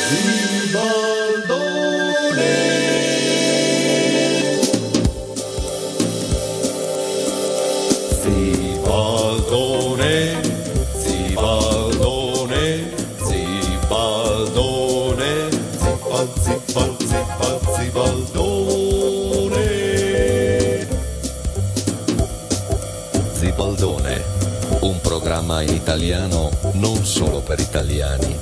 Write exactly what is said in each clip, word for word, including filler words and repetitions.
Zibaldone, Zibaldone, Zibaldone, Zibal, Zibal, Zibal, Zibaldone. Zibaldone, un programma in italiano non solo per italiani.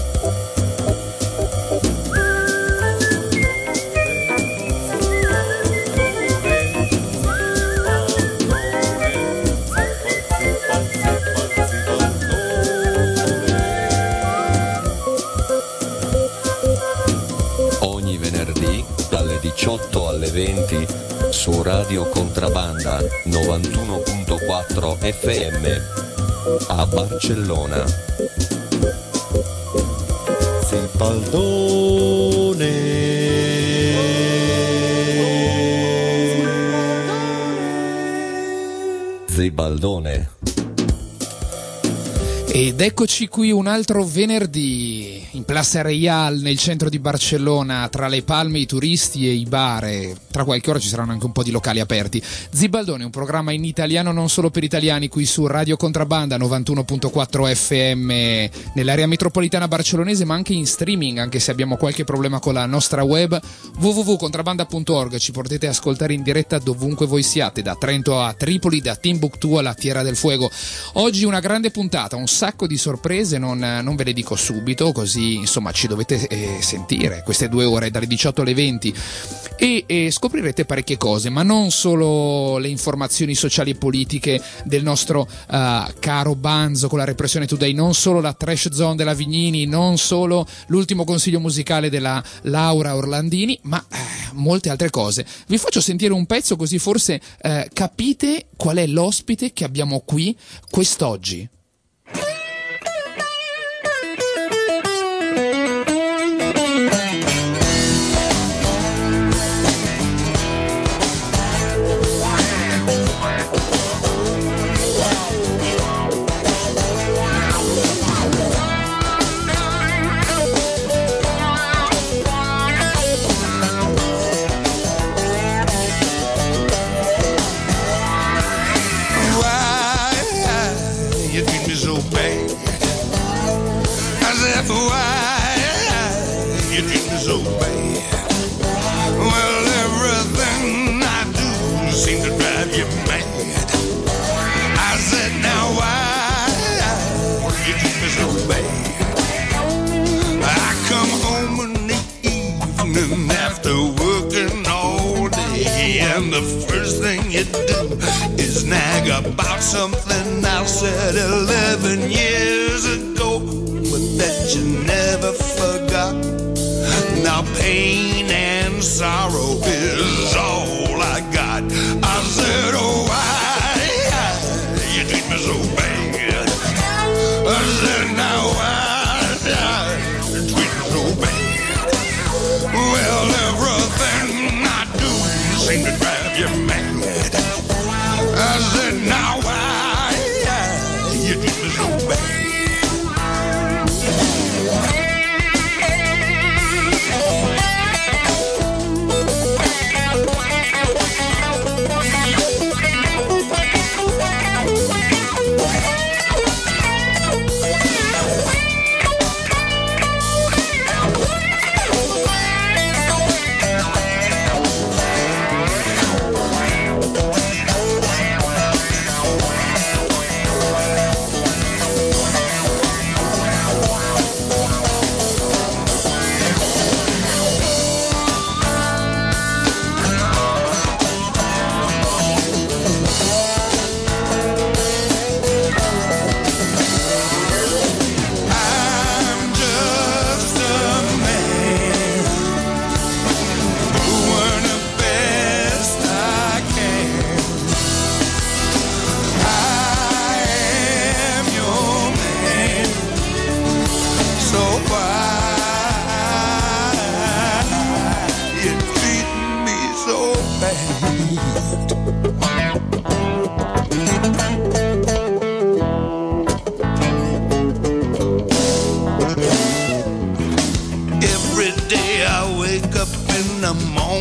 diciotto alle venti su Radio Contrabanda novantuno virgola quattro F M a Barcellona. Zibaldone. Zibaldone. Ed eccoci qui un altro venerdì in Plaza Reial nel centro di Barcellona, tra le palme, i turisti e i bar, e tra qualche ora ci saranno anche un po' di locali aperti. Zibaldone, un programma in italiano non solo per italiani, qui su Radio Contrabanda novantuno virgola quattro F M nell'area metropolitana barcellonese, ma anche in streaming, anche se abbiamo qualche problema con la nostra web w w w punto contrabanda punto org. Ci potete ascoltare in diretta dovunque voi siate, da Trento a Tripoli, da Timbuktu alla Tierra del Fuego. Oggi una grande puntata, un sacco di sorprese, non, non ve le dico subito, così insomma ci dovete eh, sentire queste due ore dalle diciotto alle venti e, e scoprirete parecchie cose, ma non solo le informazioni sociali e politiche del nostro uh, caro Banzo con la repressione today, non solo la trash zone della Vignini, non solo l'ultimo consiglio musicale della Laura Orlandini, ma eh, molte altre cose. Vi faccio sentire un pezzo così forse eh, capite qual è l'ospite che abbiamo qui quest'oggi. About something I said eleven years ago, but that you never forgot. Now pain and sorrow is all I got. I said, oh, why you treat me so bad? I said, now why you treat me so bad? Well, everything I do seems to drive you mad. I said, now why you do me so bad?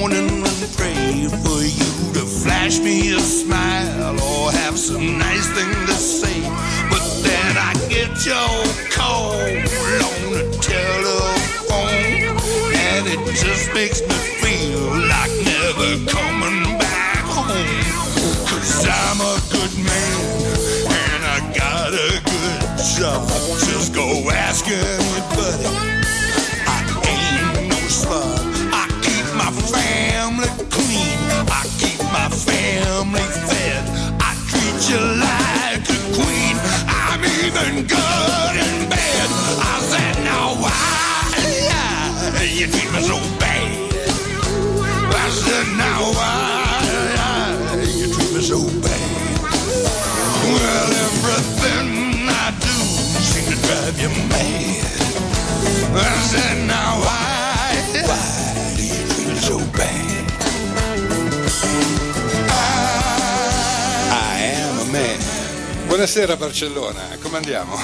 morning and pray for you to flash me a smile or have some nice thing to say. But then I get your call on the telephone, and it just makes me feel like never coming back home. 'Cause I'm a good man and I got a good job. Just go ask anybody. I ain't no slob. I keep my family clean. I keep my family fed. I treat you like a queen. I'm even good in bed. I said, now why you treat me so bad? I said, now why you treat me so bad? Well, everything I do seems to drive you mad. I said, now why, why do you treat me so bad? I, I am a man. Buonasera Barcellona, come andiamo?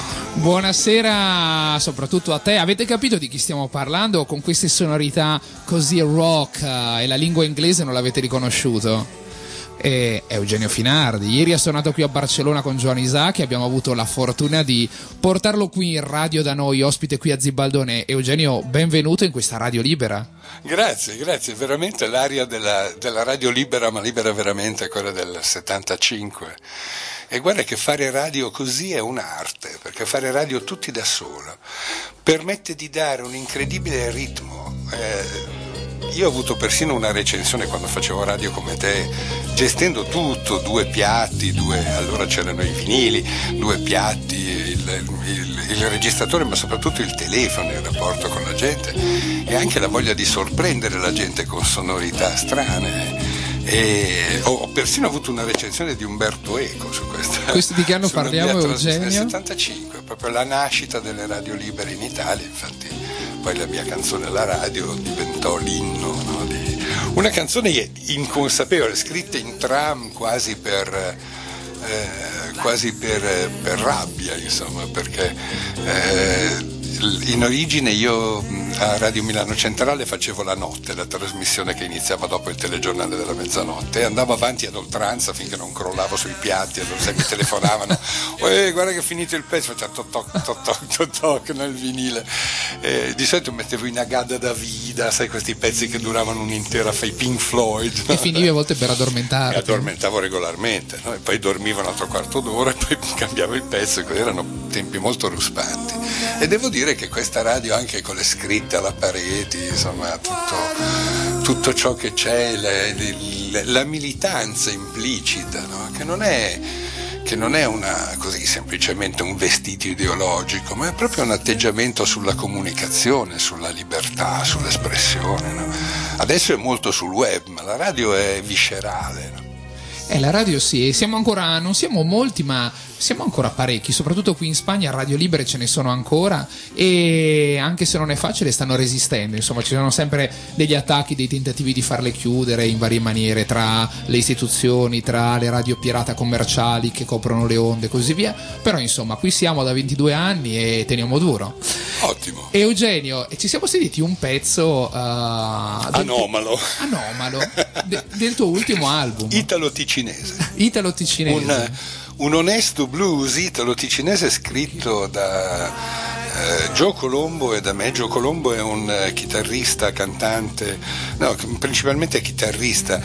Buonasera soprattutto a te. Avete capito di chi stiamo parlando con queste sonorità così rock e la lingua inglese non l'avete riconosciuto? È Eugenio Finardi. Ieri ha suonato qui a Barcellona con Giovanni Isaac e abbiamo avuto la fortuna di portarlo qui in radio da noi, ospite qui a Zibaldone. Eugenio, benvenuto in questa radio libera. Grazie, grazie, veramente l'aria della, della radio libera, ma libera veramente, quella del settantacinque. E guarda che fare radio così è un'arte, perché fare radio tutti da solo permette di dare un incredibile ritmo. Eh, io ho avuto persino una recensione quando facevo radio come te, gestendo tutto, due piatti, due, allora c'erano i vinili, due piatti, il, il, il registratore, ma soprattutto il telefono, il rapporto con la gente e anche la voglia di sorprendere la gente con sonorità strane. E ho persino avuto una recensione di Umberto Eco su questa. Questo di che anno parliamo, Eugenio? Nel settantacinque, proprio la nascita delle radio libere in Italia. Infatti poi la mia canzone alla radio diventò l'inno, no, di una canzone inconsapevole, scritta in tram quasi per eh, quasi per, per rabbia, insomma, perché eh, in origine io a Radio Milano Centrale facevo la notte, la trasmissione che iniziava dopo il telegiornale della mezzanotte, e andavo avanti ad oltranza finché non crollavo sui piatti, allora sai, mi telefonavano, oh, guarda che è finito il pezzo, faceva toc toc toc toc toc toc nel vinile. E di solito mettevo in Agada da Vida, sai, questi pezzi che duravano un'intera, fai Pink Floyd, no? E finivi a volte per addormentarti. E addormentavo regolarmente, no? E poi dormivo un altro quarto d'ora e poi cambiavo il pezzo, e erano tempi molto ruspanti. E devo dire che questa radio, anche con le scritte alla parete, insomma, tutto, tutto ciò che c'è, le, le, la militanza implicita, no? Che non è che non è una, così, semplicemente un vestito ideologico, ma è proprio un atteggiamento sulla comunicazione, sulla libertà, sull'espressione, no? Adesso è molto sul web, ma la radio è viscerale, no? Eh, la radio sì, siamo ancora, non siamo molti, ma siamo ancora parecchi, soprattutto qui in Spagna radio libere ce ne sono ancora, e anche se non è facile stanno resistendo, insomma ci sono sempre degli attacchi, dei tentativi di farle chiudere in varie maniere, tra le istituzioni, tra le radio pirata commerciali che coprono le onde e così via, però insomma qui siamo da ventidue anni e teniamo duro. Ottimo. E Eugenio, ci siamo sentiti un pezzo uh, anomalo anomalo de, del tuo ultimo album italo-ticinese, italo-ticinese. Un, un onesto blues italo-ticinese scritto da eh, Joe Colombo e da me. Joe Colombo è un eh, chitarrista, cantante, no, principalmente chitarrista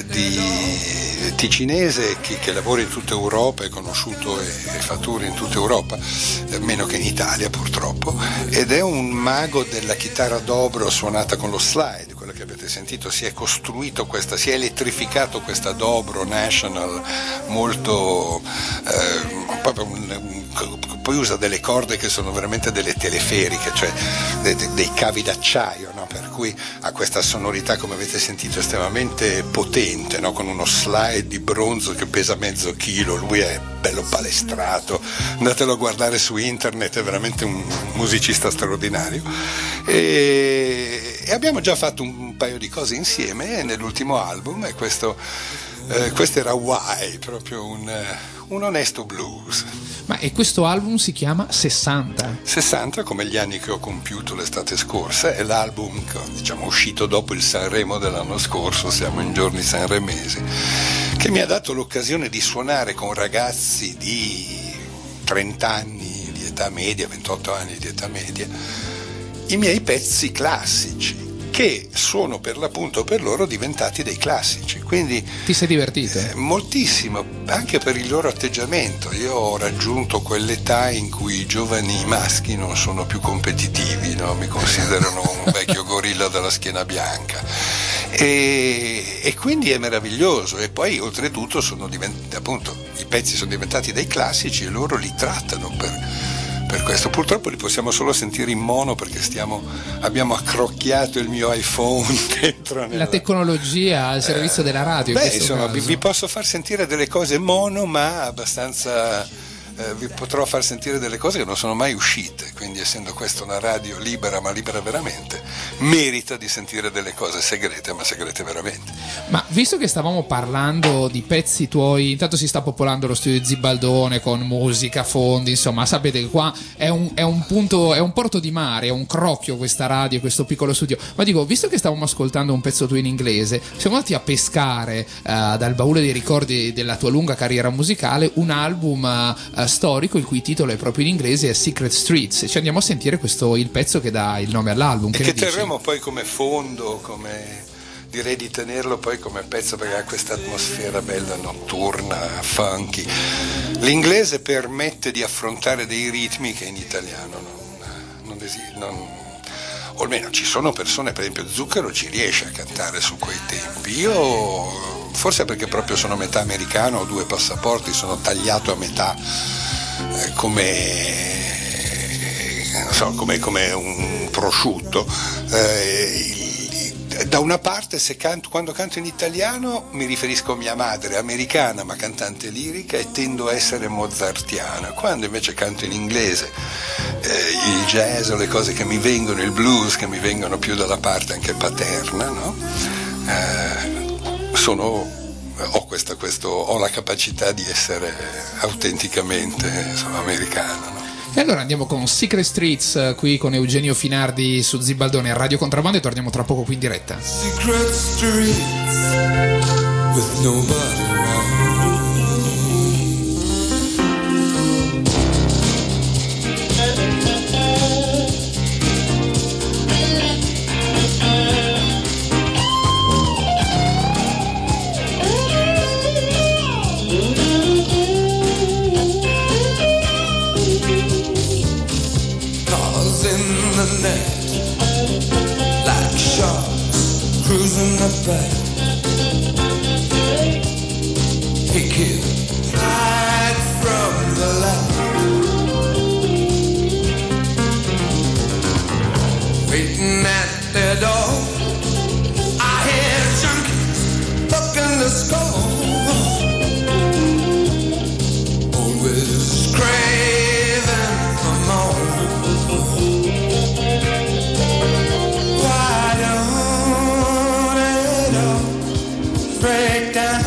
di ticinese che, che lavora in tutta Europa, è conosciuto e, e fa tour in tutta Europa, eh, meno che in Italia purtroppo, ed è un mago della chitarra dobro suonata con lo slide, quello che avete sentito. Si è costruito questa, si è elettrificato questa dobro National molto eh, proprio un, un, poi usa delle corde che sono veramente delle teleferiche, cioè dei, dei cavi d'acciaio, no? Per cui ha questa sonorità, come avete sentito, estremamente potente, no? Con uno slide di bronzo che pesa mezzo chilo, lui è bello palestrato, andatelo a guardare su internet, è veramente un musicista straordinario, e, e abbiamo già fatto un, un paio di cose insieme nell'ultimo album, e questo Eh, questo era Why, proprio un, un onesto blues. Ma e questo album si chiama sessanta? sessanta, come gli anni che ho compiuto l'estate scorsa, è l'album, diciamo, uscito dopo il Sanremo dell'anno scorso, siamo in giorni sanremesi, che mi ha dato l'occasione di suonare con ragazzi di trenta anni di età media, ventotto anni di età media, i miei pezzi classici, che sono per l'appunto per loro diventati dei classici. Quindi ti sei divertito? Eh, moltissimo, anche per il loro atteggiamento. Io ho raggiunto quell'età in cui i giovani maschi non sono più competitivi, no? Mi considerano un vecchio gorilla dalla schiena bianca, e, e quindi è meraviglioso. E poi oltretutto sono diventati, appunto, i pezzi sono diventati dei classici e loro li trattano per Per questo. Purtroppo li possiamo solo sentire in mono perché stiamo, abbiamo accrocchiato il mio iPhone dentro nella... La tecnologia al servizio eh, della radio. Beh, insomma, vi, vi posso far sentire delle cose mono, ma abbastanza... Eh, vi potrò far sentire delle cose che non sono mai uscite, quindi essendo questa una radio libera, ma libera veramente, merita di sentire delle cose segrete, ma segrete veramente. Ma visto che stavamo parlando di pezzi tuoi, intanto si sta popolando lo studio di Zibaldone con musica, fondi, insomma, sapete che qua è un, è un punto, è un porto di mare, è un crocchio questa radio, questo piccolo studio. Ma dico, visto che stavamo ascoltando un pezzo tuo in inglese, siamo andati a pescare uh, dal baule dei ricordi della tua lunga carriera musicale un album uh, storico il cui titolo è proprio in inglese, è Secret Streets, e ci andiamo a sentire questo, il pezzo che dà il nome all'album. E che, che terremo poi come fondo, come direi di tenerlo poi come pezzo, perché ha questa atmosfera bella notturna, funky. L'inglese permette di affrontare dei ritmi che in italiano non, non esistono, o almeno ci sono persone, per esempio Zucchero ci riesce a cantare su quei tempi. Io forse perché proprio sono metà americano, ho due passaporti, sono tagliato a metà, eh, come, non so, come, come un prosciutto. Eh, da una parte, se canto, quando canto in italiano mi riferisco a mia madre, americana ma cantante lirica, e tendo a essere mozartiana. Quando invece canto in inglese, eh, il jazz o le cose che mi vengono, il blues che mi vengono più dalla parte anche paterna, no? Eh, sono, ho, questa, questo, ho la capacità di essere autenticamente, insomma, americano, no? E allora andiamo con Secret Streets qui con Eugenio Finardi su Zibaldone a Radio Contrabbando, e torniamo tra poco qui in diretta. Secret streets with nobody around. Like sharks cruising the back. He killed right from the light, waiting at their door. I hear junkies looking to score, always craving for more. Break down.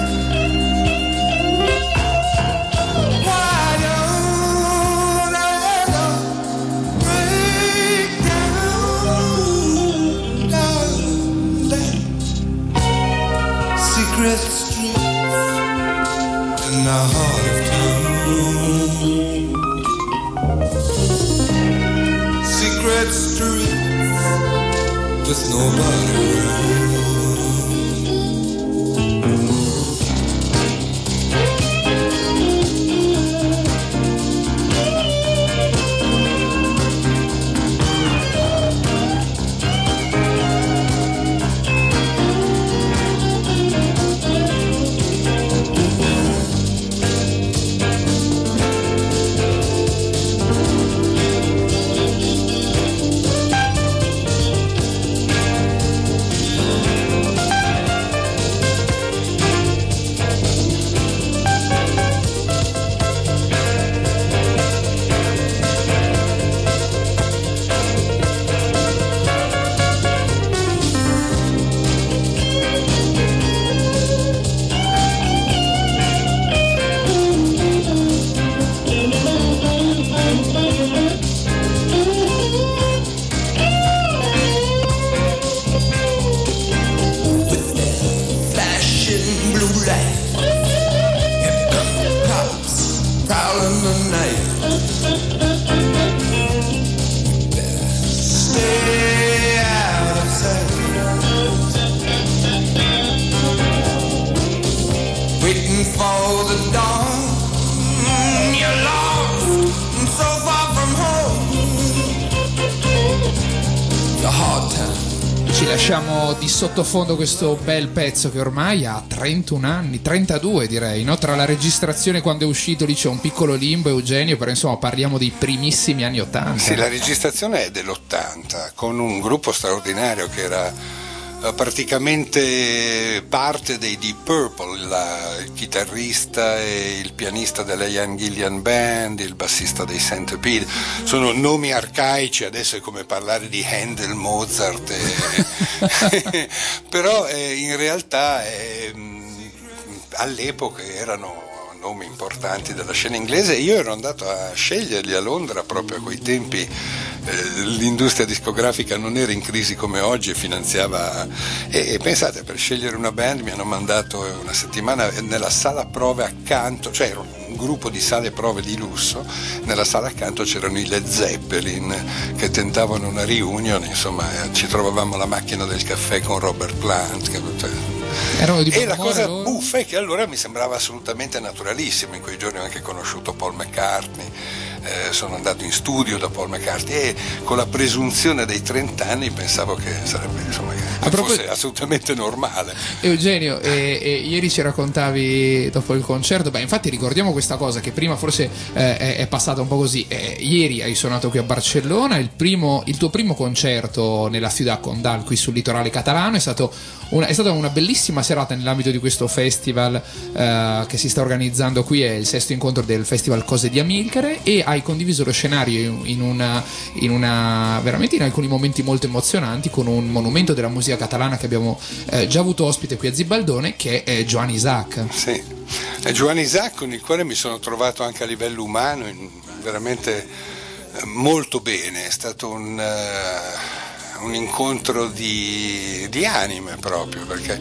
Why don't it all break down, darling? Secret streets in the heart of town. Secret streets with nobody around. Hot. Ci lasciamo di sottofondo questo bel pezzo che ormai ha trentuno anni, trentadue direi, no? Tra la registrazione quando è uscito lì c'è un piccolo limbo, Eugenio, però insomma parliamo dei primissimi anni ottanta. Sì, la registrazione è dell'ottanta con un gruppo straordinario che era praticamente parte dei Deep Purple, la, il chitarrista e il pianista della Ian Gillan Band, il bassista dei Centipede, sono nomi arcaici, adesso è come parlare di Handel, Mozart, e, però eh, in realtà eh, all'epoca erano nomi importanti della scena inglese. Io ero andato a sceglierli a Londra proprio a quei tempi, eh, l'industria discografica non era in crisi come oggi e finanziava, e, e pensate, per scegliere una band mi hanno mandato una settimana nella sala prove accanto, cioè era un gruppo di sale prove di lusso, nella sala accanto c'erano i Led Zeppelin che tentavano una reunion, insomma ci trovavamo alla macchina del caffè con Robert Plant, che, cioè, e la cosa loro. buffa è che allora mi sembrava assolutamente naturalissimo. In quei giorni ho anche conosciuto Paul McCartney, eh, sono andato in studio da Paul McCartney e con la presunzione dei trenta anni pensavo che sarebbe, insomma, che proprio... fosse assolutamente normale. Eugenio, e, e ieri ci raccontavi dopo il concerto, beh infatti ricordiamo questa cosa che prima forse eh, è, è passata un po' così, eh, ieri hai suonato qui a Barcellona, il, primo, il tuo primo concerto nella Ciudad Condal qui sul litorale catalano è stato una, è stata una bellissima serata nell'ambito di questo festival eh, che si sta organizzando qui, è il sesto incontro del festival Cose di Amilcare, e hai condiviso lo scenario in una, in una veramente in alcuni momenti molto emozionanti con un monumento della musica catalana che abbiamo eh, già avuto ospite qui a Zibaldone, che è Joan Isaac. Sì, è Joan Isaac, con il quale mi sono trovato anche a livello umano in, veramente eh, molto bene, è stato un uh... un incontro di, di anime proprio, perché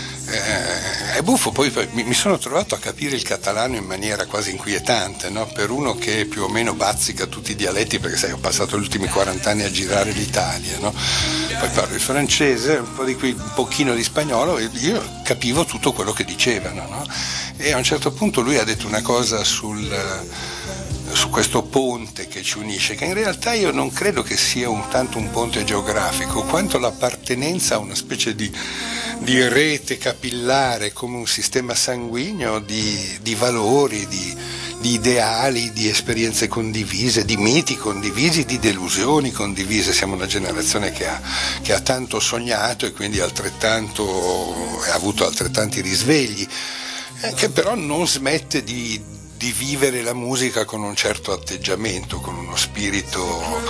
eh, è buffo. Poi, poi mi sono trovato a capire il catalano in maniera quasi inquietante, no? Per uno che più o meno bazzica tutti i dialetti, perché sai, ho passato gli ultimi quaranta anni a girare l'Italia, no? Poi parlo il francese, un po' di qui, un pochino di spagnolo, e io capivo tutto quello che dicevano, no? E a un certo punto lui ha detto una cosa sul su questo ponte che ci unisce, che in realtà io non credo che sia un tanto un ponte geografico quanto l'appartenenza a una specie di, di rete capillare, come un sistema sanguigno di, di valori, di, di ideali, di esperienze condivise, di miti condivisi, di delusioni condivise. Siamo una generazione che ha, che ha tanto sognato e quindi altrettanto ha avuto altrettanti risvegli, eh, che però non smette di di vivere la musica con un certo atteggiamento, con uno spirito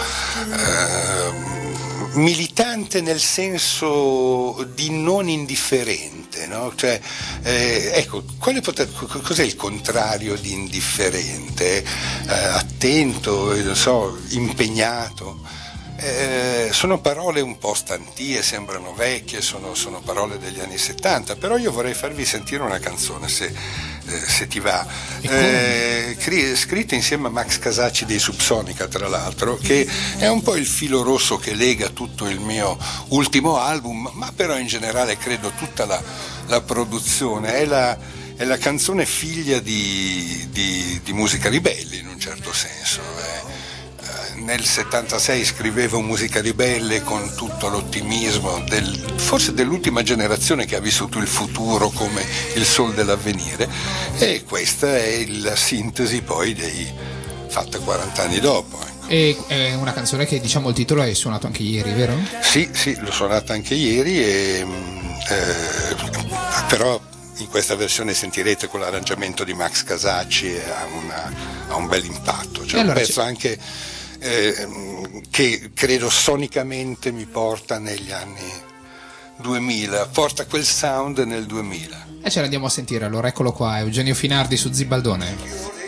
eh, militante, nel senso di non indifferente, no? Cioè, eh, ecco, quale poter, cos'è il contrario di indifferente? Eh, attento, non so, impegnato. Eh, sono parole un po' stantie, sembrano vecchie, sono, sono parole degli anni settanta, però io vorrei farvi sentire una canzone, se, eh, se ti va, eh, cri- scritta insieme a Max Casacci dei Subsonica, tra l'altro, che è un po' il filo rosso che lega tutto il mio ultimo album, ma però in generale credo tutta la, la produzione. È la, è la canzone figlia di, di, di Musica Ribelli, in un certo senso. Eh. Nel settantasei scrivevo Musica Ribelle con tutto l'ottimismo del, forse dell'ultima generazione che ha vissuto il futuro come il sol dell'avvenire, e questa è la sintesi poi dei fatta quaranta anni dopo. Ecco. E è una canzone che, diciamo, il titolo hai suonato anche ieri, vero? Sì, sì, l'ho suonata anche ieri, e, eh, però in questa versione sentirete con l'arrangiamento di Max Casacci, ha, una, ha un bel impatto, cioè allora un pezzo c'è... anche Eh, che credo sonicamente mi porta negli anni duemila, porta quel sound nel duemila. E ce l'andiamo a sentire, allora eccolo qua, Eugenio Finardi su Zibaldone.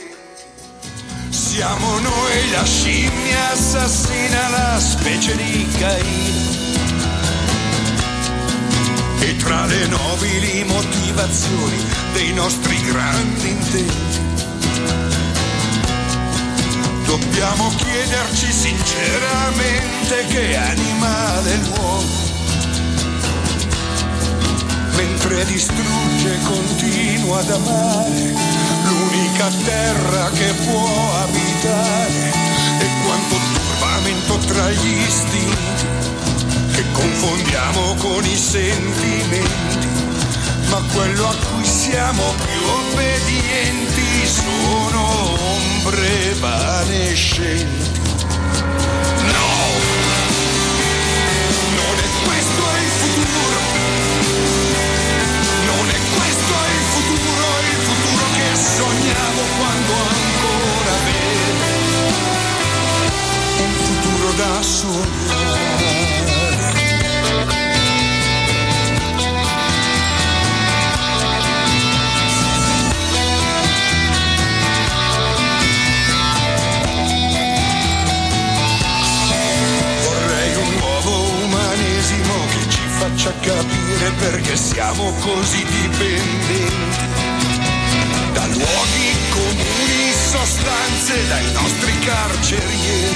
Siamo noi la scimmia assassina, la specie di Caino, e tra le nobili motivazioni dei nostri grandi intenti dobbiamo chiederci sinceramente che animale è l'uomo, mentre distrugge continua ad amare l'unica terra che può abitare, e quanto turbamento tra gli istinti con i sentimenti, ma quello a cui siamo più obbedienti sono ombre evanescenti. No, non è questo il futuro, non è questo il futuro, il futuro che sognavo quando ancora vedo, un futuro da sognare. Faccia capire perché siamo così dipendenti da luoghi comuni, sostanze, dai nostri carcerieri,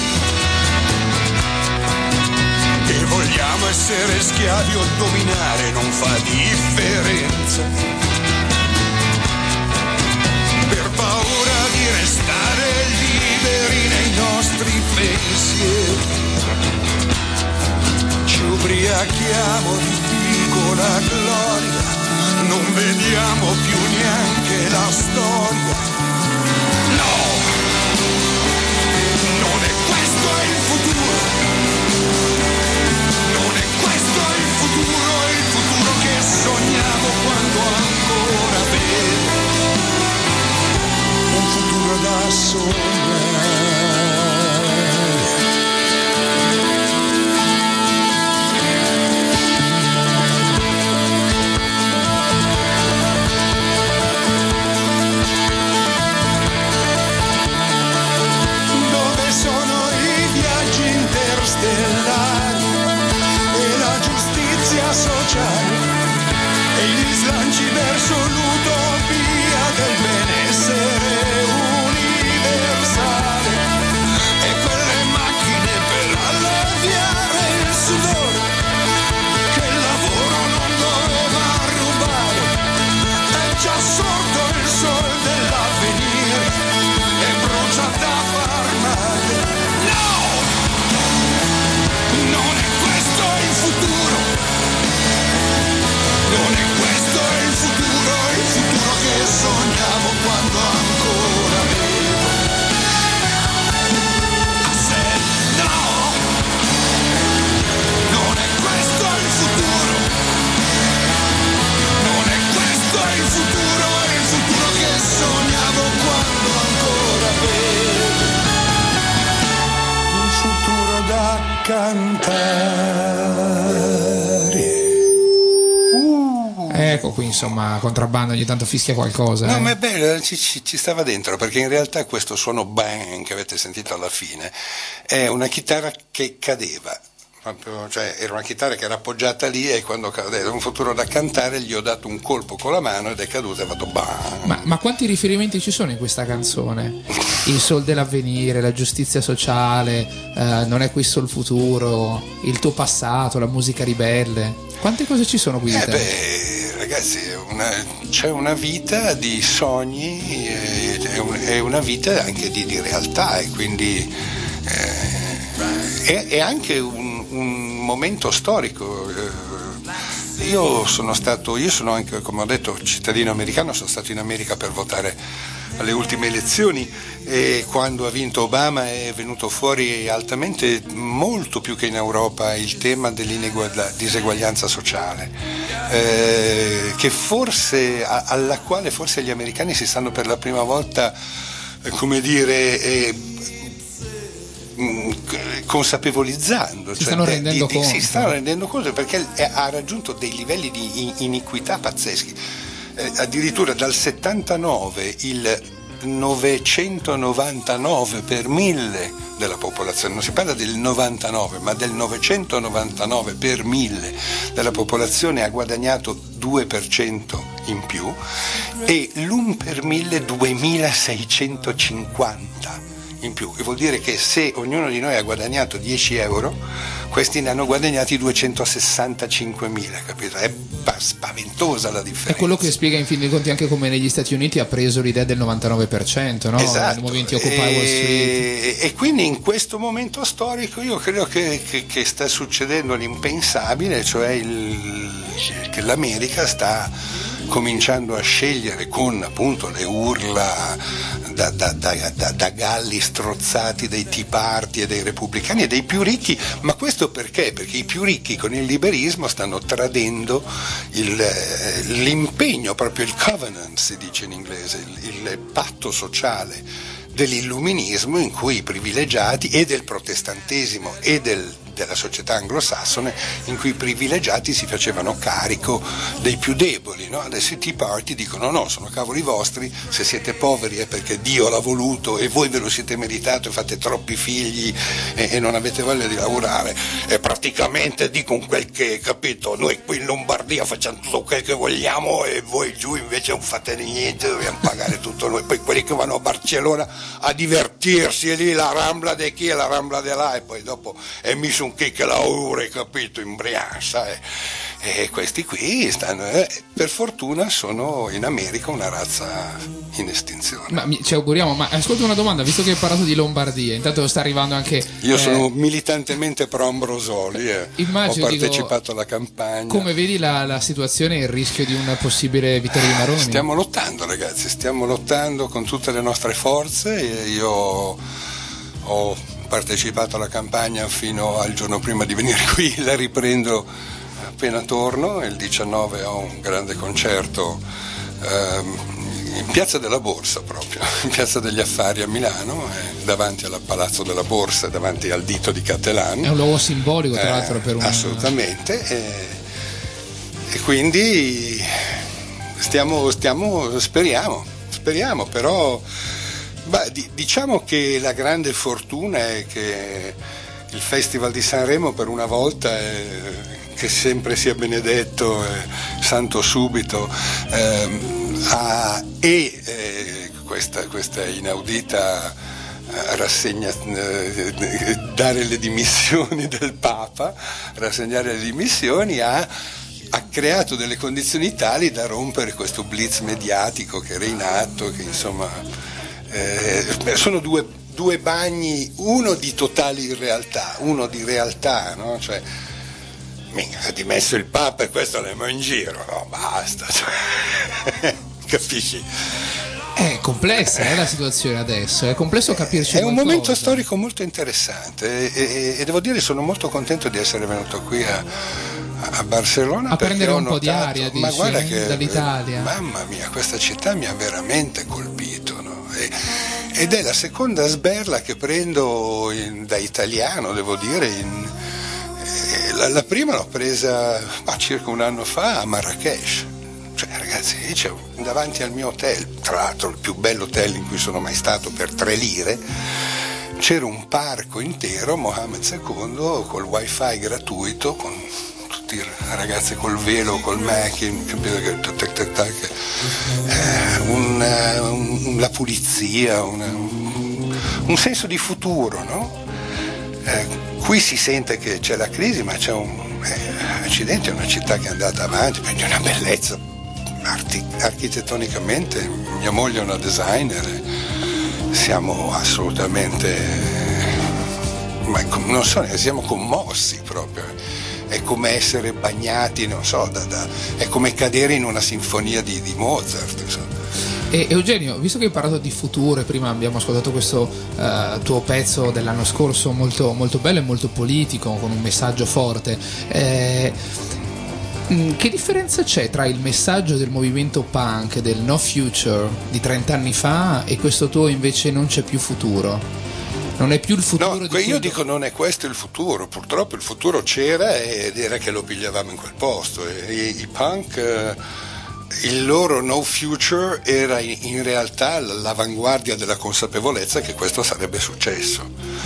e vogliamo essere schiavi o dominare, non fa differenza, per paura di restare liberi nei nostri pensieri. Ubriachiamo di piccola gloria, non vediamo più neanche la storia. No, non è questo il futuro, non è questo il futuro, il futuro che sogniamo quando ancora vedo, un futuro da sognare. E la giustizia sociale e gli slanci verso l'utopia del benessere universale, e quelle macchine per alleviare il sudore che il lavoro non doveva rubare. È già sorto il sol dell'avvenire e brucia da far male. Non è questo il futuro, non è questo il futuro, il futuro che sogniamo quando ancora vedo. I said no, non è questo il futuro, non è questo il futuro, il futuro che sogniamo quando ancora vedo. Un futuro da cantare. Uh. Ecco qui, insomma, Contrabbando ogni tanto fischia qualcosa. No, eh. ma è bello, ci, ci, ci stava dentro, perché in realtà questo suono bang che avete sentito alla fine è una chitarra che cadeva. Proprio, cioè era una chitarra che era appoggiata lì, e quando cadeva Un futuro da cantare gli ho dato un colpo con la mano ed è caduta e ha fatto bang. Ma, ma quanti riferimenti ci sono in questa canzone? Il sol dell'avvenire, la giustizia sociale, eh, non è questo il futuro, il tuo passato, la musica ribelle. Quante cose ci sono qui di Eh te? beh, ragazzi, una, c'è una vita di sogni, eh, è, un, è una vita anche di, di realtà, e quindi eh, è, è anche un, un momento storico. Eh, io sono stato, io sono anche, come ho detto, cittadino americano, sono stato in America per votare alle ultime elezioni, e quando ha vinto Obama è venuto fuori altamente, molto più che in Europa, il tema della diseguaglianza sociale, eh, che forse, a, alla quale forse gli americani si stanno per la prima volta, eh, come dire, eh, consapevolizzando, si cioè stanno de, rendendo di, di, conto si stanno rendendo conto, perché è, ha raggiunto dei livelli di iniquità pazzeschi. Eh, addirittura dal settantanove il novecentonovantanove per mille della popolazione, non si parla del novantanove ma del novecentonovantanove per mille della popolazione ha guadagnato due per cento in più, e l'uno per mille duemilaseicentocinquanta in più, e vuol dire che se ognuno di noi ha guadagnato dieci euro, questi ne hanno guadagnati duecentosessantacinquemila, capito? È spaventosa la differenza. È quello che spiega in fin dei conti anche come negli Stati Uniti ha preso l'idea del novantanove per cento, no? Esatto. Nel momento Occupy Wall Street. E quindi in questo momento storico io credo che, che, che sta succedendo l'impensabile, cioè il, che l'America sta cominciando a scegliere con appunto le urla da, da, da, da, da galli strozzati dei Tea Party e dei repubblicani e dei più ricchi, ma questo perché? Perché i più ricchi con il liberismo stanno tradendo il, l'impegno, proprio il covenant si dice in inglese, il, il patto sociale dell'illuminismo, in cui i privilegiati, e del protestantesimo e del, della società anglosassone, in cui i privilegiati si facevano carico dei più deboli, no? Adesso i Tea Party dicono no, sono cavoli vostri, se siete poveri è perché Dio l'ha voluto e voi ve lo siete meritato e fate troppi figli e, e non avete voglia di lavorare, e praticamente dicono quel che, capito, noi qui in Lombardia facciamo tutto quel che vogliamo e voi giù invece non fate niente, dobbiamo pagare tutto noi, poi quelli che vanno a Barcellona a divertirsi, e lì la Rambla de chi e la Rambla de là, e poi dopo è messo un che la ore, capito, in Brianza, e, e questi qui stanno, eh, per fortuna sono in America una razza in estinzione. Ma ci auguriamo. Ma ascolta una domanda, visto che hai parlato di Lombardia, intanto sta arrivando anche io eh, sono militantemente pro Ambrosoli, eh. immagino, ho partecipato dico, alla campagna. come vedi la, la situazione e il rischio di un possibile Vittorio Maroni? Stiamo lottando, ragazzi, stiamo lottando con tutte le nostre forze. Io ho partecipato alla campagna fino al giorno prima di venire qui, la riprendo appena torno. Il diciannove ho un grande concerto ehm, in Piazza della Borsa, proprio in Piazza degli Affari a Milano, eh, davanti al Palazzo della Borsa, davanti al dito di Cattelan. È un luogo simbolico, tra eh, l'altro, per un... assolutamente, e, e quindi stiamo, stiamo speriamo speriamo però. Beh, diciamo che la grande fortuna è che il Festival di Sanremo, per una volta, è, che sempre sia benedetto, è santo subito, ehm, ha, e eh, questa, questa inaudita eh, rassegna, eh, dare le dimissioni del Papa, rassegnare le dimissioni, ha ha creato delle condizioni tali da rompere questo blitz mediatico che era in atto, che insomma Eh, sono due, due bagni, uno di totale irrealtà, uno di realtà, no? Cioè, mica, ha dimesso il Papa e questo l'abbiamo in giro, no, basta, cioè, capisci? È complessa eh, la situazione adesso, è complesso capirci. È un qualcosa. momento storico molto interessante e, e, e devo dire sono molto contento di essere venuto qui a, a Barcellona a prendere un notato, po' di aria, ma dici, guarda eh, che, dall'Italia. Mamma mia, questa città mi ha veramente colpito, no? E, ed è la seconda sberla che prendo in, da italiano, devo dire. In, eh, la, la prima l'ho presa ah, circa un anno fa a Marrakech. Cioè, ragazzi, c'è davanti al mio hotel, tra l'altro il più bello hotel in cui sono mai stato, per tre lire, c'era un parco intero, Mohammed secondo, col wifi gratuito, con tutti i ragazzi col velo, col macchine, capito, che tac, tac, tac, eh, un, un, la pulizia, una, un, un senso di futuro, no? Eh, qui si sente che c'è la crisi, ma c'è un eh, accidente, è una città che è andata avanti, è di una bellezza arti- architettonicamente. Mia moglie è una designer, siamo assolutamente, ma non so, siamo commossi proprio. È come essere bagnati, non so, da, da, è come cadere in una sinfonia di, di Mozart, insomma. E Eugenio, visto che hai parlato di futuro e prima abbiamo ascoltato questo uh, tuo pezzo dell'anno scorso molto, molto bello e molto politico, con un messaggio forte, eh, che differenza c'è tra il messaggio del movimento punk, del No Future di trent'anni fa, e questo tuo invece non c'è più futuro? Non è più il futuro? No, di io quello... dico non è questo il futuro, purtroppo il futuro c'era ed era che lo pigliavamo in quel posto. E, i, i punk, eh, il loro no future era in, in realtà l'avanguardia della consapevolezza che questo sarebbe successo.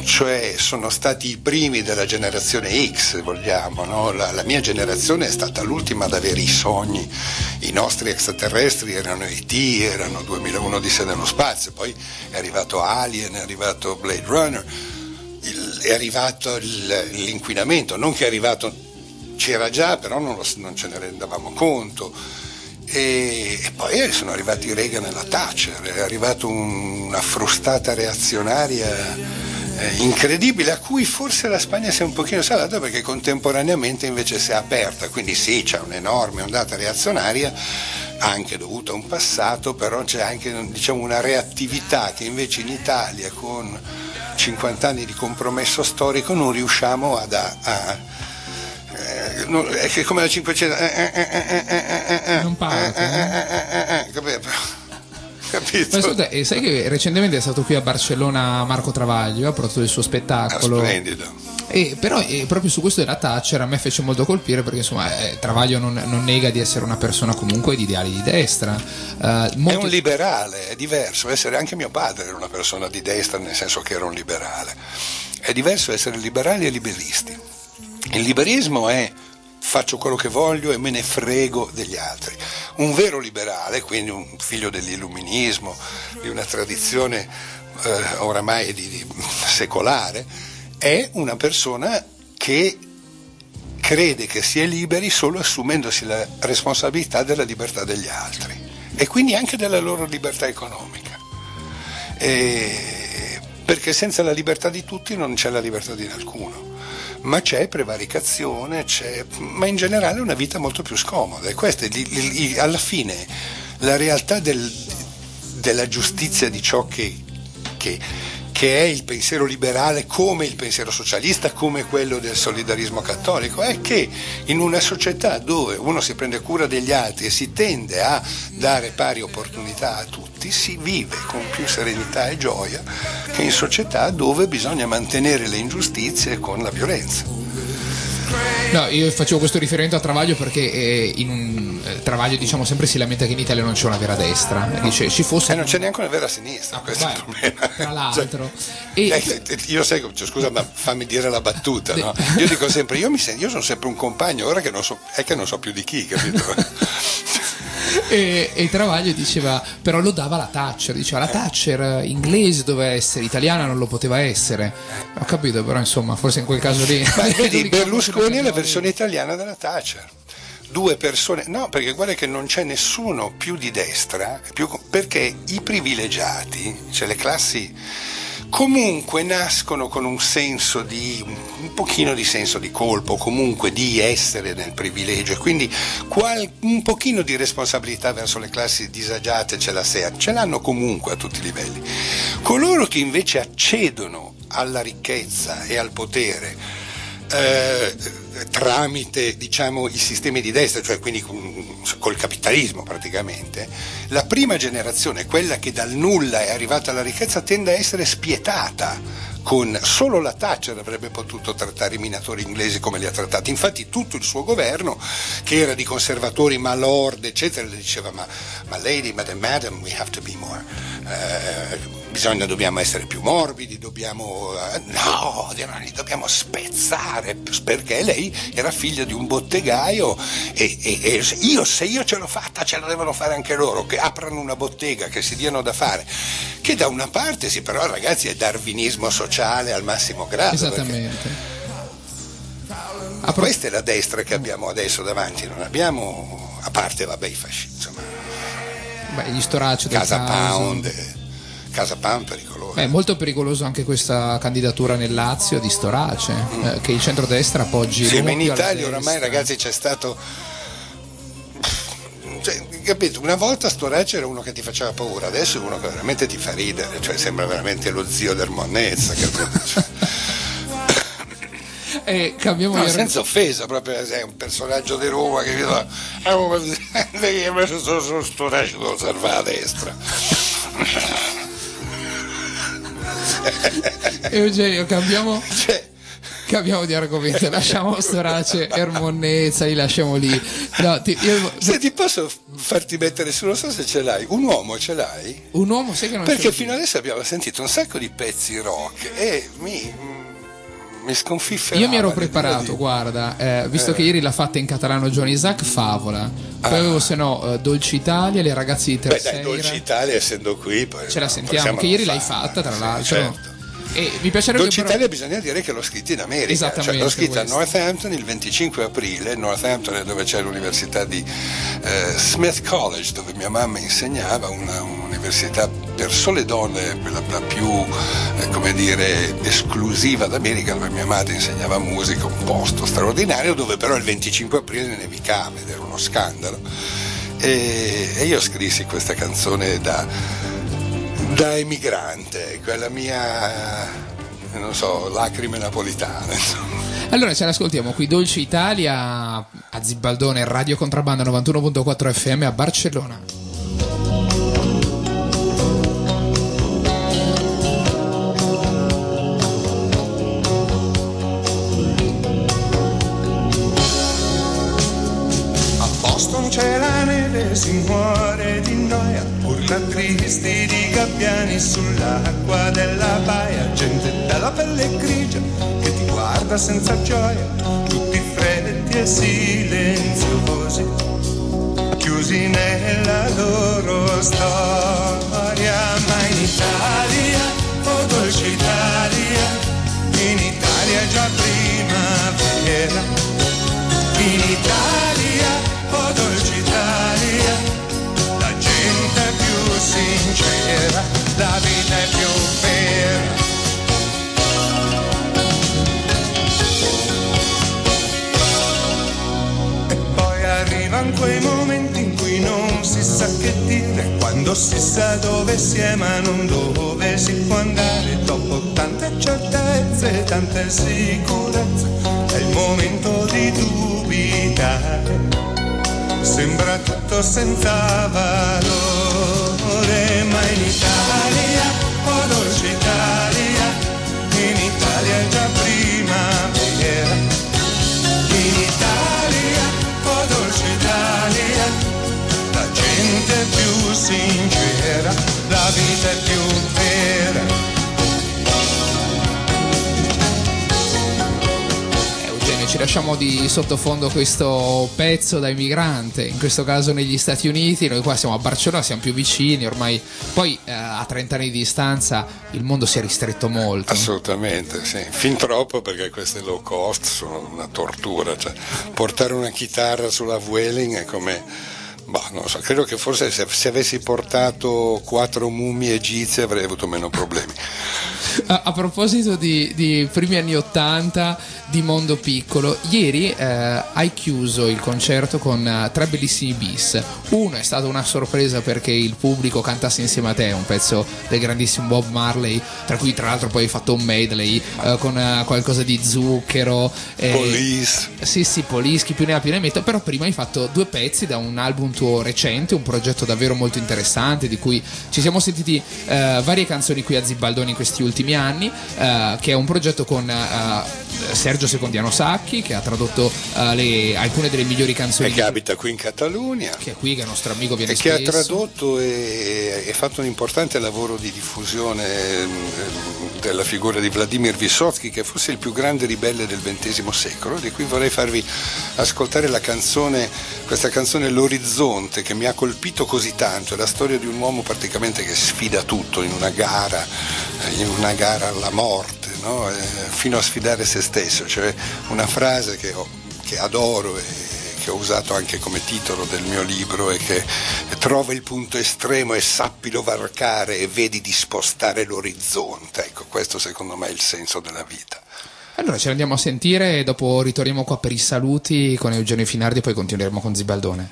cioè sono stati i primi della generazione X, vogliamo, no? la, la mia generazione è stata l'ultima ad avere i sogni, i nostri extraterrestri erano E T, erano duemilauno Odissea nello spazio, poi è arrivato Alien, è arrivato Blade Runner, il, è arrivato il, l'inquinamento, non che è arrivato, c'era già, però non, lo, non ce ne rendavamo conto. E, e poi sono arrivati Reagan e la Thatcher, è arrivata un, una frustata reazionaria eh, incredibile, a cui forse la Spagna si è un pochino salata, perché contemporaneamente invece si è aperta, quindi sì, c'è un'enorme ondata reazionaria anche dovuta a un passato, però c'è anche, diciamo, una reattività che invece in Italia con cinquanta anni di compromesso storico non riusciamo ad a, a Eh, no, è che come la cinquecento eh, eh, eh, eh, eh, non parte, eh, eh, eh, eh, capito? Ascolta, e sai che recentemente è stato qui a Barcellona Marco Travaglio, ha prodotto il suo spettacolo. Ah, splendido. E però eh, proprio su questo della Thatcher a me fece molto colpire, perché insomma eh, Travaglio non, non nega di essere una persona comunque di ideali di destra. Eh, molto... È un liberale, è diverso essere, anche mio padre era una persona di destra, nel senso che era un liberale. È diverso essere liberali e liberisti. Il liberismo è faccio quello che voglio e me ne frego degli altri. Un vero liberale, quindi un figlio dell'illuminismo, di una tradizione eh, oramai di, di secolare, è una persona che crede che si è liberi solo assumendosi la responsabilità della libertà degli altri e quindi anche della loro libertà economica. E perché senza la libertà di tutti non c'è la libertà di alcuno. Ma c'è prevaricazione, c'è, ma in generale è una vita molto più scomoda, e questa è li, li, alla fine la realtà del, della giustizia di ciò che, che, che è il pensiero liberale, come il pensiero socialista, come quello del solidarismo cattolico, è che in una società dove uno si prende cura degli altri e si tende a dare pari opportunità a tutti, si vive con più serenità e gioia che in società dove bisogna mantenere le ingiustizie con la violenza. No, io facevo questo riferimento a Travaglio perché eh, in un eh, Travaglio, diciamo, sempre si lamenta che in Italia non c'è una vera destra, e dice ci fosse e non c'è neanche una vera sinistra, ah, questo vai, è il problema. Tra l'altro, cioè, e... eh, io sai, cioè, scusa, ma fammi dire la battuta, no? Io dico sempre, io mi sento, io sono sempre un compagno, ora che non so, è che non so più di chi, capito? E, e Travaglio diceva, però lo dava la Thatcher, diceva la Thatcher inglese doveva essere, italiana non lo poteva essere. Ho capito, però insomma forse in quel caso lì ma vedi, Berlusconi è la versione italiana della Thatcher, due persone, no, perché guarda che non c'è nessuno più di destra, più, perché i privilegiati, cioè le classi, comunque nascono con un senso di, un pochino di senso di colpo, comunque di essere nel privilegio, e quindi qual, un pochino di responsabilità verso le classi disagiate ce, la se, ce l'hanno comunque a tutti i livelli. Coloro che invece accedono alla ricchezza e al potere eh, tramite, diciamo, i sistemi di destra, cioè quindi con, col capitalismo praticamente, la prima generazione, quella che dal nulla è arrivata alla ricchezza, tende a essere spietata. Con solo la Thatcher avrebbe potuto trattare i minatori inglesi come li ha trattati. Infatti tutto il suo governo, che era di conservatori, ma lord eccetera, le diceva ma, ma lady, madam, madam, we have to be more uh, bisogna, dobbiamo essere più morbidi, dobbiamo uh, no, li dobbiamo spezzare, perché lei era figlia di un bottegaio e, e, e io, se io ce l'ho fatta, ce la devono fare anche loro, che aprano una bottega, che si diano da fare, che da una parte sì, però ragazzi è darwinismo sociale al massimo grado. Esattamente. Perché... questa è la destra che abbiamo adesso davanti, non abbiamo, a parte vabbè i fascisti, insomma. Beh, gli storacci del Casa caso. Pound, Casa Pound pericoloso. È molto pericoloso anche questa candidatura nel Lazio di Storace, mm. eh, che il centrodestra appoggi. Sì, ma in Italia oramai ragazzi c'è stato, cioè, capito, una volta Storace era uno che ti faceva paura, adesso è uno che veramente ti fa ridere, cioè sembra veramente lo zio del Monnezza, capito? E cambiamo no, senza offesa, proprio è un personaggio di Roma che dice eh, invece sono Storace lo serva a destra. Eugenio, cambiamo cioè, Cambiamo di argomento, lasciamo Storace e Monnezza, li lasciamo lì. No, ti, io... Se ti posso farti mettere su, non so se ce l'hai, un uomo ce l'hai? Un uomo sai che non Perché ce fino adesso abbiamo sentito un sacco di pezzi rock e mi, mi sconfifferava. Io mi ero preparato, di... guarda, eh, visto eh. che ieri l'ha fatta in catalano Johnny Isaac, Favola. Poi ah. avevo, se no, uh, Dolce Italia, le ragazze di Terceira. Beh dai, Dolce Italia, essendo qui, poi ce la sentiamo, che ieri l'hai fatta, tra l'altro. Sì, certo. E mi piacerebbe Dolce però... Italia bisogna dire che l'ho scritta in America, esattamente, cioè, l'ho scritta questo. a Northampton il venticinque aprile. Northampton è dove c'è l'università di eh, Smith College, dove mia mamma insegnava, una, un'università per sole donne, quella la più eh, come dire esclusiva d'America, dove mia madre insegnava musica, un posto straordinario, dove però il venticinque aprile nevicava ed era uno scandalo, e, e io scrissi questa canzone da da emigrante, quella mia, non so, lacrime napolitane. Allora ce l'ascoltiamo qui, Dolce Italia a Zibaldone, Radio Contrabbanda novantuno virgola quattro F M a Barcellona. A Boston c'è la neve, si muore di noia, urla tristi di gabbiani sull'acqua della baia, gente dalla pelle grigia che ti guarda senza gioia, tutti freddi e silenziosi, chiusi nella loro storia. Ma in Italia, oh dolce Italia, in Italia già primavera, in Italia, oh dolce Italia, la gente è più sincera, la vita è più vera. E poi arrivano quei momenti in cui non si sa che dire, quando si sa dove si è ma non dove si può andare, dopo tante certezze, tante sicurezze, è il momento di dubitare, sembra tutto senza valore. Ma in Italia, oh dolce Italia, in Italia è già primavera, in Italia, oh dolce Italia, la gente è più sincera, la vita è più vera. Ci lasciamo di sottofondo questo pezzo da emigrante, in questo caso negli Stati Uniti. Noi qua siamo a Barcellona, siamo più vicini ormai, poi eh, a trenta anni di distanza il mondo si è ristretto molto. Assolutamente, sì, fin troppo, perché queste low cost sono una tortura, cioè, portare una chitarra sulla Vueling è come... Boh, non so, credo che forse se, se avessi portato quattro mummie egizie avrei avuto meno problemi. A, a proposito di, di primi anni ottanta, di mondo piccolo, ieri eh, hai chiuso il concerto con uh, tre bellissimi bis. Uno è stata una sorpresa perché il pubblico cantasse insieme a te un pezzo del grandissimo Bob Marley, tra cui tra l'altro poi hai fatto un medley uh, con uh, qualcosa di zucchero, eh, Police. Sì sì, Police, chi più ne ha più ne metta. Però prima hai fatto due pezzi da un album tuo recente, un progetto davvero molto interessante, di cui ci siamo sentiti uh, varie canzoni qui a Zibaldone in questi ultimi anni, uh, che è un progetto con uh, Sergio Secondiano Sacchi, che ha tradotto uh, le, alcune delle migliori canzoni, e che abita qui in Catalogna, che è qui, che è nostro amico, viene e spesso, che ha tradotto e, e fatto un importante lavoro di diffusione eh, della figura di Vladimir Vysotsky, che è forse il più grande ribelle del ventesimo secolo, di cui vorrei farvi ascoltare la canzone, questa canzone L'Orizzonte, che mi ha colpito così tanto. È la storia di un uomo praticamente che sfida tutto in una gara, in una gara alla morte, no? eh, fino a sfidare se stesso. Cioè una frase che, ho, che adoro e che ho usato anche come titolo del mio libro, e che trova il punto estremo e sappilo varcare e vedi di spostare l'orizzonte. Ecco, questo secondo me è il senso della vita. Allora ce l'andiamo a sentire e dopo ritorniamo qua per i saluti con Eugenio Finardi e poi continueremo con Zibaldone.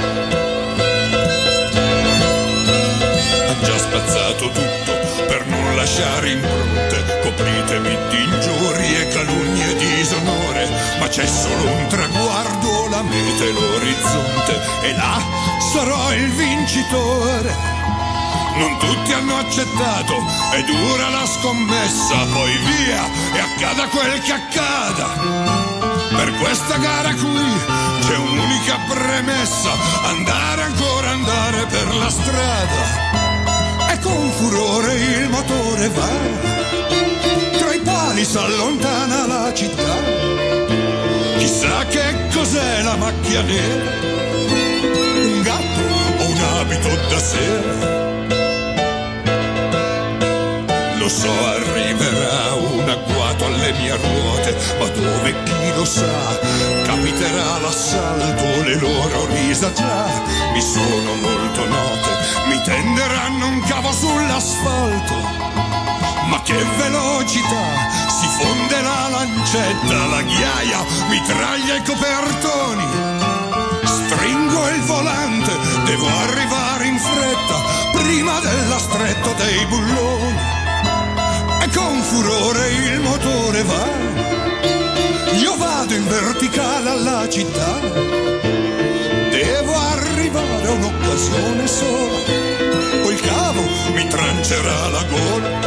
Ha già spazzato tutto per non lasciare impronte, copritemi di ingiurie, calunnie e disonore, ma c'è solo un traguardo, la meta e l'orizzonte, e là sarò il vincitore. non tutti hanno accettato, è dura la scommessa, poi via e accada quel che accada. Per questa gara qui c'è un'unica premessa, andare ancora andare per la strada. E con furore il motore va, tra i pali s'allontana la città. Chissà che cos'è la macchia nera, un gatto o un abito da sera. Lo so, arriverà un agguato alle mie ruote, ma dove chi lo sa, capiterà l'assalto, le loro risa già mi sono molto note, mi tenderanno un cavo sull'asfalto. Ma che velocità, si fonde la lancetta, la ghiaia, mitraglia i copertoni. Stringo il volante, devo arrivare in fretta, prima della stretta dei bulloni. E con furore il motore va, io vado in verticale alla città. Devo arrivare a un'occasione sola, o il cavo mi trancerà la gola.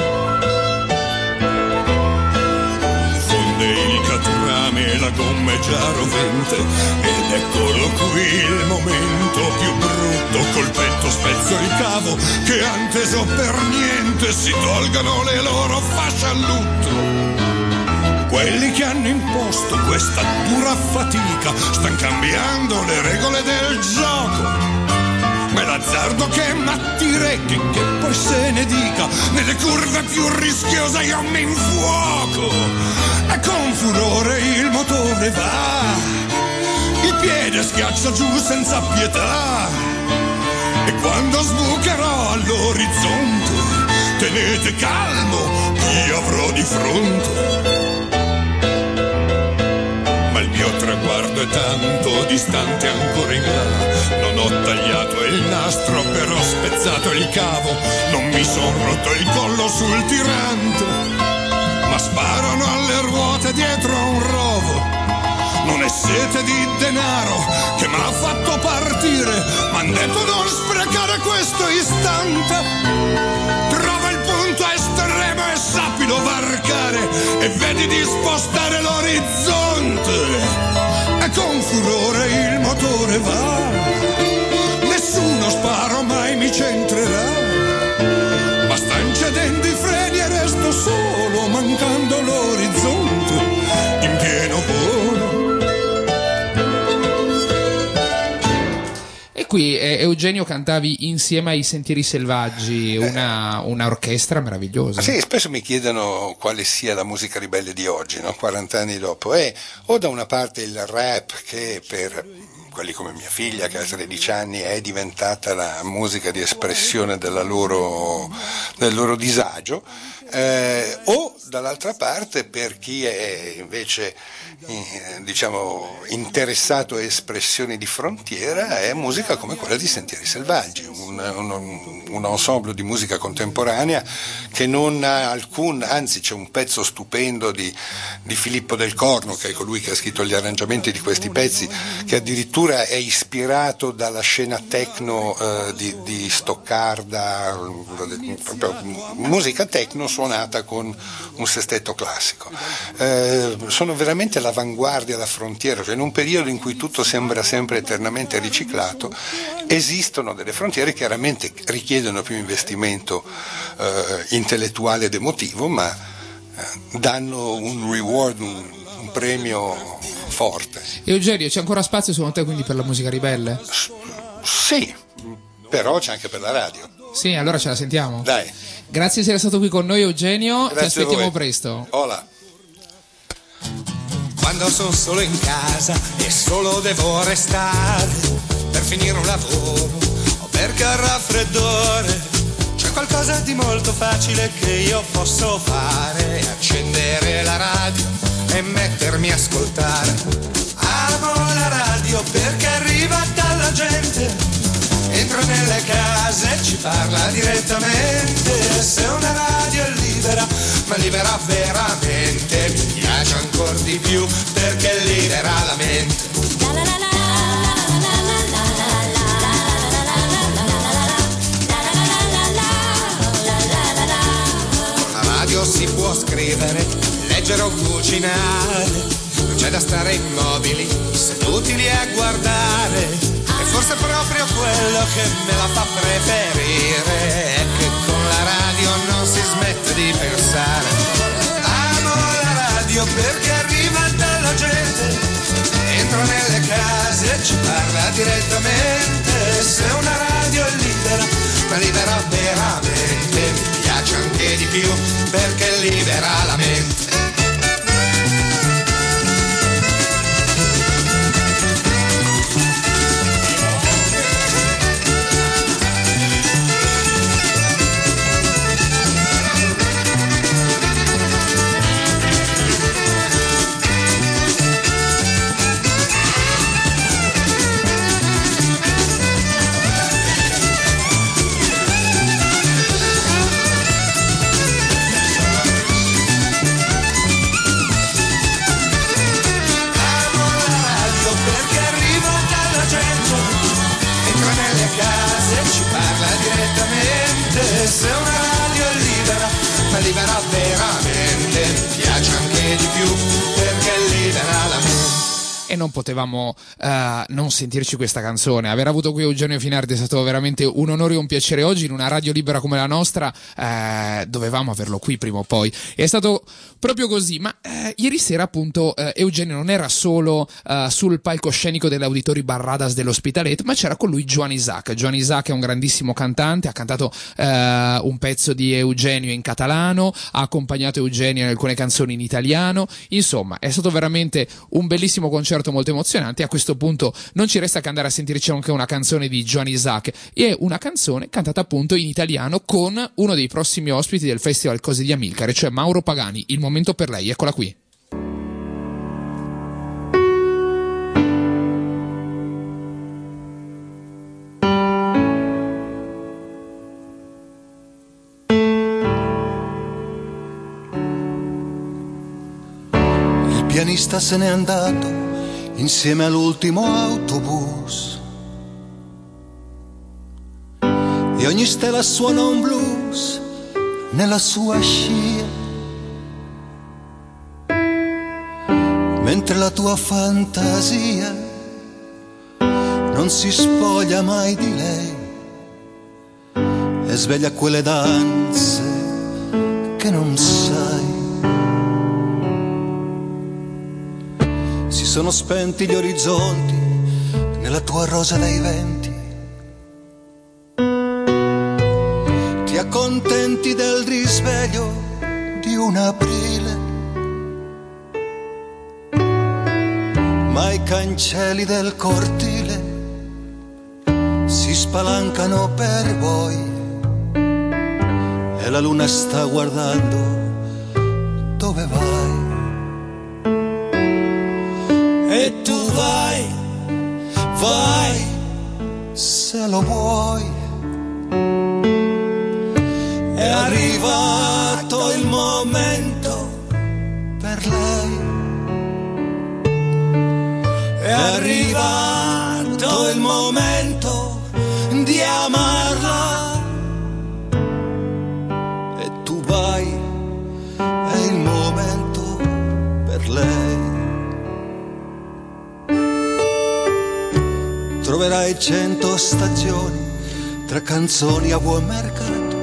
Fonde il catrame, la gomma è già rovente, ed eccolo qui il momento più brutto. Col petto spezzo il cavo, che anteso per niente si tolgano le loro fasce a lutto. Quelli che hanno imposto questa dura fatica stan cambiando le regole del gioco. Ma è l'azzardo che m'attirecchi, che poi se ne dica, nelle curve più rischiose io mi infuoco. E con furore il motore va, il piede schiaccia giù senza pietà. E quando sbucherò all'orizzonte, tenete calmo, chi avrò di fronte. Ma il mio traguardo è tanto distante ancora in là, non ho tagliato il nastro, però spezzato il cavo, non mi son rotto il collo sul tirante, ma sparano alle ruote dietro a un rovo. Non è sete di denaro che m'ha fatto partire, m'han detto non sprecare questo istante. Trova il punto estremo e sappilo varcare, e vedi di spostare l'orizzonte. E con furore il motore va, nessuno sparo mai mi centrerà. Ma stan cedendo i freni e resto solo, mancando l'orizzonte in pieno volo. Qui eh, Eugenio, cantavi insieme ai Sentieri Selvaggi, una, una orchestra meravigliosa. Sì, spesso mi chiedono quale sia la musica ribelle di oggi, no? quaranta anni dopo, e o da una parte il rap, che per quelli come mia figlia che ha tredici anni è diventata la musica di espressione della loro, del loro disagio, eh, o dall'altra parte per chi è invece eh, diciamo interessato a espressioni di frontiera, è musica come quella di Sentieri Selvaggi, un, un, un ensemble di musica contemporanea che non ha alcun, anzi c'è un pezzo stupendo di, di Filippo Del Corno, che è colui che ha scritto gli arrangiamenti di questi pezzi, che addirittura è ispirato dalla scena techno eh, di, di Stoccarda, proprio musica techno suonata con un sestetto classico. Eh, sono veramente all'avanguardia, alla frontiera, cioè in un periodo in cui tutto sembra sempre eternamente riciclato, esistono delle frontiere che chiaramente richiedono più investimento eh, intellettuale ed emotivo, ma eh, danno un reward, un, un premio forte. Eugenio, c'è ancora spazio secondo te quindi per la musica ribelle? S- sì, però c'è anche per la radio. Sì, allora ce la sentiamo. Dai. Grazie di essere stato qui con noi, Eugenio. Grazie, ti aspettiamo voi. presto. Hola. Quando sono solo in casa e solo devo restare per finire un lavoro o perché ho raffreddore, c'è qualcosa di molto facile che io posso fare: accendere la radio e mettermi a ascoltare. Amo la radio perché arriva dalla gente, entra nelle case, ci parla direttamente. Se una radio è libera, ma libera veramente, mi piace ancora di più perché libera la mente. scrivere, leggere o cucinare. Non c'è da stare immobili, seduti lì a guardare. E forse è proprio quello che me la fa preferire, è che con la radio non si smette di pensare. Amo la radio perché arriva dalla gente, entra nelle case e ci parla direttamente. Se una radio è libera, ma libera veramente, mi piace anche di più perché libera la mente. Se una radio è libera, ma libera veramente, mi piace anche di più perché libera la mente. E non potevamo uh, non sentirci questa canzone. Aver avuto qui Eugenio Finardi è stato veramente un onore e un piacere oggi in una radio libera come la nostra. Uh, dovevamo averlo qui prima o poi. È stato proprio così. Ma uh, ieri sera appunto uh, Eugenio non era solo uh, sul palcoscenico dell'Auditori Barradas dell'Hospitalet, ma c'era con lui Joan Isaac. Joan Isaac è un grandissimo cantante, ha cantato uh, un pezzo di Eugenio in catalano, ha accompagnato Eugenio in alcune canzoni in italiano. Insomma, è stato veramente un bellissimo concerto molto emozionante. A questo punto non ci resta che andare a sentirci anche una canzone di Joan Isaac, e una canzone cantata appunto in italiano con uno dei prossimi ospiti del Festival Cose di Amilcare, cioè Mauro Pagani. Il momento per lei, eccola qui. Il pianista se n'è andato insieme all'ultimo autobus e ogni stella suona un blues nella sua scia, mentre la tua fantasia non si spoglia mai di lei e sveglia quelle danze che non sai. Sono spenti gli orizzonti nella tua rosa dei venti, ti accontenti del risveglio di un aprile, ma i cancelli del cortile si spalancano per voi e la luna sta guardando dove vai. E tu vai, vai, se lo vuoi. È arrivato il momento per lei. È arrivato il momento di amarla. E tu vai, è il momento per lei. Troverai cento stagioni tra canzoni a buon mercato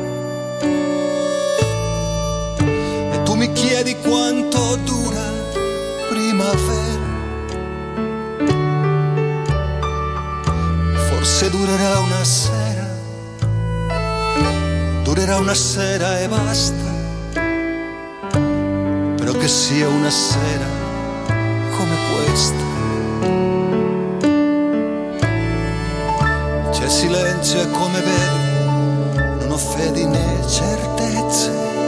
e tu mi chiedi quanto dura primavera. Forse durerà una sera, durerà una sera e basta, però che sia una sera come questa. C'è silenzio e come vedi non ho fedi né certezze.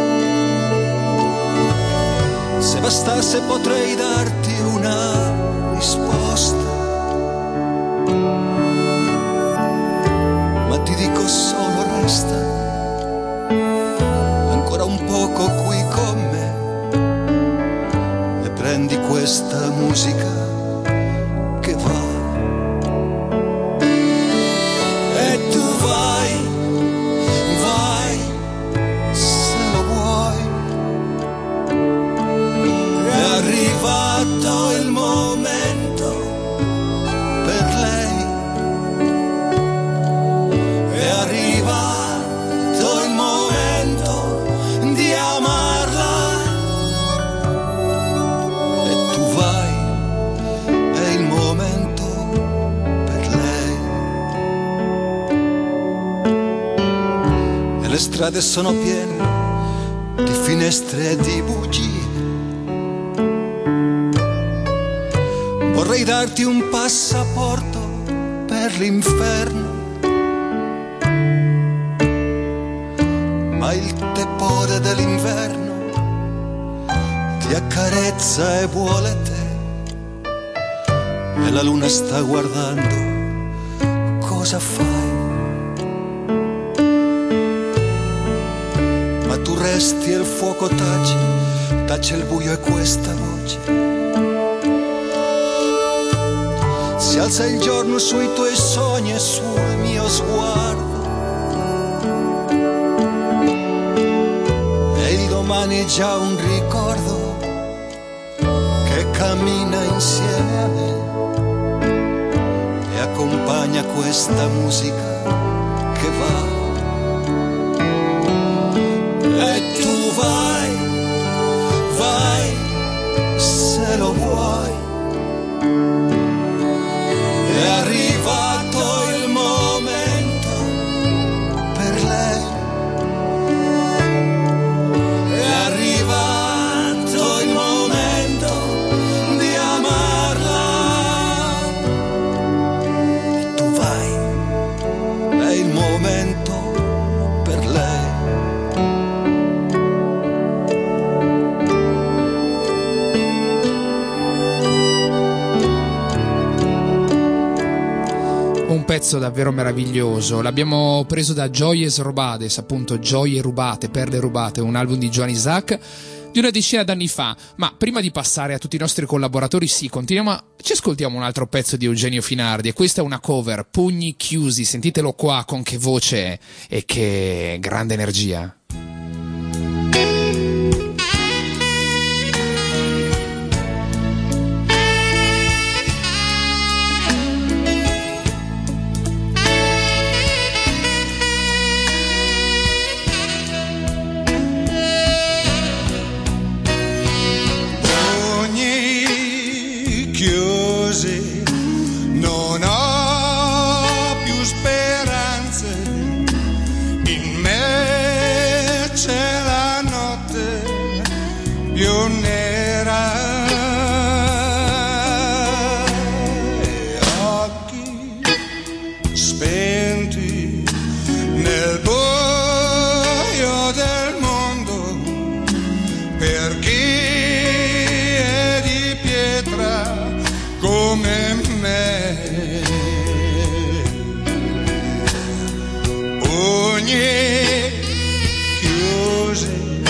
Se bastasse potrei darti una risposta, ma ti dico solo resta ancora un poco qui con me e prendi questa musica che va. Vai, se lo vuoi. le strade sono piene di finestre e di bugie. Vorrei darti un passaporto per l'inferno, ma il tepore dell'inverno ti accarezza e vuole te, e la luna sta guardando cosa fai. Ma tu resti e il fuoco tace, tace il buio e questa voce. Si alza il giorno sui tuoi sogni e sul mio sguardo, e il domani è già un ricordo che cammina insieme a me e accompagna questa musica che va. E tu vai, vai, se lo vuoi, è arrivato il momento per lei, è arrivato il momento di amarla. E tu vai, è il momento per lei. Un pezzo davvero meraviglioso, l'abbiamo preso da Joyes Robades, appunto Gioie rubate, perle rubate, un album di Joan Isaac di una decina d'anni fa. Ma prima di passare a tutti i nostri collaboratori, sì, continuiamo, ci ascoltiamo un altro pezzo di Eugenio Finardi, e questa è una cover, Pugni chiusi, sentitelo qua con che voce e che grande energia. Non ho più speranze, in me c'è la notte più nera, e occhi spenti nel buio del mondo, per chi è di pietra come me. Pugni chiusi,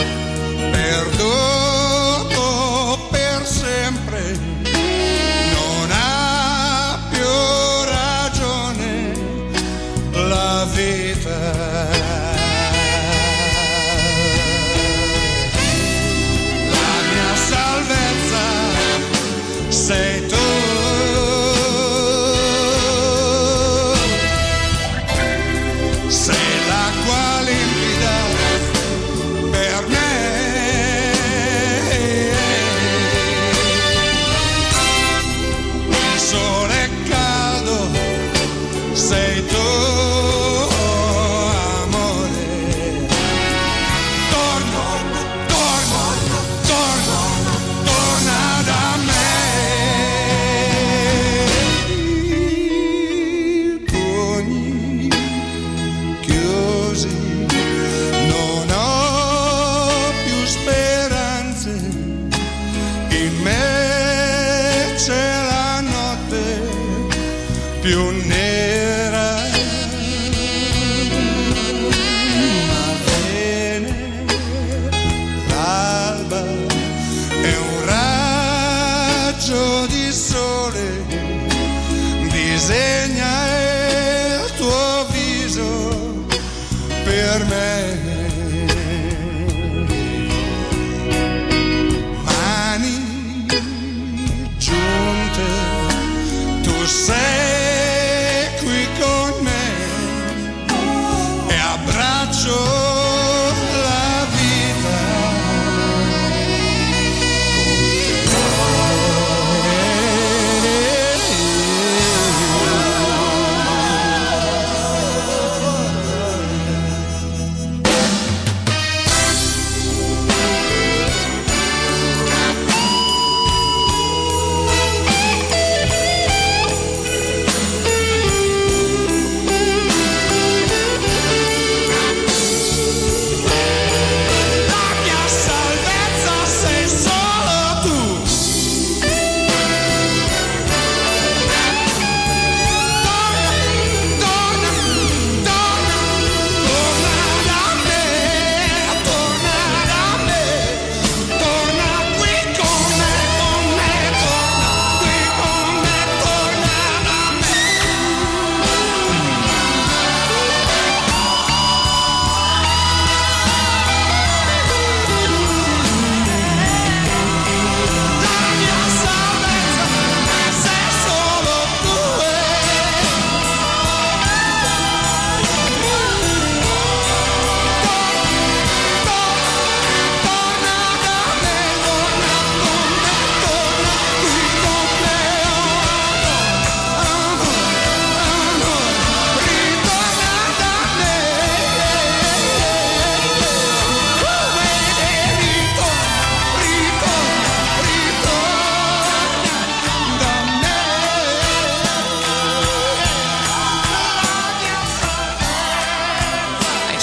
perduto per sempre, non ha più ragione la vita. La mia salvezza sei tu.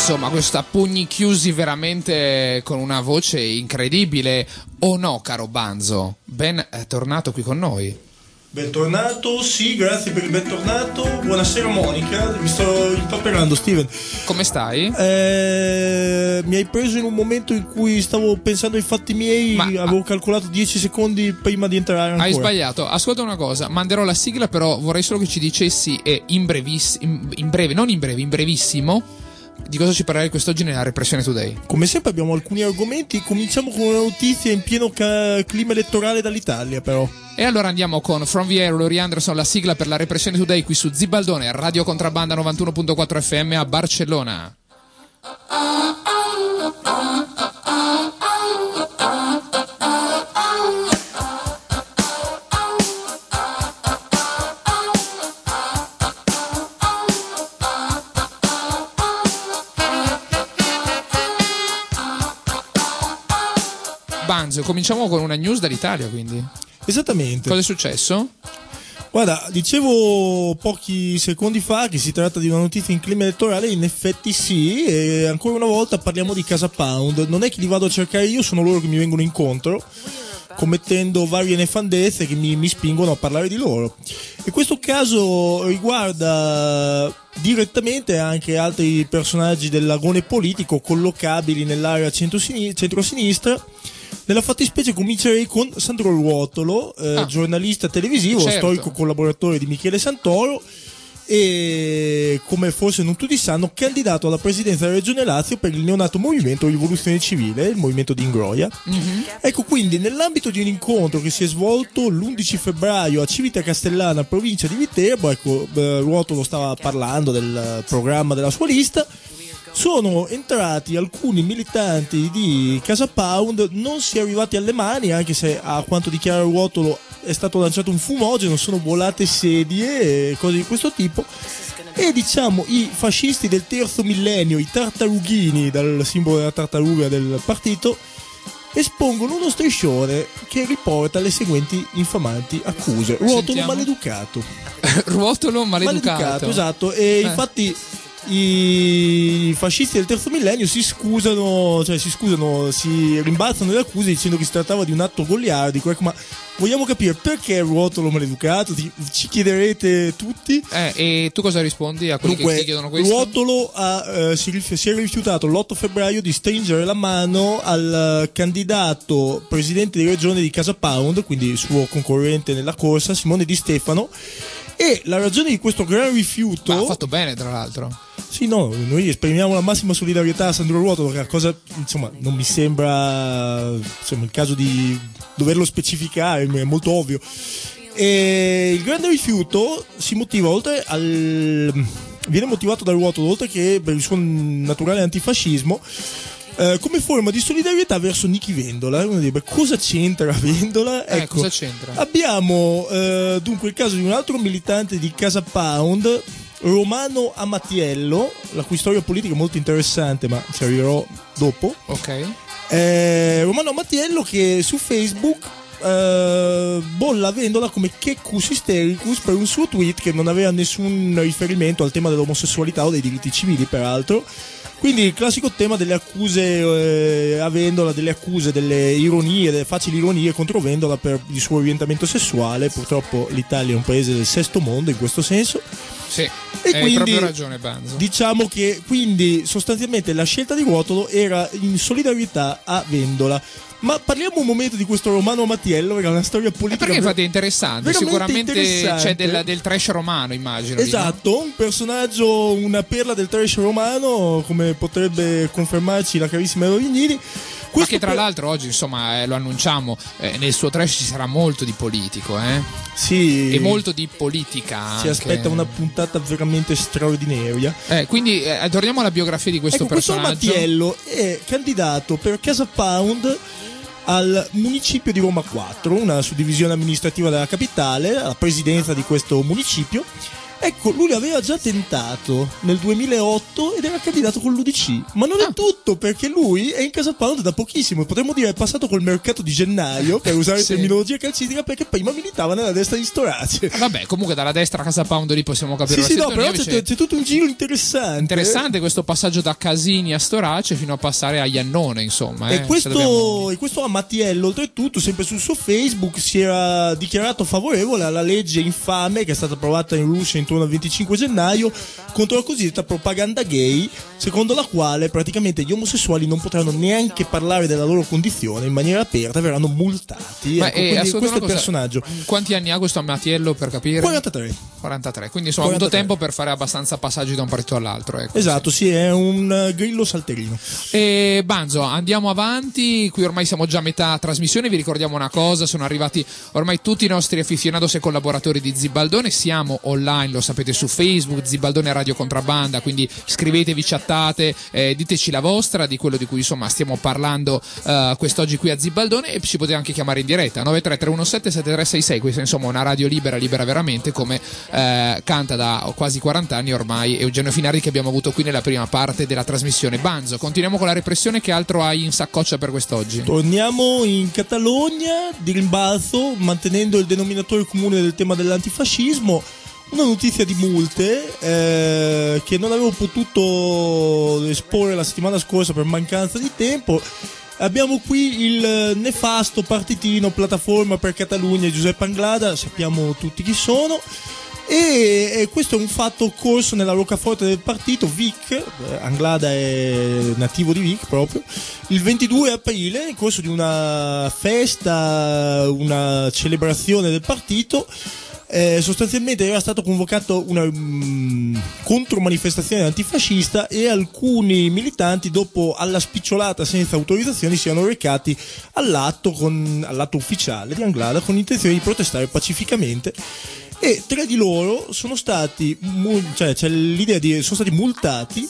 Insomma, questo a pugni chiusi veramente con una voce incredibile, o no, caro Banzo? Ben è tornato qui con noi. Bentornato, sì, grazie per il bentornato. Buonasera Monica, mi sto impapperando, Steven. Come stai? Eh, mi hai preso in un momento in cui stavo pensando ai fatti miei, Ma, avevo ah, calcolato dieci secondi prima di entrare ancora. Hai sbagliato, ascolta una cosa, manderò la sigla, però vorrei solo che ci dicessi eh, in, breviss- in, in breve, non in breve, in brevissimo, di cosa ci parlerai quest'oggi nella Repressione Today. Come sempre abbiamo alcuni argomenti, cominciamo con una notizia in pieno ca- clima elettorale dall'Italia però. E allora andiamo con From the Air, Laurie Anderson, la sigla per la Repressione Today qui su Zibaldone, Radio Contrabbanda novantuno virgola quattro F M a Barcellona. Banzo, cominciamo con una news dall'Italia, quindi. Esattamente. Cosa è successo? Guarda, dicevo pochi secondi fa che si tratta di una notizia in clima elettorale, in effetti sì, e ancora una volta parliamo di Casa Pound. Non è che li vado a cercare io, sono loro che mi vengono incontro, commettendo varie nefandezze che mi, mi spingono a parlare di loro. E questo caso riguarda direttamente anche altri personaggi dell'agone politico collocabili nell'area centro-sinistra. Nella fattispecie comincerei con Sandro Ruotolo, eh, ah, giornalista televisivo, certo, storico collaboratore di Michele Santoro e, come forse non tutti sanno, candidato alla presidenza della Regione Lazio per il neonato movimento Rivoluzione Civile, il movimento di Ingroia. Mm-hmm. Ecco, quindi nell'ambito di un incontro che si è svolto l'undici febbraio a Civita Castellana, provincia di Viterbo, ecco, eh, Ruotolo stava parlando del programma della sua lista. Sono entrati alcuni militanti di Casa Pound, non si è arrivati alle mani, anche se a quanto dichiara Ruotolo è stato lanciato un fumogeno, sono volate sedie e cose di questo tipo, e diciamo i fascisti del terzo millennio, i tartarughini, dal simbolo della tartaruga del partito, espongono uno striscione che riporta le seguenti infamanti accuse. Ruotolo Sentiamo. maleducato. Ruotolo maleducato. Maleducato, esatto, e eh. infatti i fascisti del terzo millennio si scusano, cioè si scusano, si rimbalzano le accuse dicendo che si trattava di un atto goliardico. Ecco, ma vogliamo capire perché Ruotolo maleducato? Ci chiederete tutti. Eh, e tu cosa rispondi a quelli Dunque, che ti chiedono questo? Ruotolo ha, eh, si, rif- si è rifiutato l'otto febbraio di stringere la mano al candidato presidente di regione di Casa Pound, quindi il suo concorrente nella corsa, Simone Di Stefano. E la ragione di questo gran rifiuto... Ma ha fatto bene, tra l'altro. Sì, no, noi esprimiamo la massima solidarietà a Sandro Ruotolo, che cosa, insomma, non mi sembra, insomma, il caso di doverlo specificare, è molto ovvio. E il grande rifiuto si motiva oltre al... viene motivato dal Ruotolo, oltre che per il suo naturale antifascismo, Uh, come forma di solidarietà verso Nichi Vendola. Uno dice, cosa c'entra Vendola? Eh, ecco, cosa c'entra? Abbiamo uh, dunque il caso di un altro militante di Casa Pound, Romano Amatiello, la cui storia politica è molto interessante, ma ci arriverò dopo. Ok. Eh, Romano Amatiello che su Facebook uh, bolla Vendola come Checus Hystericus per un suo tweet che non aveva nessun riferimento al tema dell'omosessualità o dei diritti civili, peraltro. Quindi il classico tema delle accuse eh, a Vendola, delle accuse, delle ironie, delle facili ironie contro Vendola per il suo orientamento sessuale. Purtroppo l'Italia è un paese del sesto mondo in questo senso. Sì, e hai quindi, proprio ragione, Banzo. Diciamo che quindi sostanzialmente la scelta di Ruotolo era in solidarietà a Vendola. Ma parliamo un momento di questo Romano Amatiello, era una storia politica. Eh perché infatti è interessante, sicuramente interessante. C'è del, del trash romano, immagino. Esatto, lì, no? Un personaggio, una perla del trash romano, come potrebbe confermarci la carissima Ero Vignini. Ma che tra l'altro oggi, insomma, eh, lo annunciamo, eh, nel suo trash ci sarà molto di politico, eh? Sì. E molto di politica anche. Ci aspetta una puntata veramente straordinaria. Eh, quindi eh, torniamo alla biografia di questo ecco, personaggio. Questo Amatiello è candidato per Casa Pound al municipio di Roma quattro, una suddivisione amministrativa della capitale, alla presidenza di questo municipio. Ecco, lui aveva già tentato nel duemilaotto ed era candidato con l'U D C, ma non Ah. è tutto, perché lui è in Casa Pound da pochissimo, potremmo dire è passato col mercato di gennaio, per usare Sì. terminologia calcistica, perché prima militava nella destra di Storace. Vabbè, comunque dalla destra a Casa Pound lì possiamo capire Sì, la sì, no, sintonia, però c'è, invece- c'è tutto un giro interessante. Interessante questo passaggio da Casini a Storace fino a passare a Iannone, insomma. eh, E se questo, dobbiamo- e questo Amattiello, oltretutto, sempre sul suo Facebook, si era dichiarato favorevole alla legge infame che è stata approvata in Russia intorno al venticinque gennaio contro la cosiddetta propaganda gay, secondo la quale praticamente gli omosessuali non potranno neanche parlare della loro condizione in maniera aperta, verranno multati. Ma Ecco, eh, quindi ascolta questo è il una cosa, personaggio. quanti anni ha questo Amattiello, per capire? quarantatré. quarantatré, quindi insomma ha avuto quarantatré. tempo per fare abbastanza passaggi da un partito all'altro. Ecco, Esatto, sì, è un eh, grillo salterino. E Banzo, andiamo avanti, qui ormai siamo già a metà trasmissione, vi ricordiamo una cosa, sono arrivati ormai tutti i nostri aficionados e collaboratori di Zibaldone, siamo online, lo sapete, su Facebook, Zibaldone Radio Contrabbanda, quindi scrivetevi, chattate, eh, diteci la vostra di quello di cui insomma stiamo parlando eh, quest'oggi qui a Zibaldone, e ci potete anche chiamare in diretta nove tre tre uno sette sette tre sei sei, questa insomma è una radio libera, libera veramente, come eh, canta da quasi quaranta anni ormai Eugenio Finardi, che abbiamo avuto qui nella prima parte della trasmissione. Banzo, continuiamo con la repressione, che altro hai in saccoccia per quest'oggi? Torniamo in Catalogna di rimbalzo, mantenendo il denominatore comune del tema dell'antifascismo. Una notizia di multe eh, che non avevo potuto esporre la settimana scorsa per mancanza di tempo. Abbiamo qui il nefasto partitino Piattaforma per Catalogna di Giuseppe Anglada, sappiamo tutti chi sono. E, e questo è un fatto occorso nella roccaforte del partito Vic, eh, Anglada è nativo di Vic proprio, il ventidue aprile, in corso di una festa, una celebrazione del partito. Eh, sostanzialmente era stato convocato una um, contromanifestazione antifascista e alcuni militanti, dopo alla spicciolata senza autorizzazioni, si erano recati all'atto, con, all'atto ufficiale di Anglada con l'intenzione di protestare pacificamente. E tre di loro sono stati, cioè c'è l'idea di, sono stati multati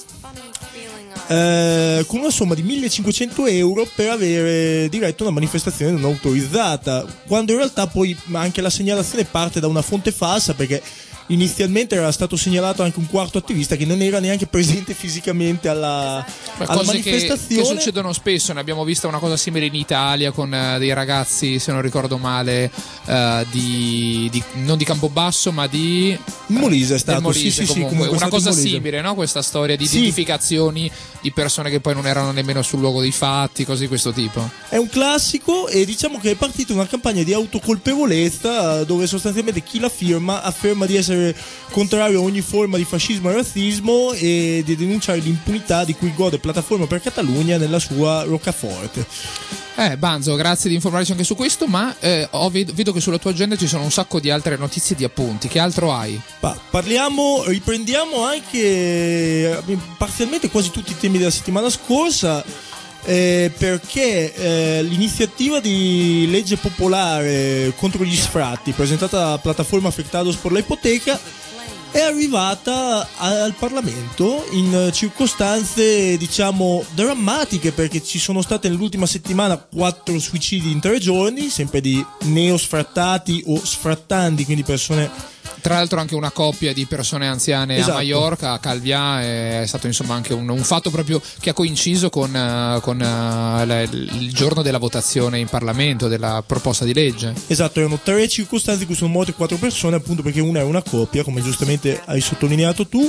eh, con una somma di millecinquecento euro per avere diretto una manifestazione non autorizzata, quando in realtà poi anche la segnalazione parte da una fonte falsa, perché inizialmente era stato segnalato anche un quarto attivista che non era neanche presente fisicamente alla, Ma alla cose che, manifestazione. che succedono spesso, ne abbiamo vista una cosa simile in Italia con uh, dei ragazzi, se non ricordo male, uh, di, di non di Campobasso ma di In Molise è del stato, Molise, sì, sì, sì, comunque. comunque è Una stato in cosa Molise. simile, no? Questa storia di Sì. identificazioni di persone che poi non erano nemmeno sul luogo dei fatti, cose di questo tipo. È un classico, e diciamo che è partita una campagna di autocolpevolezza dove sostanzialmente chi la firma afferma di essere contrario a ogni forma di fascismo e razzismo e di denunciare l'impunità di cui gode Piattaforma per Catalogna nella sua roccaforte. Eh, Banzo, grazie di informarci anche su questo, ma eh, ho- vedo, vedo che sulla tua agenda ci sono un sacco di altre notizie, di appunti. Che altro hai? Pa- parliamo, riprendiamo anche eh, parzialmente quasi tutti i temi della settimana scorsa. Eh, perché eh, l'iniziativa di legge popolare contro gli sfratti presentata dalla piattaforma Afectados por la Ipoteca è arrivata al Parlamento in circostanze diciamo drammatiche, perché ci sono state nell'ultima settimana quattro suicidi in tre giorni, sempre di neosfrattati o sfrattandi, quindi persone. Tra l'altro anche una coppia di persone anziane Esatto. a Maiorca, a Calvià, è stato insomma anche un, un fatto proprio che ha coinciso con, eh, con eh, la- il giorno della votazione in Parlamento della proposta di legge. Esatto, erano tre circostanze in cui sono morte quattro persone, appunto perché una è una coppia, come giustamente hai sottolineato tu.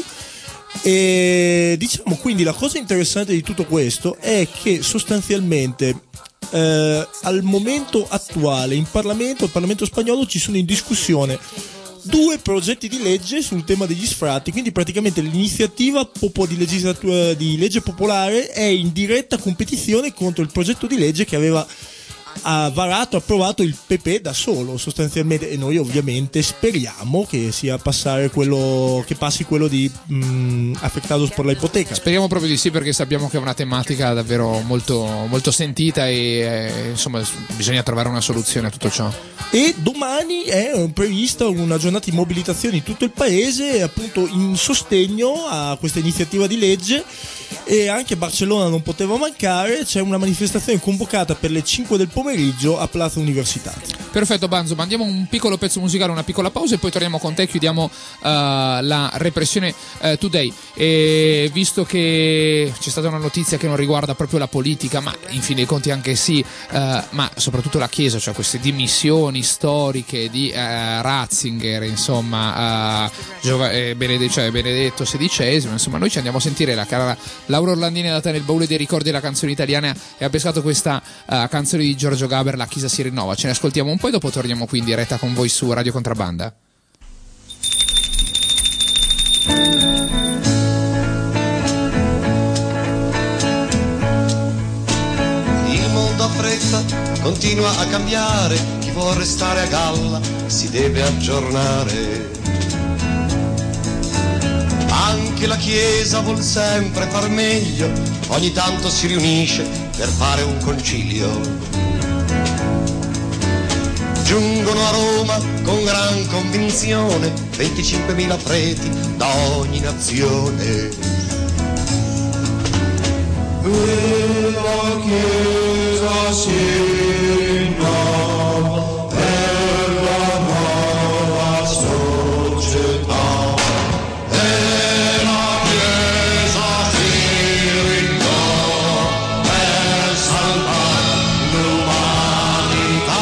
E diciamo quindi la cosa interessante di tutto questo è che sostanzialmente eh, al momento attuale in Parlamento, al Parlamento spagnolo, ci sono in discussione due progetti di legge sul tema degli sfratti, quindi praticamente l'iniziativa popo- di, legislatura- di legge popolare è in diretta competizione contro il progetto di legge che aveva ha varato, approvato il P P da solo sostanzialmente, e noi ovviamente speriamo che sia passare quello che passi quello di mh, Afectados por la Ipoteca. Speriamo proprio di sì, perché sappiamo che è una tematica davvero molto, molto sentita e eh, insomma bisogna trovare una soluzione a tutto ciò. E domani è prevista una giornata di mobilitazione in tutto il paese, appunto in sostegno a questa iniziativa di legge, e anche Barcellona non poteva mancare. C'è una manifestazione convocata per le cinque del pomeriggio a Plaza Università. Perfetto Banzo, mandiamo un piccolo pezzo musicale, una piccola pausa e poi torniamo con te e chiudiamo uh, la repressione uh, today. E visto che c'è stata una notizia che non riguarda proprio la politica, ma in fin dei conti anche sì, uh, ma soprattutto la Chiesa, cioè queste dimissioni storiche di uh, Ratzinger, insomma, uh, Giova- eh, Benedetto, cioè Benedetto sedicesimo, insomma, noi ci andiamo a sentire la cara Laura Orlandini, è andata nel baule dei ricordi della canzone italiana e ha pescato questa uh, canzone di Giorgio Gaber, La Chiesa si rinnova. Ce ne ascoltiamo un po' e dopo torniamo qui in diretta con voi su Radio Contrabbanda. Il mondo a fretta continua a cambiare, chi vuol restare a galla si deve aggiornare. Anche la Chiesa vuol sempre far meglio, ogni tanto si riunisce per fare un concilio. Giungono a Roma con gran convinzione venticinquemila preti da ogni nazione. E la Chiesa si rinnova per la nuova società. E la Chiesa si rinnova per salvare l'umanità.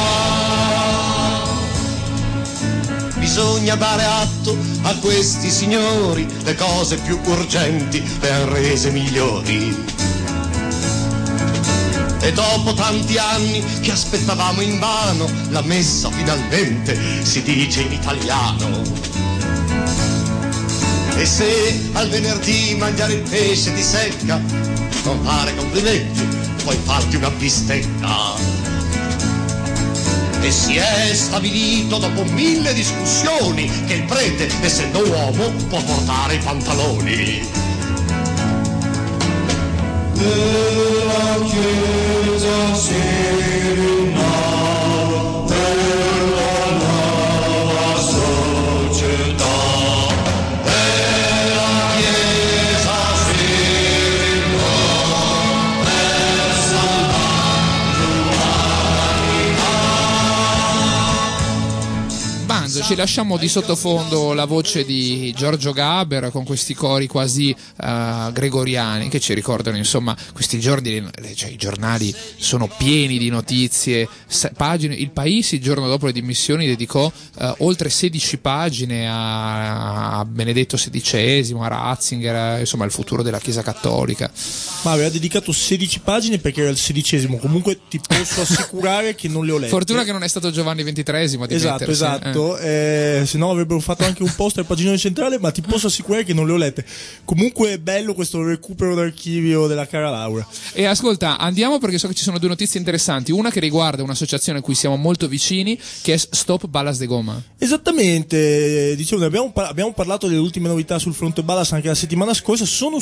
Bisogna dare atto a questi signori, le cose più urgenti le han rese migliori. E dopo tanti anni che aspettavamo invano, la messa finalmente si dice in italiano. E se al venerdì mangiare il pesce ti secca, non fare complimenti, puoi farti una bistecca. E si è stabilito dopo mille discussioni che il prete, essendo uomo, può portare i pantaloni. E la Chiesa si rinnova per la nuova società. E la Chiesa si rinnova per salvare l'umanità. Banzo, ci lasciamo di sottofondo la voce di Giorgio Gaber con questi cori quasi uh, gregoriani che ci ricordano, insomma, questi giorni, cioè i giornali sono pieni di notizie, pagine. Il Paese il giorno dopo le dimissioni dedicò uh, oltre sedici pagine a, a Benedetto sedicesimo, a Ratzinger, a, insomma al futuro della Chiesa Cattolica. Ma aveva dedicato sedici pagine perché era il sedicesimo, comunque ti posso assicurare che non le ho lette. Fortuna che non è stato Giovanni ventitreesimo a esatto, dimettersi. esatto, eh. Eh, se no avrebbero fatto anche un post al paginone centrale, ma ti posso assicurare che non le ho lette. Comunque è bello questo recupero d'archivio della cara Laura. E ascolta, andiamo perché so che ci sono due notizie interessanti, una che riguarda un'associazione a cui siamo molto vicini, che è Stop Balas de Goma. Esattamente, dicevo, abbiamo, abbiamo parlato delle ultime novità sul fronte Balas anche la settimana scorsa. Sono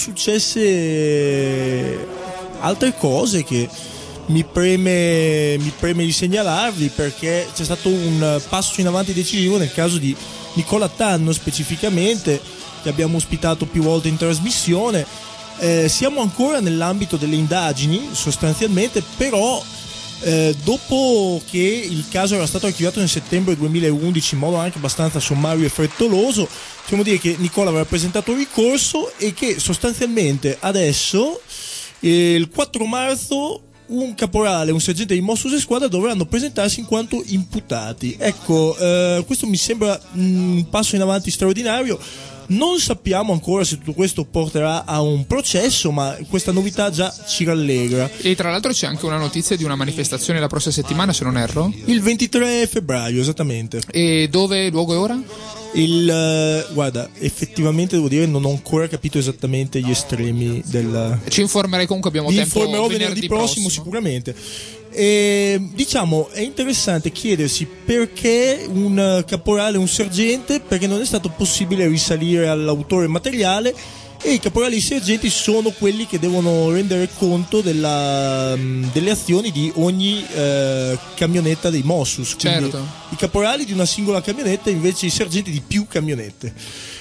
successe altre cose che mi preme, mi preme di segnalarvi, perché c'è stato un passo in avanti decisivo nel caso di Nicola Tanno specificamente, che abbiamo ospitato più volte in trasmissione. Eh, siamo ancora nell'ambito delle indagini sostanzialmente, però eh, dopo che il caso era stato archiviato nel settembre duemilaundici in modo anche abbastanza sommario e frettoloso, possiamo dire che Nicola aveva presentato ricorso e che sostanzialmente adesso eh, il quattro marzo un caporale e un sergente di Mossos e Squadra dovranno presentarsi in quanto imputati. Ecco, eh, questo mi sembra un passo in avanti straordinario. Non sappiamo ancora se tutto questo porterà a un processo, ma questa novità già ci rallegra. E tra l'altro c'è anche una notizia di una manifestazione la prossima settimana, se non erro. Il ventitré febbraio, esattamente. E dove, luogo e ora? Il uh, guarda, effettivamente devo dire non ho ancora capito esattamente gli estremi del. Ci informerei, comunque abbiamo Vi tempo. informerò venerdì, venerdì prossimo, prossimo sicuramente. E, diciamo, è interessante chiedersi perché un caporale e un sergente, perché non è stato possibile risalire all'autore materiale, e i caporali e i sergenti sono quelli che devono rendere conto della, delle azioni di ogni eh, camionetta dei Mossus. Certo. I caporali di una singola camionetta, invece i sergenti di più camionette.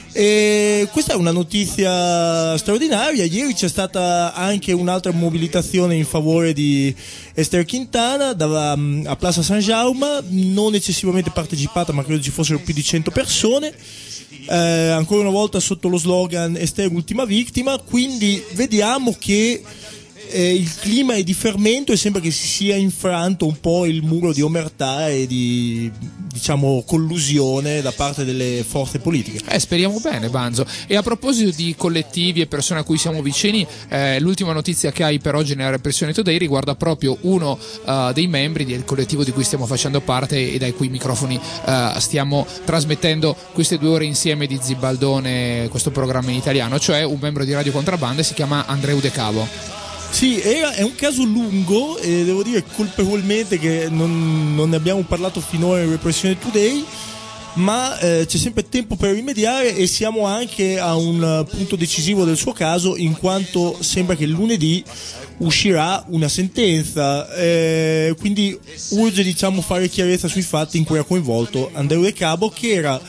E questa è una notizia straordinaria. Ieri c'è stata anche un'altra mobilitazione in favore di Esther Quintana da, a Plaza San Jaume, non eccessivamente partecipata, ma credo ci fossero più di cento persone. Eh, ancora una volta sotto lo slogan Esther ultima vittima, quindi vediamo che eh, il clima è di fermento e sembra che si sia infranto un po' il muro di omertà e di, diciamo, collusione da parte delle forze politiche. Eh, speriamo bene, Banzo. E a proposito di collettivi e persone a cui siamo vicini, eh, l'ultima notizia che hai per oggi nella Repressione Today riguarda proprio uno uh, dei membri del collettivo di cui stiamo facendo parte e dai cui microfoni uh, stiamo trasmettendo queste due ore insieme di Zibaldone, questo programma in italiano, cioè un membro di Radio Contrabanda, si chiama Andreu De Cabo. Sì, è un caso lungo e devo dire colpevolmente che non, non ne abbiamo parlato finora in Repressione Today, ma eh, c'è sempre tempo per rimediare e siamo anche a un punto decisivo del suo caso, in quanto sembra che lunedì uscirà una sentenza, eh, quindi urge, diciamo, fare chiarezza sui fatti in cui ha coinvolto Andreu De Cabo, che era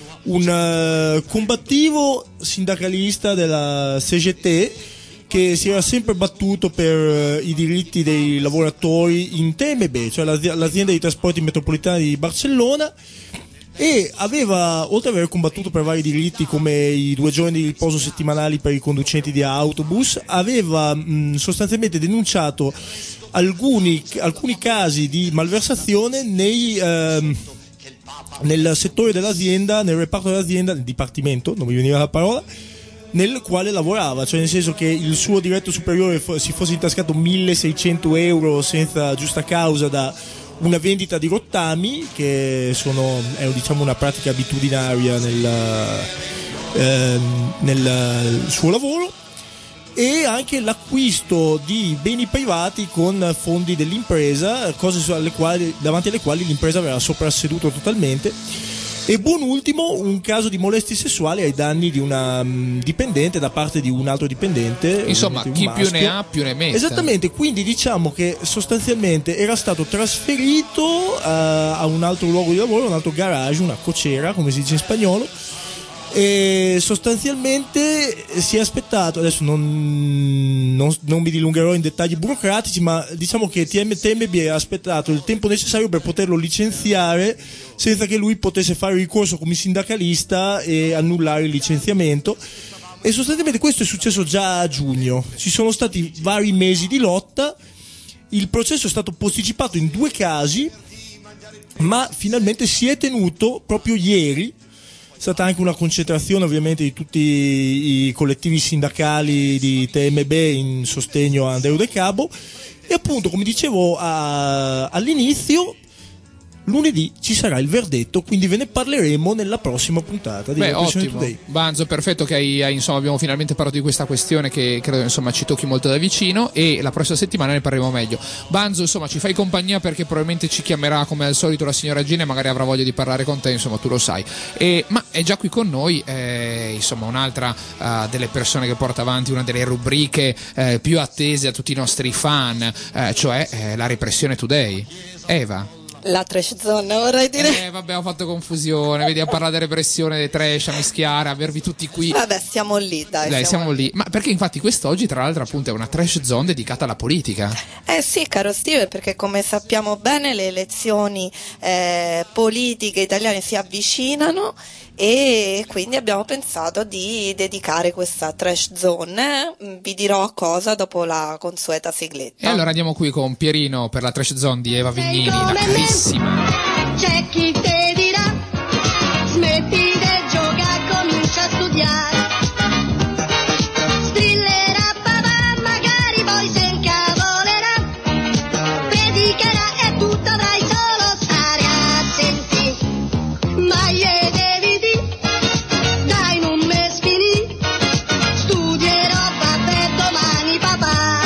un uh, combattivo sindacalista della C G T che si era sempre battuto per uh, i diritti dei lavoratori in T M B, cioè l'azienda di trasporti metropolitani di Barcellona, e aveva, oltre ad aver combattuto per vari diritti come i due giorni di riposo settimanali per i conducenti di autobus, aveva mh, sostanzialmente denunciato alcuni, alcuni casi di malversazione nei, ehm, nel settore dell'azienda, nel reparto dell'azienda, nel dipartimento, non mi veniva la parola, nel quale lavorava, cioè nel senso che il suo diretto superiore fo- si fosse intascato milleseicento euro senza giusta causa da una vendita di rottami, che sono, è, diciamo, una pratica abitudinaria nel, eh, nel suo lavoro, e anche l'acquisto di beni privati con fondi dell'impresa, cose alle quali, davanti alle quali l'impresa aveva soprasseduto totalmente. E buon ultimo, un caso di molestie sessuali ai danni di una um, dipendente da parte di un altro dipendente. Insomma, chi maschio. più ne ha più ne metta. Esattamente, quindi diciamo che sostanzialmente era stato trasferito uh, a un altro luogo di lavoro, un altro garage, una cocera, come si dice in spagnolo, e sostanzialmente si è aspettato, adesso non, non, non mi dilungherò in dettagli burocratici, ma diciamo che T M B ha aspettato il tempo necessario per poterlo licenziare senza che lui potesse fare ricorso come sindacalista e annullare il licenziamento. E sostanzialmente questo è successo già a giugno, ci sono stati vari mesi di lotta, il processo è stato posticipato in due casi, ma finalmente si è tenuto proprio ieri. È stata anche una concentrazione ovviamente di tutti i collettivi sindacali di T M B in sostegno a Andreu De Cabo, e appunto, come dicevo a, all'inizio, lunedì ci sarà il verdetto, quindi ve ne parleremo nella prossima puntata di Beh, Repressione ottimo. Today. Banzo, perfetto che hai, insomma, abbiamo finalmente parlato di questa questione che credo, insomma, ci tocchi molto da vicino, e la prossima settimana ne parleremo meglio. Banzo, insomma, ci fai compagnia perché probabilmente ci chiamerà come al solito la signora Gina e magari avrà voglia di parlare con te, insomma, tu lo sai. E, ma è già qui con noi, eh, insomma, un'altra uh, delle persone che porta avanti una delle rubriche eh, più attese a tutti i nostri fan, eh, cioè eh, la Repressione Today. Eva. La trash zone, vorrei dire. Eh, vabbè, ho fatto confusione. Vedi, a parlare di repressione, dei trash, a mischiare, a avervi tutti qui. Vabbè, siamo lì, dai. Dai, siamo, siamo lì. Ma perché infatti quest'oggi, tra l'altro, appunto, è una trash zone dedicata alla politica. Eh sì, caro Steve, perché come sappiamo bene le elezioni eh, politiche italiane si avvicinano, e quindi abbiamo pensato di dedicare questa trash zone. Vi dirò a cosa dopo la consueta sigletta. E allora andiamo qui con Pierino per la trash zone di Eva Vignini, la carissima. C'è chi te dirà smetti di giocare, comincia a studiare. Strillerà papà, magari poi se incavolerà. Predicherà e tu dovrai solo stare a sentire. Ma io devi dire, dai non me sfinì, studierò per domani papà.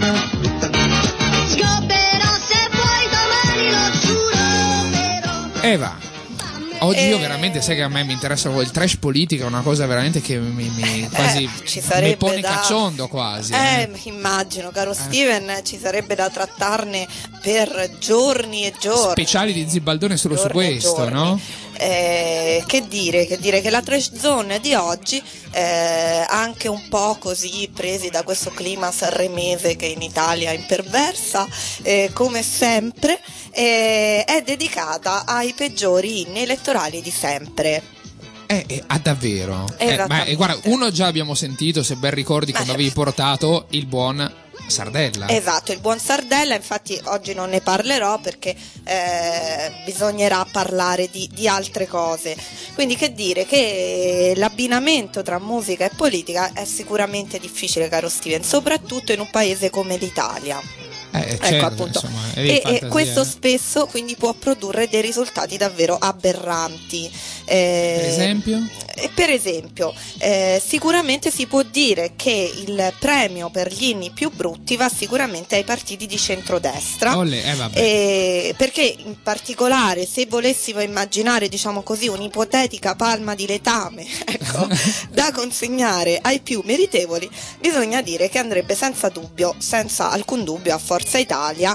Sgobberò se vuoi domani, lo giuro però. Eva, oggi Eh. io veramente, sai che a me mi interessa il trash politica, è una cosa veramente che mi, mi quasi Eh, ci sarebbe mi pone da- cacciondo quasi. Eh, immagino, caro Steven, ci sarebbe da trattarne per giorni e giorni. Speciali di Zibaldone solo su Giorni e questo, giorni. no? Eh, che dire, che dire che la trash zone di oggi, eh, anche un po' così presi da questo clima sanremese che in Italia imperversa, eh, come sempre, eh, è dedicata ai peggiori inni elettorali di sempre. Eh, eh, ah, davvero? Eh, ma eh, guarda, uno già abbiamo sentito, se ben ricordi, quando avevi portato il buon Sardella. Esatto, il buon Sardella, infatti oggi non ne parlerò perché eh, bisognerà parlare di, di altre cose. Quindi che dire, che l'abbinamento tra musica e politica è sicuramente difficile, caro Steven, soprattutto in un paese come l'Italia. Eh, ecco, certo, appunto. Insomma, e, fantasia, e questo eh. spesso quindi può produrre dei risultati davvero aberranti. Eh, per esempio? Eh, per esempio, eh, sicuramente si può dire che il premio per gli inni più brutti va sicuramente ai partiti di centrodestra. Olle, eh, vabbè. Eh, perché in particolare, se volessimo immaginare, diciamo così, un'ipotetica palma di letame, ecco, da consegnare ai più meritevoli, bisogna dire che andrebbe senza dubbio, senza alcun dubbio, a Forza Italia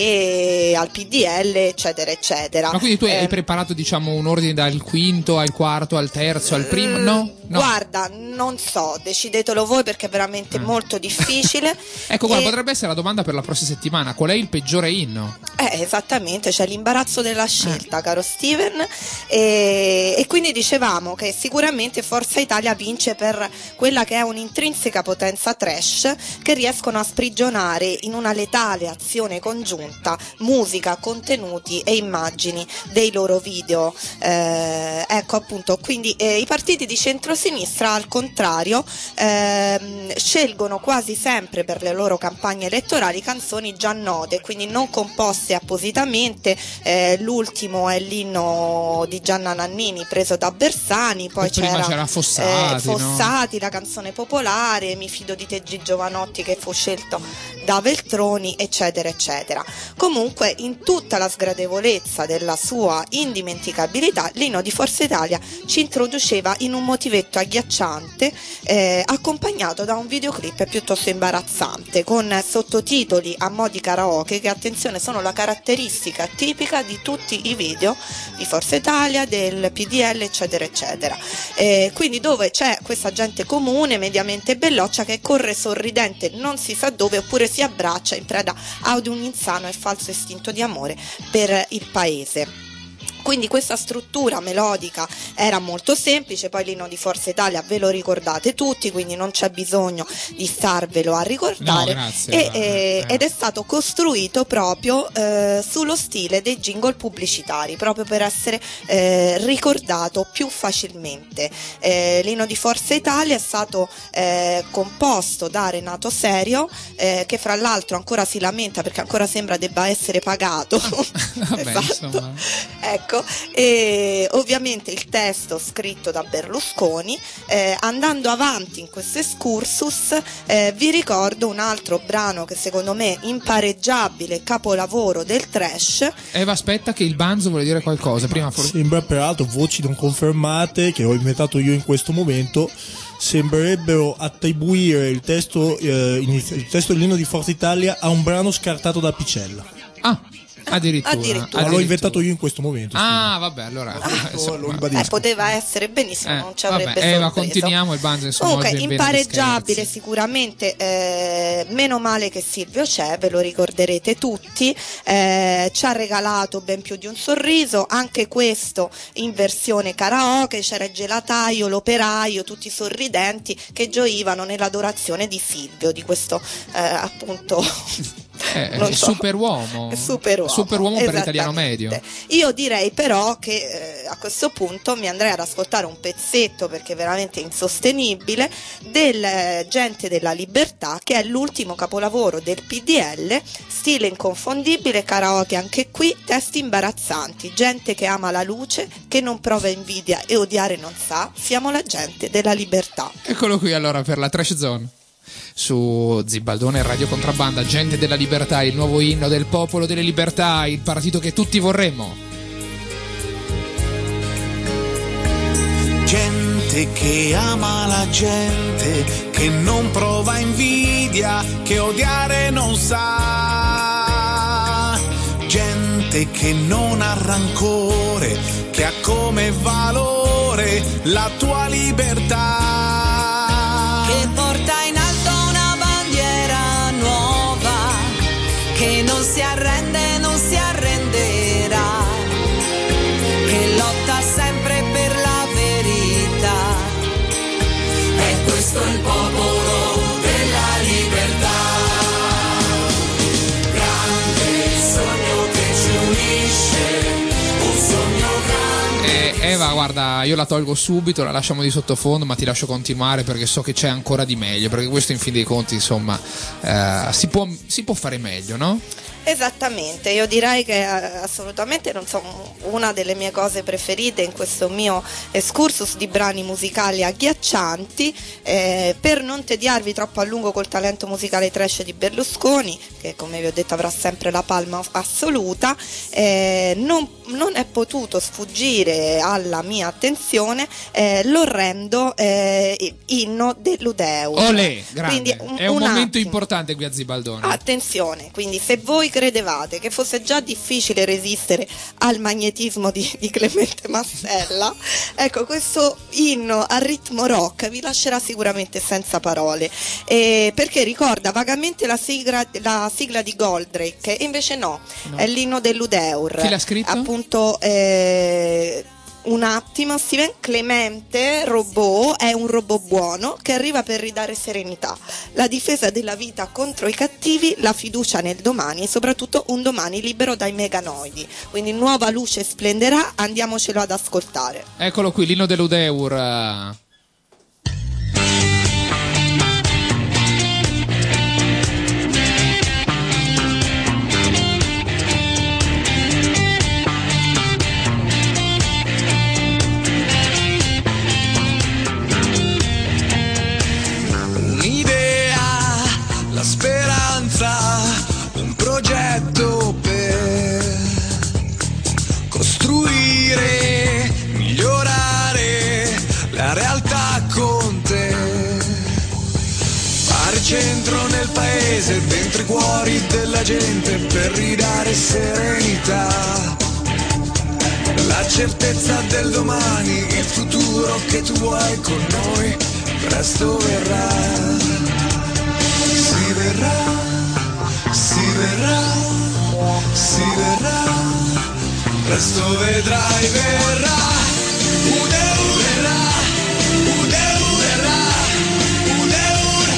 e al P D L, eccetera eccetera. Ma quindi tu hai eh, preparato, diciamo, un ordine dal quinto al quarto al terzo al primo? No? No. Guarda, non so, decidetelo voi perché è veramente Mm. molto difficile. Ecco, guarda, E- potrebbe essere la domanda per la prossima settimana: qual è il peggiore inno? Eh, esattamente, c'è l'imbarazzo della scelta, caro Steven, e, e quindi dicevamo che sicuramente Forza Italia vince per quella che è un'intrinseca potenza trash che riescono a sprigionare in una letale azione congiunta musica, contenuti e immagini dei loro video. Eh, ecco appunto, quindi eh, i partiti di centrosinistra al contrario ehm, scelgono quasi sempre per le loro campagne elettorali canzoni già note, quindi non composte appositamente. Eh, l'ultimo è l'inno di Gianna Nannini preso da Bersani, poi E prima c'era, c'era Fossati, eh, Fossati, la canzone popolare, Mi fido di te Gigi Giovanotti, che fu scelto da Veltroni, eccetera eccetera. Comunque, in tutta la sgradevolezza della sua indimenticabilità, l'inno di Forza Italia ci introduceva in un motivetto agghiacciante, eh, accompagnato da un videoclip piuttosto imbarazzante con sottotitoli a mo' di karaoke, che attenzione sono la caratteristica tipica di tutti i video di Forza Italia, del P D L, eccetera eccetera. Eh, quindi dove c'è questa gente comune, mediamente belloccia, che corre sorridente non si sa dove, oppure si abbraccia in preda ad un insano e falso istinto di amore per il paese. Quindi questa struttura melodica era molto semplice, poi l'inno di Forza Italia ve lo ricordate tutti, quindi non c'è bisogno di starvelo a ricordare. No, grazie, e, no, eh, eh. ed è stato costruito proprio eh, sullo stile dei jingle pubblicitari, proprio per essere eh, ricordato più facilmente. Eh, l'inno di Forza Italia è stato eh, composto da Renato Serio, eh, che fra l'altro ancora si lamenta perché ancora sembra debba essere pagato. Vabbè, Esatto. insomma. Ecco, e ovviamente il testo scritto da Berlusconi. Eh, andando avanti in questo excursus, eh, vi ricordo un altro brano che secondo me impareggiabile, capolavoro del trash. Eva, aspetta che il Banzo vuole dire qualcosa. Prima for- Sembra peraltro, voci non confermate che ho inventato io in questo momento, sembrerebbero attribuire il testo, eh, iniz- il testo dell'inno di Forza Italia a un brano scartato da Picella. Ah, addirittura. Addirittura. Ma l'ho inventato io in questo momento. Ah, vabbè, allora. sì. insomma. Lo ribadisco. Eh, poteva essere benissimo, Eh, non ci avrebbe vabbè, Eva, sorpreso. continuiamo, il Banzo, insomma, Comunque, oggi è in vena di impareggiabile scherzi. sicuramente, eh, meno male che Silvio c'è, ve lo ricorderete tutti, eh, ci ha regalato ben più di un sorriso, anche questo in versione karaoke, c'era il gelataio, l'operaio, tutti sorridenti che gioivano nell'adorazione di Silvio, di questo eh, appunto... Eh, non il so. superuomo. Superuomo, Superuomo per l'italiano esattamente. medio. Io direi però che eh, a questo punto mi andrei ad ascoltare un pezzetto, perché è veramente insostenibile, del eh, Gente della Libertà, che è l'ultimo capolavoro del P D L, stile inconfondibile, karaoke anche qui, testi imbarazzanti, gente che ama la luce, che non prova invidia e odiare non sa, siamo la gente della libertà. Eccolo qui allora per la Trash Zone. Su Zibaldone Radio Contrabbanda, Gente della Libertà, il nuovo inno del popolo delle libertà, il partito che tutti vorremmo. Gente che ama la gente, che non prova invidia, che odiare non sa. Gente che non ha rancore, che ha come valore la tua libertà, che porta in alto una bandiera nuova, che non si arrende, non si arrenderà, che lotta sempre per la verità. E questo è il popolo della libertà, grande sogno che ci unisce, un sogno grande. Eh, Eva, guarda, io la tolgo subito, la lasciamo di sottofondo, ma ti lascio continuare perché so che c'è ancora di meglio, perché questo in fin dei conti, insomma, eh, si può, si può fare meglio, no? Esattamente, io direi che assolutamente non so, una delle mie cose preferite in questo mio excursus di brani musicali agghiaccianti, eh, per non tediarvi troppo a lungo col talento musicale trash di Berlusconi, che come vi ho detto avrà sempre la palma assoluta, eh, non, non è potuto sfuggire alla mia attenzione eh, l'orrendo eh, inno dell'Udeur. Olè, grande. Quindi un, è un, un momento attimo. importante qui a Zibaldone. Attenzione, quindi se voi credevate che fosse già difficile resistere al magnetismo di, di Clemente Mastella, ecco, questo inno a ritmo rock vi lascerà sicuramente senza parole, eh, perché ricorda vagamente la sigla, la sigla di Goldrake, e invece no, no, è l'inno dell'Udeur. Chi l'ha scritto? Appunto, eh, un attimo, Steven Clemente Robot è un robot buono che arriva per ridare serenità, la difesa della vita contro i cattivi, la fiducia nel domani e soprattutto un domani libero dai meganoidi. Quindi nuova luce splenderà, andiamocelo ad ascoltare. Eccolo qui, l'inno dell'Udeur. La speranza, un progetto per costruire, migliorare la realtà con te, fare centro nel paese, dentro i cuori della gente per ridare serenità, la certezza del domani, il futuro che tu vuoi con noi presto verrà. Si verrà, si verrà, si verrà, presto vedrai, verrà, Udeur verrà, Udeur verrà, Udeur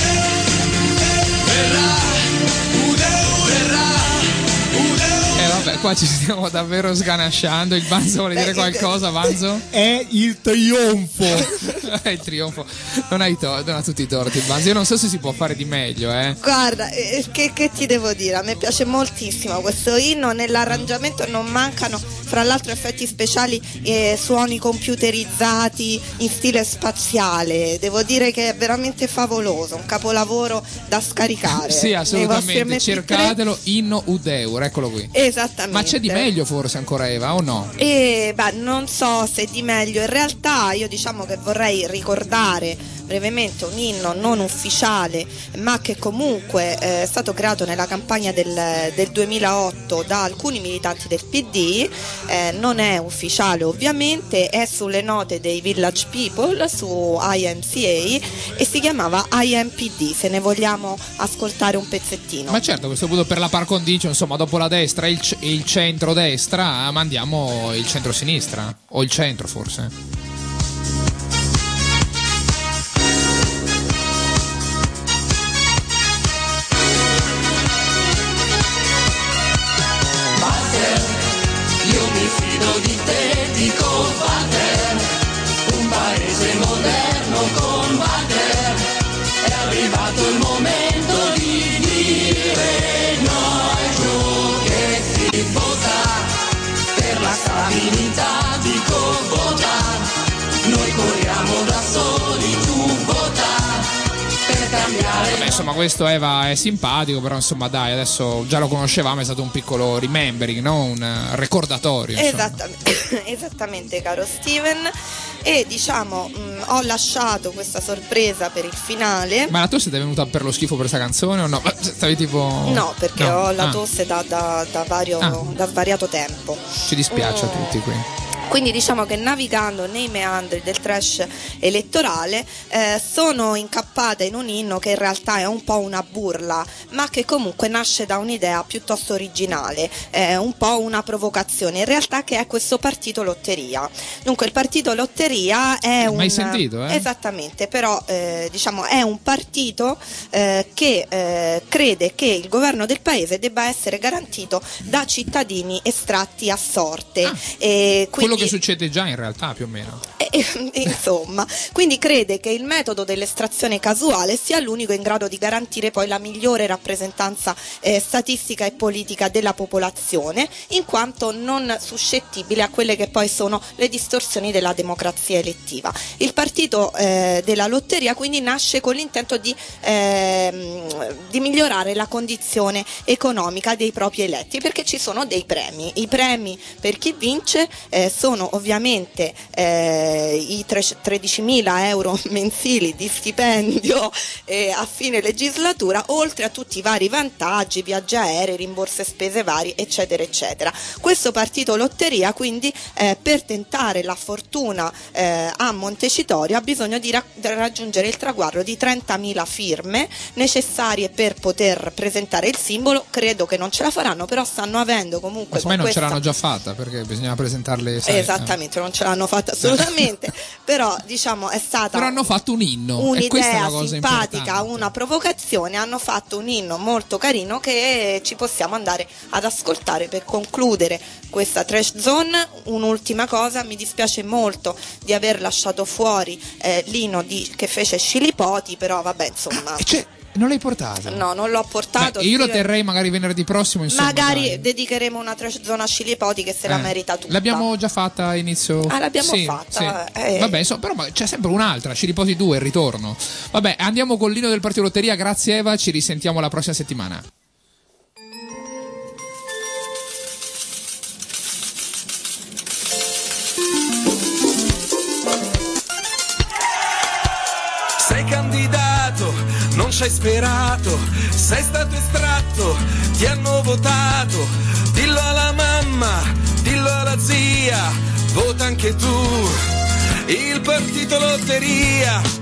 verrà, Udeur verrà, Udeur. Eh vabbè, qua ci stiamo davvero sganasciando. Il Banzo vuole dire qualcosa, Banzo? È il trionfo. È il trionfo. Non hai to- non ha tutti i torti il Banzo. Io non so se si può fare di meglio, eh. Guarda, eh, che, che ti devo dire? A me piace moltissimo questo inno. Nell'arrangiamento non mancano, fra l'altro, effetti speciali e suoni computerizzati in stile spaziale. Devo dire che è veramente favoloso, un capolavoro da scaricare. Sì, assolutamente. M P tre. Cercatelo, inno Udeur, eccolo qui. Esattamente. Ma c'è di meglio forse ancora, Eva, o no? E beh, non so se di meglio. In realtà io diciamo che vorrei ricordare brevemente un inno non ufficiale, ma che comunque eh, è stato creato nella campagna del, del duemilaotto da alcuni militanti del P D, eh, non è ufficiale ovviamente, è sulle note dei Village People su I M C A e si chiamava I M P D, se ne vogliamo ascoltare un pezzettino. Ma certo, a questo punto per la par condicio, insomma, dopo la destra e il, c- il centro-destra, mandiamo il centro-sinistra, o il centro forse. Di te, dico Walter, un paese moderno con Walter, è arrivato il momento di dire no al giù che si vota, per la stabilità dico vota, noi corriamo da soli, tu vota, per cambiare. Vabbè, insomma, questo Eva è simpatico, però insomma dai, adesso già lo conoscevamo, è stato un piccolo remembering, no? Un ricordatorio. Esattamente, esattamente, caro Steven. E diciamo, mh, ho lasciato questa sorpresa per il finale. Ma la tosse ti è venuta per lo schifo per questa canzone o no? Stavi tipo... No, perché no. ho la ah. tosse da, da, da, vario, ah. da svariato tempo. Ci dispiace mm. a tutti qui. Quindi diciamo che navigando nei meandri del trash elettorale eh, sono incappata in un inno che in realtà è un po' una burla, ma che comunque nasce da un'idea piuttosto originale, eh, un po' una provocazione, in realtà, che è questo partito Lotteria. Dunque il partito Lotteria è un... Mai sentito, eh? Esattamente, però eh, diciamo è un partito eh, che eh, crede che il governo del paese debba essere garantito da cittadini estratti a sorte. Ah, e quindi, quello che succede già in realtà più o meno. eh, insomma, quindi crede che il metodo dell'estrazione casuale sia l'unico in grado di garantire poi la migliore rappresentanza eh, statistica e politica della popolazione, in quanto non suscettibile a quelle che poi sono le distorsioni della democrazia elettiva. Il partito eh, della Lotteria quindi nasce con l'intento di, ehm, di migliorare la condizione economica dei propri eletti, perché ci sono dei premi. I premi per chi vince eh, sono ovviamente eh, i tredicimila euro mensili di stipendio eh, a fine legislatura, oltre a tutti i vari vantaggi, viaggi aerei, rimborse spese vari, eccetera eccetera. Questo partito Lotteria quindi eh, per tentare la fortuna eh, a Montecitorio ha bisogno di ra- raggiungere il traguardo di trentamila firme necessarie per poter presentare il simbolo. Credo che non ce la faranno, però stanno avendo comunque... Ma non questa... ce l'hanno già fatta, perché bisognava presentarle, sai, Esattamente, eh. non ce l'hanno fatta assolutamente, però diciamo è stata però hanno fatto un inno, un'idea e questa è la cosa simpatica, importante. una provocazione, hanno fatto un inno molto carino che ci possiamo andare ad ascoltare per concludere questa trash zone. Un'ultima cosa, mi dispiace molto di aver lasciato fuori eh, l'inno di, che fece Scilipoti, però vabbè, insomma, cioè, non l'hai portato? no, non l'ho portato. Beh, io lo Sì, terrei magari venerdì prossimo, insomma, magari dai. dedicheremo una trash zone a Scilipoti, che se la Eh, merita tutta. L'abbiamo già fatta a inizio. Ah, l'abbiamo Sì, fatta, sì. eh. Vabbè, insomma, però ma c'è sempre un'altra, Scilipoti due, il ritorno. Vabbè, andiamo con l'inno del partito Lotteria. Grazie Eva, ci risentiamo la prossima settimana. Sei candidato, non ci hai sperato, sei stato estratto, ti hanno votato, dillo alla mamma, dillo alla zia, vota anche tu, il partito Lotteria.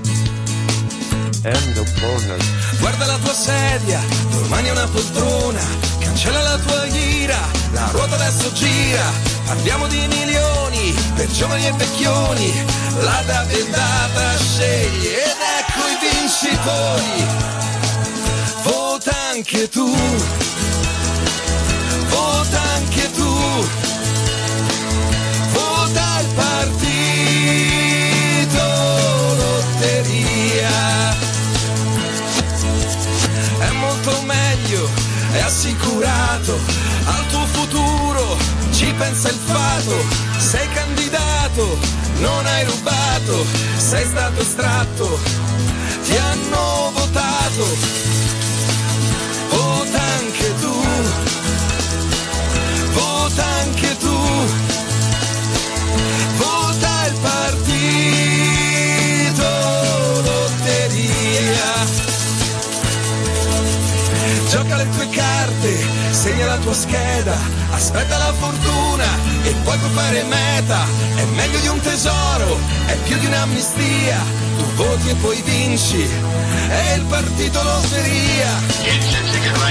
Guarda la tua sedia, domani è una poltrona, cancella la tua ira, la ruota adesso gira, parliamo di milioni, per giovani e vecchioni, la data è andata, scegli ed ecco i vincitori, vota anche tu, vota anche tu, vota il partito Lotteria. È molto meglio, è assicurato, al tuo futuro ci pensa il fato, sei candidato, non hai rubato, sei stato estratto, ti hanno votato, vota anche tu, vota anche tu, vota il partito Lotteria. Gioca le tue carte, segna la tua scheda, aspetta la fortuna e poi puoi fare meta. È meglio di un tesoro, è più di un'amnistia. Tu voti e poi vinci, è il partito Lotteria.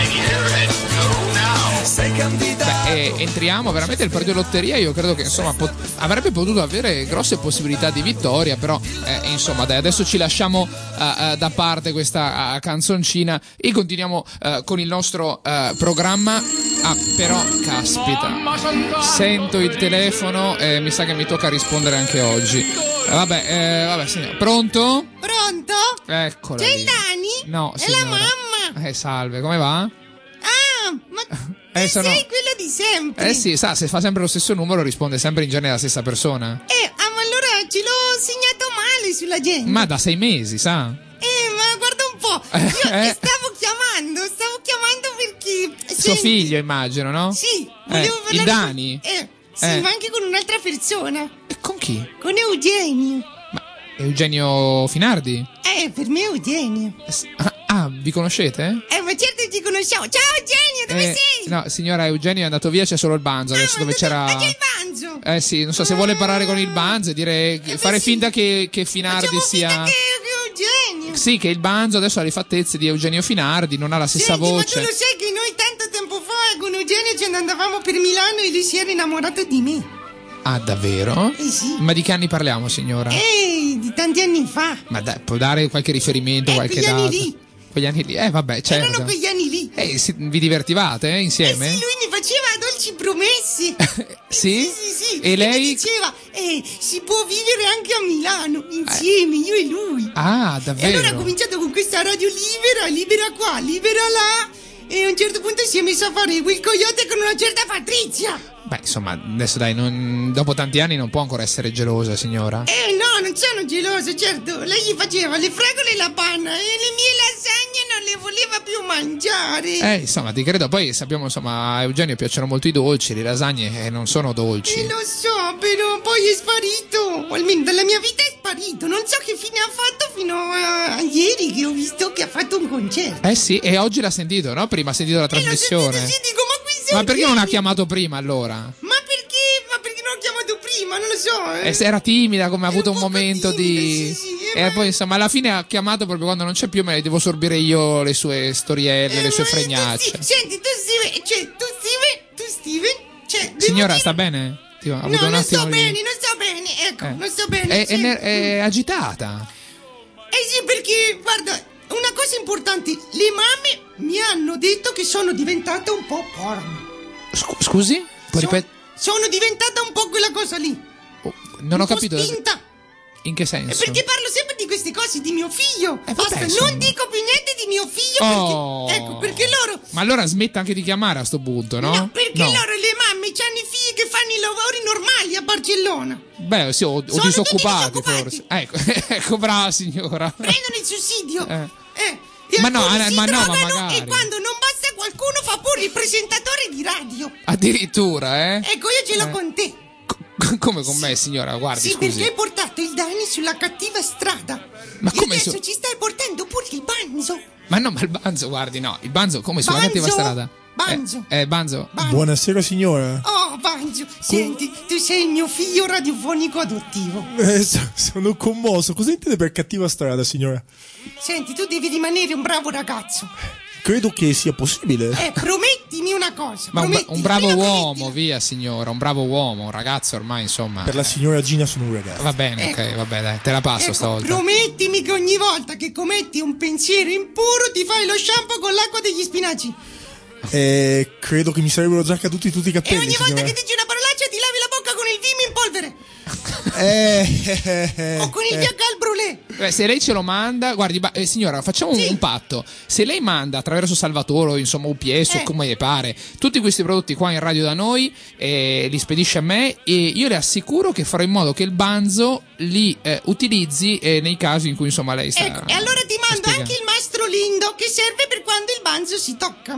Sei candidato. Beh, eh, entriamo veramente nel partito Lotteria. Io credo che insomma pot- avrebbe potuto avere grosse possibilità di vittoria, però eh, insomma dai, adesso ci lasciamo uh, uh, da parte questa uh, canzoncina e continuiamo uh, con il nostro uh, programma. Ah, però caspita, sento il telefono e mi sa che mi tocca rispondere anche oggi. Eh, vabbè, eh, vabbè, signora. Pronto? Pronto? Eccola. C'è lì. il Dani? No, È signora. la mamma. Eh, salve, come va? Ah, ma Eh, eh, sono- sei quello di sempre. Eh sì, sa, se fa sempre lo stesso numero risponde sempre in genere la stessa persona. Eh, ah, ma allora ce l'ho segnato male sull'agenda. Ma da sei mesi, sa? Eh, ma guarda un po'. Io Eh. ti stavo chiamando, stavo chiamando perché... Suo senti- figlio, immagino, no? Sì, Eh, volevo il parlare Dani? con- Eh, sì, Eh. ma anche con un'altra persona. E con chi? Con Eugenio. Eugenio Finardi? Eh, per me è Eugenio. Ah, ah, vi conoscete? Eh, ma certo ci conosciamo. Ciao Eugenio, dove Eh, sei? no, signora, Eugenio è andato via, c'è solo il Banzo adesso, dove c'era... Ma c'è il Banzo? Banzo. Eh sì, non so se vuole parlare con il Banzo e dire, Eh, fare beh, sì. finta che, che Finardi Facciamo sia... finta che, che Eugenio. Sì, che il Banzo adesso ha le fattezze di Eugenio Finardi, non ha la stessa Senti, voce. ma tu lo sai che noi tanto tempo fa con Eugenio ce ne andavamo per Milano e lui si era innamorato di me. Ah, davvero? Eh sì. Ma di che anni parliamo, signora? Ehi, di tanti anni fa. Ma dai, può dare qualche riferimento, Eh, qualche quegli anni data? lì. Quegli anni lì? Eh, vabbè, certo. Erano quegli anni lì. Eh, si- vi divertivate eh, Eh insieme? sì, lui mi faceva dolci promesse. Sì? Sì, sì, sì. E lei? mi diceva, eh, si può vivere anche a Milano, insieme, io e lui. Ah, E davvero? allora ha cominciato con questa radio libera, libera qua, libera là. E a un certo punto si è messo a fare il coyote con una certa Patrizia. Beh, insomma, adesso dai, non- dopo tanti anni non può ancora essere gelosa, signora. Eh no, non sono gelosa, certo. Lei gli faceva le fragole e la panna e le mie lasagne non le voleva più mangiare. Eh, insomma, ti credo. Poi sappiamo, insomma, a Eugenio piacciono molto i dolci, le lasagne eh, non sono dolci. Eh, lo so, però poi è sparito. O almeno dalla mia vita è sparito. Non so che fine ha fatto fino a, a ieri che ho visto che ha fatto un concerto. Eh sì, e oggi l'ha sentito, no? Prima ha sentito la E l'ho trasmissione. sentito, sì, dico, ma qui sei Ma perché non ha Eugenio? chiamato prima allora? Ma perché? Ma perché non ho chiamato prima? Non lo so. Eh. Eh, se era timida, come ha avuto un un po' momento di. timida, sì, sì, E ma- poi insomma alla fine ha chiamato proprio quando non c'è più, me le devo sorbire io le sue storielle, le sue Eh, ma fregnacce. tu, sì, senti, tu Steven, cioè, tu Steven, tu Steven, cioè, devo Signora, dire- sta bene? Tipo, ha avuto No, un non attimo sto di- bene, non sto bene, ecco, Eh. non sto bene. È, è cioè, ner- è agitata. Eh sì, perché, guarda, una cosa importante, le mamme mi hanno detto che sono diventata un po' porno. Scu- scusi? Può So- ripet- sono diventata un po' quella cosa lì. oh, non ho un po' capito. spinta. In che E senso? perché parlo sempre di queste cose di mio figlio. Eh, vabbè, Basta, insomma. non dico più niente di mio figlio Oh. perché, ecco, perché loro... Ma allora smetta anche di chiamare a sto punto, no? No, perché No. loro le mamme hanno i figli che fanno i lavori normali a Barcellona. Beh, sì, o, o Sono tutti disoccupati, disoccupati. forse. Ecco, ecco, brava signora. Prendono il sussidio. Eh. Eh, e Ma no, alcuni eh, si ma no, ma drogano magari. e quando non basta qualcuno fa pure il presentatore di radio. Addirittura, eh? Ecco, io ce l'ho Eh. con te. Co- Come con me, signora? Guardi, Sì, scusi. perché hai portato il Dani sulla cattiva strada. Ma e come adesso su- ci stai portando pure il Banzo. Ma no, ma il Banzo, guardi, no. Il Banzo, come sulla Banzo? cattiva strada? Banzo. Eh, eh, Banzo. Banzo. Buonasera signora. Oh, Banzo, senti, tu sei il mio figlio radiofonico adottivo. Eh, so- sono commosso. Cosa intende per cattiva strada, signora? Senti, tu devi rimanere un bravo ragazzo. Credo che sia possibile. Eh, promettimi una cosa. Ma un, bra- promettimi, un bravo prima uomo, promettila. via, signora. Un bravo uomo, un ragazzo ormai, insomma. Per la signora Gina sono un ragazzo. Va bene, ok, Ecco. vabbè, dai, te la passo Ecco, stavolta. promettimi che ogni volta che commetti un pensiero impuro ti fai lo shampoo con l'acqua degli spinaci. Eh, credo che mi sarebbero già caduti tutti i E capelli, ogni volta signora. che dici una parolaccia ti lavi la bocca con il vino in polvere. Eh, eh, eh, O con il eh. Diacal Brûlé. Beh, se lei ce lo manda, guardi, ba- eh, signora, facciamo un, Sì. un patto. Se lei manda attraverso Salvatore, o insomma U P S o Eh. come le pare, tutti questi prodotti qua in radio da noi, eh, li spedisce a me e io le assicuro che farò in modo che il Banzo li eh, utilizzi eh, nei casi in cui insomma lei sta. Ecco, e allora ti mando spiegando. anche il mastro lindo che serve per quando il Banzo si tocca.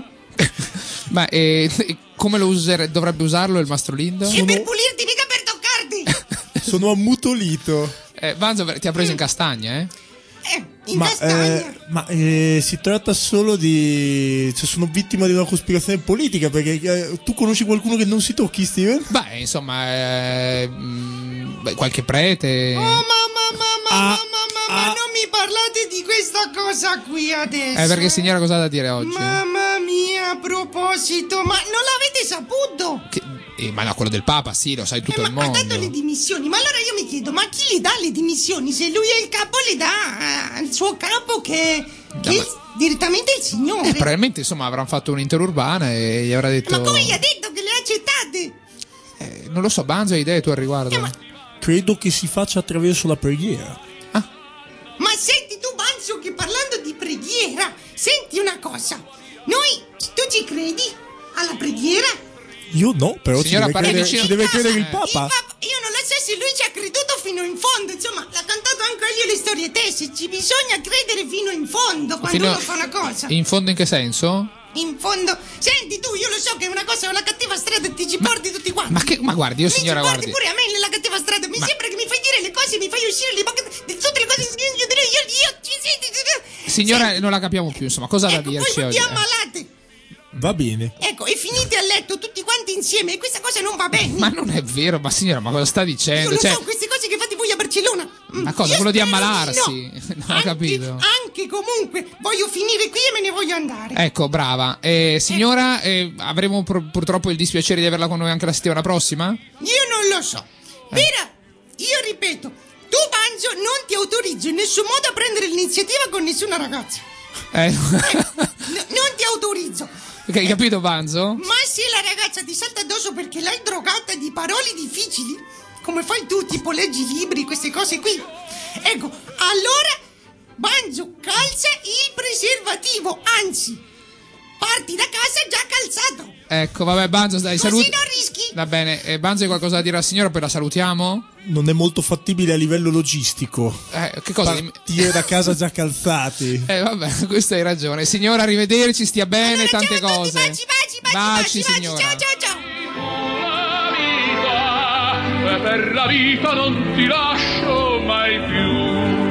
Ma eh, come lo usere- dovrebbe usarlo il Mastro Lindo? E per pulirti, mica per toccarti. Sono ammutolito. Eh, Banzo ti ha preso in castagna, eh? Eh, in Ma, castagna. eh, ma eh, si tratta solo di. Cioè, sono vittima di una cospirazione politica. Perché eh, tu conosci qualcuno che non si tocchi, Steven? Beh, insomma, eh, mm, beh, qualche prete. Oh mamma, mamma, Ah, mamma, mamma, ah. non mi parlate di questa cosa qui adesso. Eh, perché signora cosa ha da dire oggi? Mamma mia, a proposito, ma non l'avete saputo? Che- eh, ma no, quello del Papa, sì, lo sai tutto Eh, il ma ha mondo. dato le dimissioni, ma allora io mi chiedo, ma chi le dà le dimissioni? Se lui è il capo, le dà al suo capo che, che No, è direttamente il signore. Eh, probabilmente insomma avranno fatto un'interurbana e gli avrà detto. Ma come gli ha detto che le ha accettate? Eh, non lo so, Banzo, hai idee tu al riguardo? Eh, ma- Credo che si faccia attraverso la preghiera. Ma senti tu, Banzo, che parlando di preghiera, senti una cosa. Noi, tu ci credi alla preghiera? Io no, però ci Signora, deve, parli credere, vicino- ci deve In casa, credere il Eh. Papa. il Papa- Io non lo so se lui ci ha creduto fino in fondo, insomma, l'ha cantato anche egli le storie tese. Ci bisogna credere fino in fondo quando Fino- uno fa una cosa. In fondo in che senso? In fondo, senti tu, io lo so che è una cosa con la cattiva strada ti ci porti tutti quanti. Ma che ma guardi, io mi signora ci porti guardi. pure a me nella cattiva strada. Mi Ma- sembra che mi fai dire le cose, mi fai uscire le bocche di tutte le cose che io io io io ci senti. Signora, Senti, non la capiamo più, insomma, cosa ha da ecco, dirci voi vi oggi? Eh. ammalate. Va bene. Ecco, e finite a letto tutti quanti insieme e questa cosa non va bene. Ma non è vero, ma signora, ma cosa sta dicendo? Io lo Cioè, so, queste cose che fate voi a Barcellona. ma cosa, Io quello di spero ammalarsi? no. Non ho Anche- capito. Anche comunque, voglio finire qui e me ne voglio andare. Ecco, brava. Eh, signora, eh, avremo pur- purtroppo il dispiacere di averla con noi anche la settimana prossima? Io non lo so. Però, io ripeto, tu Banzo non ti autorizzo in nessun modo a prendere l'iniziativa con nessuna ragazza. Eh. N- non ti autorizzo. Ok, hai capito, Banzo? Ma se la ragazza ti salta addosso perché l'hai drogata di parole difficili, come fai tu, tipo leggi libri, queste cose qui, ecco, allora Banzo calza il preservativo, anzi, parti da casa già calzato. Ecco, vabbè, Banzo, dai, Così saluti. non rischi. Va bene, eh, Banzo, hai qualcosa da dire alla signora, poi la salutiamo? Non è molto fattibile a livello logistico. Eh, che cosa? Partire da casa già calzati. Eh, vabbè, questo hai ragione. Signora, arrivederci, stia bene, Allora, tante ciao a tutti, cose. baci, baci, baci, Baci, baci, baci, signora. ciao, ciao, ciao. E per la vita non ti lascio mai più.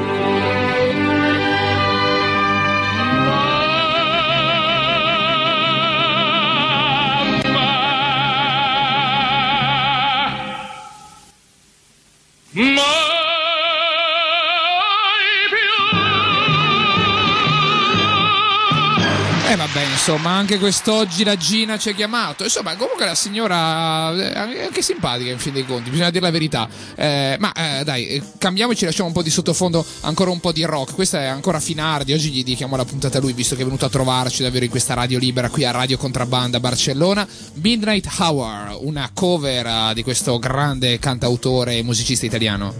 Mai più. Eh vabbè, insomma, anche quest'oggi la Gina ci ha chiamato. Insomma, comunque la signora è anche simpatica in fin dei conti, bisogna dire la verità. Eh, ma eh, dai, eh, cambiamoci, lasciamo un po' di sottofondo, ancora un po' di rock. Questa è ancora Finardi. Oggi gli dedichiamo la puntata a lui, visto che è venuto a trovarci davvero in questa radio libera qui a Radio Contrabbanda Barcellona. Midnight Hour, una cover uh, di questo grande cantautore e musicista italiano.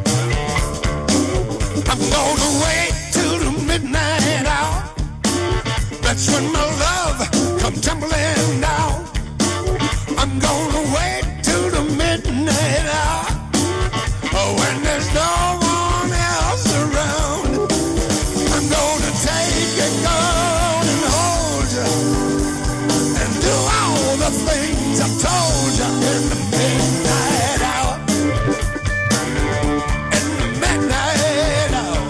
I'm gonna wait till the midnight hour. That's when my love come tumbling down. I'm gonna wait till the midnight hour. Oh, when there's no one else around. I'm gonna take your gun and hold you and do all the things I've told you in the midnight hour. In the midnight hour.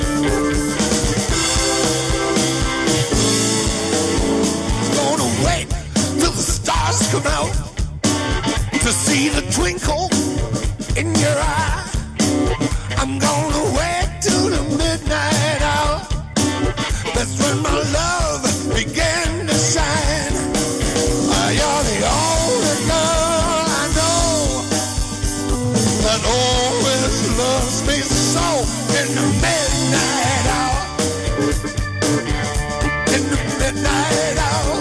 Gonna wait till the stars come out to see the twinkle in your eye. I'm gonna wait till the midnight hour. That's when my love began to shine. Uh, you're the only girl I know that always loves me so. In the midnight hour. In the midnight hour.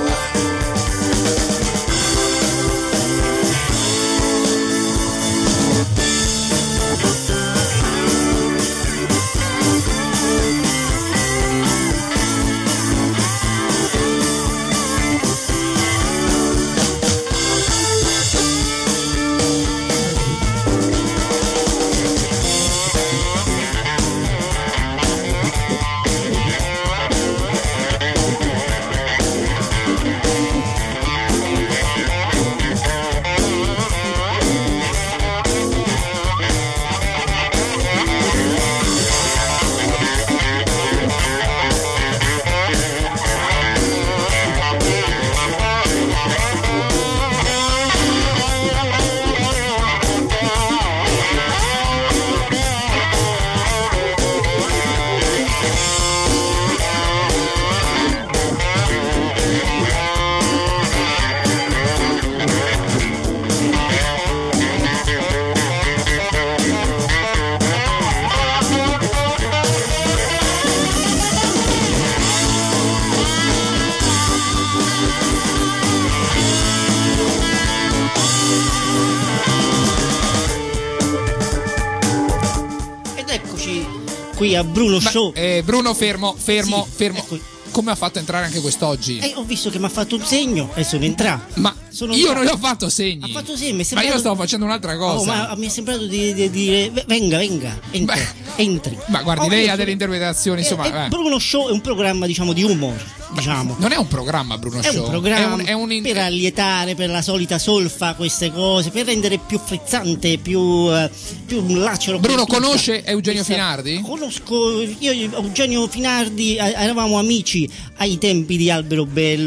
qui a Bruno Show. Eh, Bruno, fermo, fermo, Sì, fermo. ecco. Come ha fatto a entrare anche quest'oggi? Eh, ho visto che mi ha fatto un segno e sono entrato. Ma sono io entrato. non gli ho fatto segni. Ha fatto segni, mi è Ma sembrato... io stavo facendo un'altra cosa. Oh, ma mi è sembrato di, di dire venga, venga, entri, entri. Ma guardi, Oh, lei io ha delle sono- interpretazioni, insomma. Eh, eh, eh. Bruno Show è un programma, diciamo, di humor, diciamo. Non è un programma, Bruno È Show. un programma È un, è un in- per allietare, per la solita solfa queste cose, per rendere più frizzante, più, eh, più lacero. Bruno per tutta conosce Eugenio questa- Finardi? Conosco, io e Eugenio Finardi eh, eravamo amici ai tempi di Albero Bello.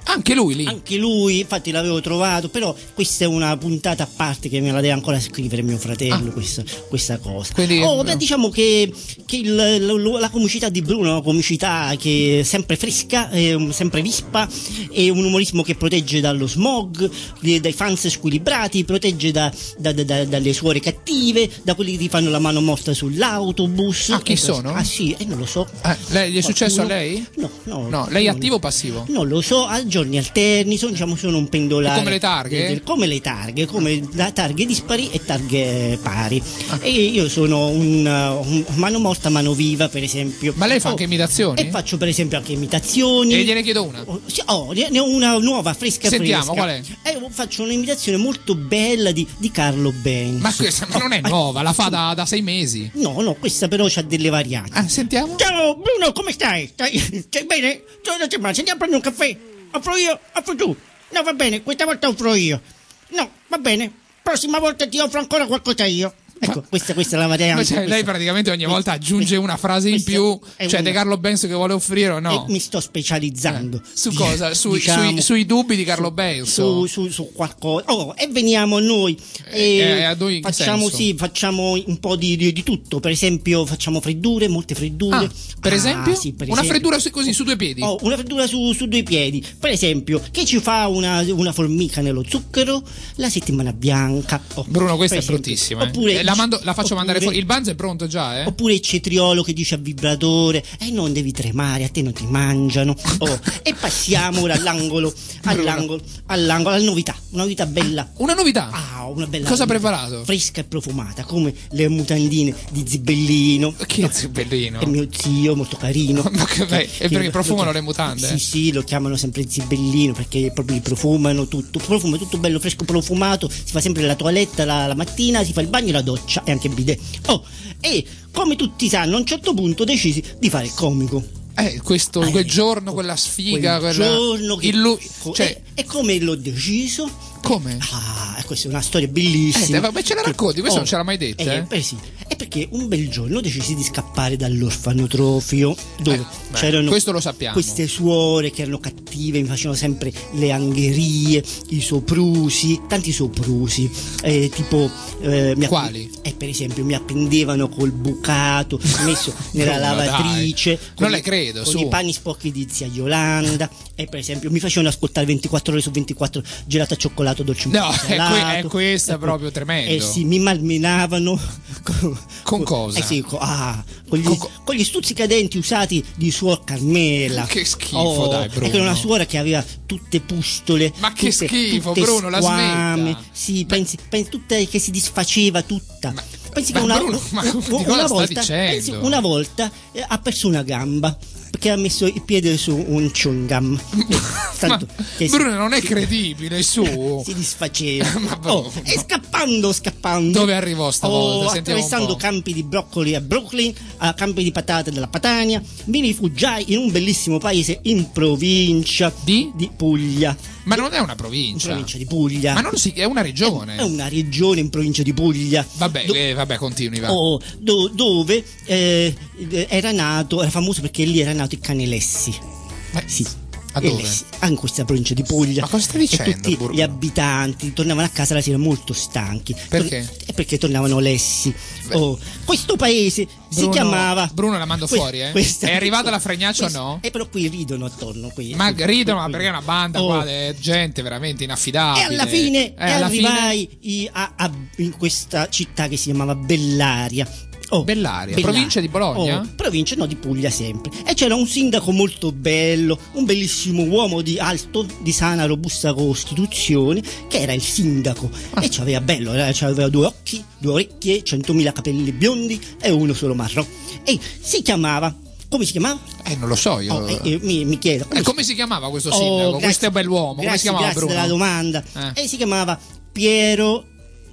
Anche lui lì? Anche lui, infatti l'avevo trovato, però questa è una puntata a parte che me la deve ancora scrivere mio fratello, ah. questa, questa cosa. Quindi, oh, beh, diciamo che, che il, la, la comicità di Bruno è una comicità che è sempre fresca, è sempre vispa, è un umorismo che protegge dallo smog, dai fans squilibrati, protegge da, da, da, da, dalle suore cattive, da quelli che ti fanno la mano morta sull'autobus. Ah, chi e sono? Ah sì, e eh, non lo so. Eh, lei, gli è successo Qualcuno? a lei? No, no. No, lei è no, attivo o passivo? Non lo so, a giorni alterni, sono, diciamo, sono un pendolare. Come le targhe? Del, come le targhe, come da targhe dispari e targhe pari. Ah. E io sono un, un mano morta, mano viva, per esempio. Ma lei fa oh, anche imitazioni? E faccio per esempio anche imitazioni. E gliene chiedo una. Oh, sì, oh, ne ho una nuova, fresca Sentiamo, fresca. qual è? E faccio un'imitazione molto bella di, di Carlo Benz. Ma questa ma non è nuova, la fa da, da sei mesi. No, no, questa però c'ha delle varianti. Ah, sentiamo. Ciao Bruno, come stai? Stai, stai bene? Sentiamo a prendere un caffè. Offro io, offro tu. No, va bene, questa volta offro io. No, va bene, prossima volta ti offro ancora qualcosa io. Ecco, questa, questa è la variante. Cioè, questa. Lei praticamente ogni volta aggiunge una frase in più, cioè una... De Carlo Benz che vuole offrire o no? E mi sto specializzando. Eh, su cosa? Su, diciamo, sui, sui dubbi di Carlo Benz? Su, su, su qualcosa. Oh, e veniamo a noi. E, e a noi in facciamo, senso? Sì, facciamo un po' di, di, di tutto. Per esempio, facciamo freddure, molte freddure. Ah, per, ah, esempio? Sì, per una esempio? freddura su, così su due piedi? Oh, una freddura su, su due piedi. Per esempio, che ci fa una, una formica nello zucchero? La settimana bianca. Oh, Bruno, questa è esempio. bruttissima. Eh. Oppure, la, mando, la faccio oppure, mandare fuori. Il banzo è pronto già, eh? Oppure il cetriolo che dice al vibratore: e eh, non devi tremare, a te non ti mangiano. Oh, e passiamo ora all'angolo, all'angolo, all'angolo, alla novità. Una novità bella. Una novità? Ah, una bella. Cosa ha novità, preparato? Fresca e profumata, come le mutandine di Zibellino. Chi è Zibellino? È mio zio, molto carino. Ma che beh, che, è perché lo, profumano lo, le mutande? Sì, sì, lo chiamano sempre Zibellino perché proprio li profumano tutto. Profuma tutto bello, fresco, profumato. Si fa sempre la toiletta la, la mattina, si fa il bagno e la doccia e anche il bidet. Oh, e come tutti sanno, a un certo punto decisi di fare il comico. Eh, questo, eh, quel giorno, quella sfiga, quel quella... giorno che, illu... co- cioè... e, e come l'ho deciso? Come? Ah, questa è una storia bellissima. Eh, vabbè, ce la racconti, questo oh, non ce l'ha mai detta. Eh, Eh, eh sì. È perché un bel giorno decisi di scappare dall'orfanotrofio dove Eh, beh, c'erano questo lo sappiamo. queste suore che erano cattive, mi facevano sempre le angherie, i soprusi, tanti soprusi, eh, tipo eh, mi app- Quali? Eh, per esempio mi appendevano col bucato messo nella No, lavatrice, dai. con Non i- le credo, con su. i panni sporchi di zia Yolanda, e per esempio mi facevano ascoltare ventiquattro ore su ventiquattro gelato a cioccolato dolce un No, po' è, salato. que- è questo è proprio tremendo. Eh sì, mi malmenavano con, Con cosa? Eh sì, con, ah, con, gli, Con co- con gli stuzzicadenti usati di suor Carmela. Che schifo, Oh, dai, Bruno. Ecco, era una suora che aveva tutte pustole. Ma che tutte, schifo, tutte Bruno, la squame. smetta. Sì, pensi, pensi tutte che si disfaceva tutta. Ma- pensi ma che una, Bruno, ma di cosa una sta volta, dicendo? pensi, una volta eh, ha perso una gamba perché ha messo il piede su un chewing-gum. Tanto Ma che si- Bruno non è credibile, su. si disfaceva. Ma Oh, Bruno. e scappando, scappando. Dove arrivò stavolta? Oh, Sentiamo un attraversando po'. campi di broccoli a Brooklyn, a campi di patate della Padania, mi rifugiai in un bellissimo paese in provincia Di? di Puglia. Ma non è una In provincia. provincia di Puglia. Ma non si, è una regione. È una regione in provincia di Puglia. Vabbè, Do- eh, vabbè, continui, va. oh, do- dove eh, era nato, era famoso perché lì era nato il cane Lessi. Ma- Sì. a E dove? Lessi, anche in questa provincia di Puglia. Ma cosa stai dicendo, E tutti Bruno? gli abitanti tornavano a casa la sera molto stanchi. Perché? Tor- e perché tornavano lessi. Oh, questo paese si Bruno- chiamava. Bruno la mando que- fuori, eh? questa- È arrivata la fregnaccia o questa- no? E però qui ridono attorno. Qui, Ma qui- ridono, ma qui. perché è una banda Oh. qua, è gente veramente E inaffidabile. alla fine Eh, e alla arrivai i- a- a- in questa città che si chiamava Bellaria. Oh, Bellaria, provincia di Bologna? Oh, provincia no, di Puglia sempre. E c'era un sindaco molto bello, un bellissimo uomo di alto, di sana, robusta costituzione, che era il sindaco. Ah. E c'aveva bello, eh, c'aveva due occhi, due orecchie, centomila capelli biondi e uno solo marro. E si chiamava, come si chiamava? Eh, non lo so io. Oh, eh, eh, mi, mi chiedo. Eh, come si chiamava questo Oh, sindaco? grazie- questo bell'uomo, come si grazie, chiamava grazie Bruno? della domanda. Eh. E si chiamava Piero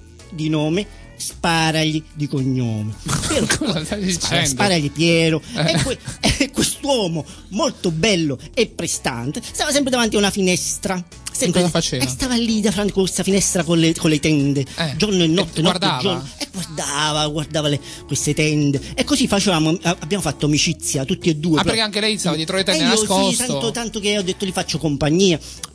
di nome, Sparagli di cognome. Piero, Cosa stai Spara- dicendo? Sparagli Piero. Eh. E, que- e quest'uomo molto bello e prestante stava sempre davanti a una finestra. Sempre, cosa faceva? E stava lì davanti a questa finestra con le, con le tende, Eh. giorno e notte, E notte guardava? e giorno. E guardava, guardava le- queste tende. E così facevamo, a- abbiamo fatto amicizia tutti e due. Ah, però- perché anche lei stava dietro le tende e io nascosto? Sì, tanto, tanto che ho detto gli faccio compagnia.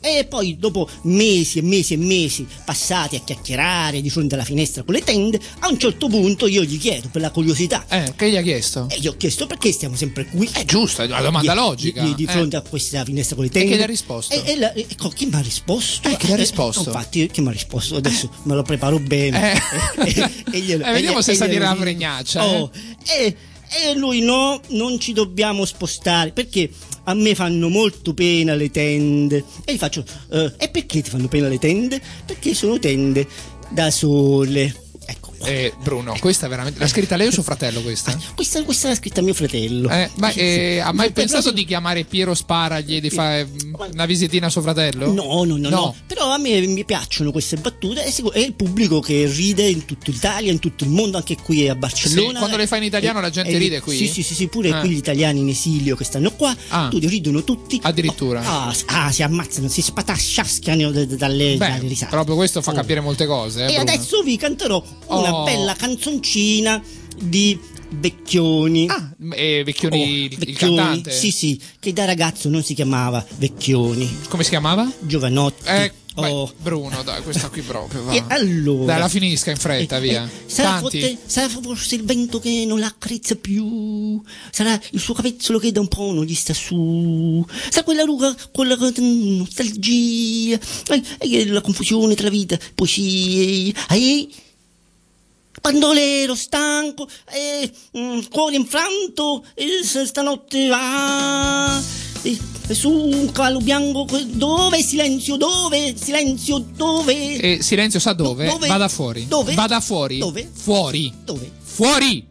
E poi dopo mesi e mesi e mesi passati a chiacchierare di fronte alla finestra con le tende, a un certo punto io gli chiedo per la curiosità. Eh, che gli ha chiesto? E gli ho chiesto perché stiamo sempre qui. È giusto, è una domanda di, logica. Di, di fronte eh. a questa finestra con le tende. E che gli ha risposto? E, e la, ecco, chi mi ha risposto? Eh, che gli ha risposto? Eh, infatti, chi mi ha risposto? Adesso eh. me lo preparo bene. Eh. e, e glielo, eh, vediamo e, se e sa dire glielo la dico. fregnaccia. Oh, eh. e, e lui no, non ci dobbiamo spostare perché a me fanno molto pena le tende. E gli faccio, eh, e perché ti fanno pena le tende? Perché sono tende da sole. Ecco. Eh, Bruno, questa è veramente. L'ha scritta lei o suo fratello questa? Ah, questa, questa l'ha scritta mio fratello. Eh, ma eh, ha mai Sì, pensato però- di chiamare Piero Sparagli e di fare una visitina a suo fratello? No, no, no, no, No. Però a me mi piacciono queste battute e sicu- è il pubblico che ride in tutta l'Italia, in tutto il mondo, anche qui a Barcellona. Sì, quando le fai in italiano la gente ride qui? Sì, sì, sì, sì, pure Ah. qui gli italiani in esilio che stanno qua, Ah. tutti ridono tutti. Addirittura. Oh, ah, ah, si ammazzano, si spatasciaschiano d- d- dalle, dalle Beh, risate. proprio questo fa Oh. capire molte cose. Eh, E Bruno. adesso vi canterò una Oh. bella canzoncina di Vecchioni. Ah, eh, Vecchioni, Oh, il- il Vecchioni, cantante? sì, sì, che da ragazzo non si chiamava Vecchioni, Come si chiamava? Giovanotti. Eh, beh, Oh. Bruno, dai, questa qui proprio. Va. E allora, Dai, la finisca in fretta, Eh, via. eh, sarà, Tanti. forse, sarà forse il vento che non l'accarezza più, sarà il suo capezzolo che da un po' non gli sta su, sarà quella ruga, quella nostalgia, eh, eh, la confusione tra vita, poesie, eh, bandolero stanco, eh, mm, cuore infranto, eh, s- stanotte va. eh, Su un cavallo bianco, que- dove silenzio, dove silenzio, dove? E silenzio sa dove? Dove? Vada fuori. Dove? Vada fuori. Dove? Fuori. Dove? Fuori.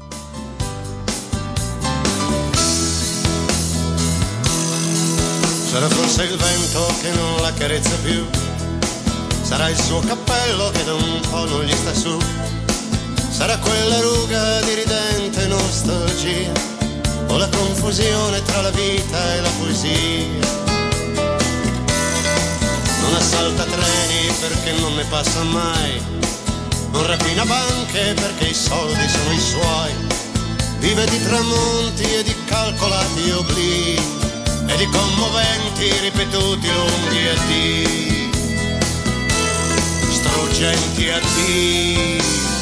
Sarà forse il vento che non la carezza più, sarà il suo cappello che da un po' non gli sta su, sarà quella ruga di ridente nostalgia, o la confusione tra la vita e la poesia. Non assalta treni perché non ne passa mai, non rapina banche perché i soldi sono i suoi, vive di tramonti e di calcolati oblii e di commoventi ripetuti lunghi addii, struggenti addii.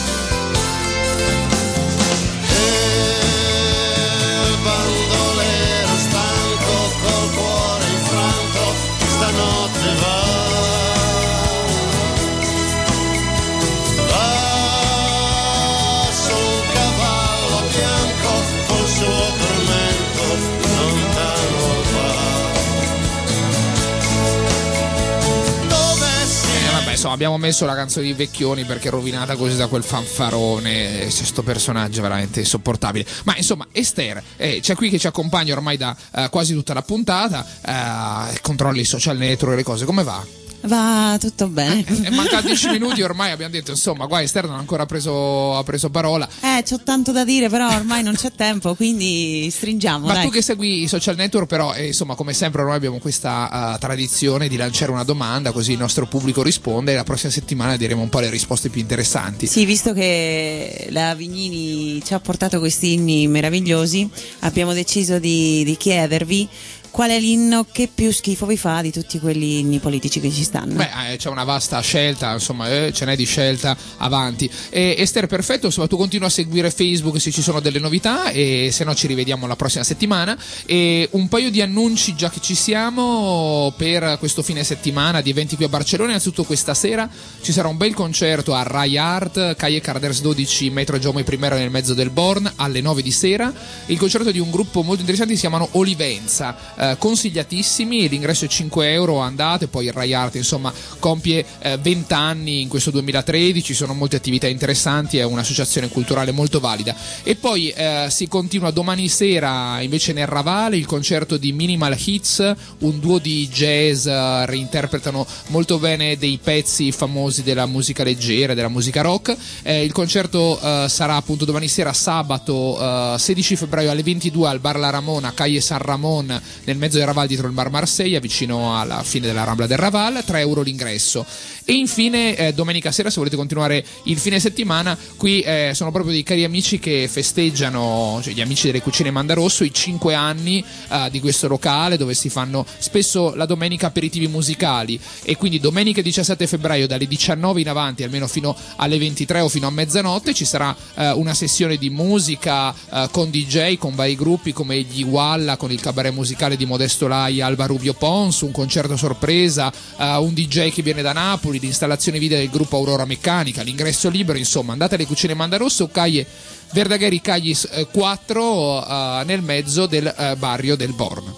E il bandolero stanco col cuore infranto stanotte va, va sul cavallo bianco col suo tormento lontano va. Dove si Eh, vabbè, insomma, abbiamo messo la canzone di Vecchioni perché è rovinata così da quel fanfarone. eh, Questo personaggio è veramente insopportabile. Ma insomma, Esther eh, c'è qui che ci accompagna ormai da eh, quasi tutta la puntata. Eh, controlli i social network e le cose. Come va? Va tutto bene. Eh, mancano dieci minuti ormai, abbiamo detto insomma, qua Esther non ha ancora preso, ha preso parola. Eh, c'ho tanto da dire, però ormai non c'è tempo, quindi stringiamo. Ma dai. tu che segui i social network, però, eh, insomma, come sempre, noi abbiamo questa uh, tradizione di lanciare una domanda, così il nostro pubblico risponde e la prossima settimana diremo un po' le risposte più interessanti. Sì, visto che la Vignini ci ha portato questi inni meravigliosi, abbiamo deciso di, di chiedervi qual è l'inno che più schifo vi fa di tutti quelli inni politici che ci stanno. Beh, eh, c'è una vasta scelta, insomma, eh, ce n'è di scelta avanti. E, Esther, perfetto, insomma, tu continua a seguire Facebook se ci sono delle novità e se no ci rivediamo la prossima settimana. E un paio di annunci già che ci siamo per questo fine settimana di eventi qui a Barcellona. Innanzitutto questa sera ci sarà un bel concerto a Rai Art, Calle Carders dodici, Metro Jaume Primero nel mezzo del Born alle nove di sera. Il concerto di un gruppo molto interessante, si chiamano Olivenza. Eh, consigliatissimi, l'ingresso è cinque euro, andate, poi il Rai Art insomma compie eh, venti anni in questo duemilatredici, ci sono molte attività interessanti, è un'associazione culturale molto valida. E poi eh, si continua domani sera invece nel Ravale il concerto di Minimal Hits, un duo di jazz, eh, reinterpretano molto bene dei pezzi famosi della musica leggera, della musica rock. Eh, il concerto eh, sarà appunto domani sera sabato eh, sedici febbraio alle ventidue al Bar La Ramona, Calle San Ramon nel nel mezzo del Raval dietro il Bar Marsiglia, vicino alla fine della Rambla del Raval, tre euro l'ingresso. E infine eh, domenica sera, se volete continuare il fine settimana, qui eh, sono proprio dei cari amici che festeggiano, cioè gli amici delle Cucine Mandarosso, i cinque anni eh, di questo locale, dove si fanno spesso la domenica aperitivi musicali. E quindi domenica diciassette febbraio dalle diciannove in avanti, almeno fino alle ventitré o fino a mezzanotte, ci sarà eh, una sessione di musica eh, con D J, con vari gruppi come gli Walla, con il cabaret musicale di Modesto Lai, Alba Rubio Pons, un concerto sorpresa, eh, un D J che viene da Napoli, l'installazione video del gruppo Aurora Meccanica, l'ingresso libero. Insomma, andate alle Cucine Mandarosso, Caie Verdagheri Cagli eh, quattro, eh, nel mezzo del eh, barrio del Born.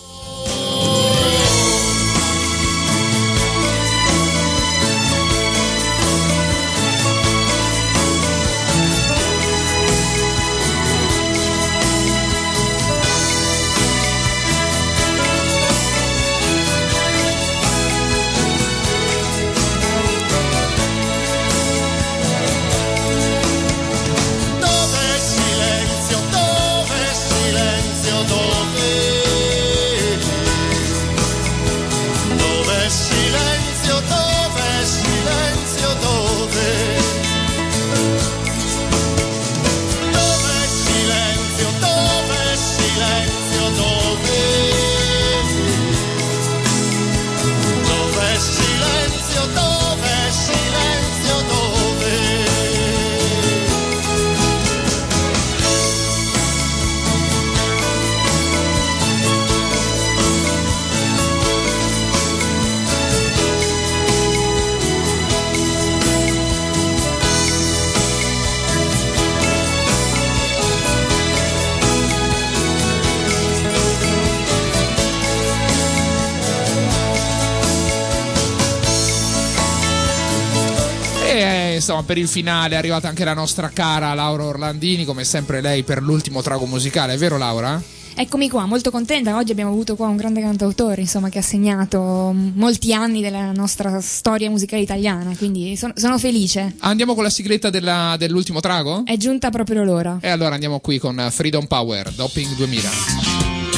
Insomma, per il finale è arrivata anche la nostra cara Laura Orlandini, come sempre lei per l'ultimo trago musicale, è vero Laura? Eccomi qua, molto contenta. Oggi abbiamo avuto qua un grande cantautore, insomma, che ha segnato molti anni della nostra storia musicale italiana, quindi sono, sono felice. Andiamo con la sigletta della, dell'ultimo trago? È giunta proprio l'ora. E allora andiamo qui con Freedom Power, Doping duemila.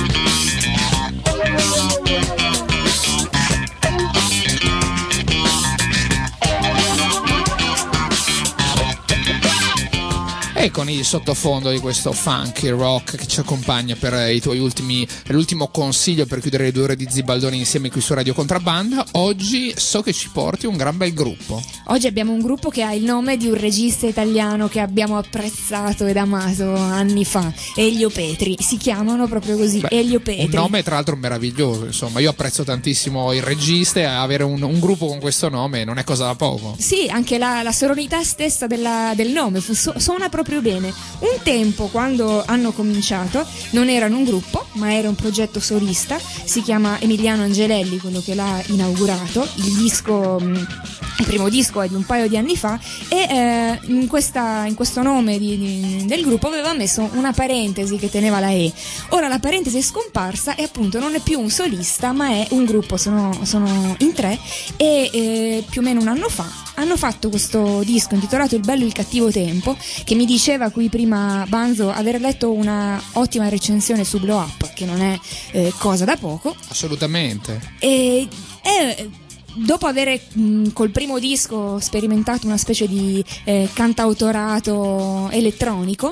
E con il sottofondo di questo funky rock che ci accompagna per i tuoi ultimi, l'ultimo consiglio per chiudere le due ore di Zibaldoni insieme qui su Radio Contrabbanda, oggi so che ci porti un gran bel gruppo. Oggi abbiamo un gruppo che ha il nome di un regista italiano che abbiamo apprezzato ed amato anni fa, Elio Petri. Si chiamano proprio così, Beh, Elio Petri. Un nome tra l'altro meraviglioso, insomma, io apprezzo tantissimo il regista e avere un, un gruppo con questo nome non è cosa da poco. Sì, anche la, la sonorità stessa della, del nome fu, su, suona proprio bene. Un tempo, quando hanno cominciato, non erano un gruppo, ma era un progetto solista. Si chiama Emiliano Angelelli, quello che l'ha inaugurato. Il disco, il primo disco è di un paio di anni fa, e eh, in, questa, in questo nome di, di, del gruppo aveva messo una parentesi che teneva la E. Ora la parentesi è scomparsa e appunto non è più un solista, ma è un gruppo. Sono, sono in tre e eh, più o meno un anno fa hanno fatto questo disco intitolato Il bello e il cattivo tempo, che mi diceva qui prima Banzo aver letto una ottima recensione su Blow Up, che non è eh, cosa da poco. Assolutamente. E, e dopo avere mh, col primo disco sperimentato una specie di eh, cantautorato elettronico,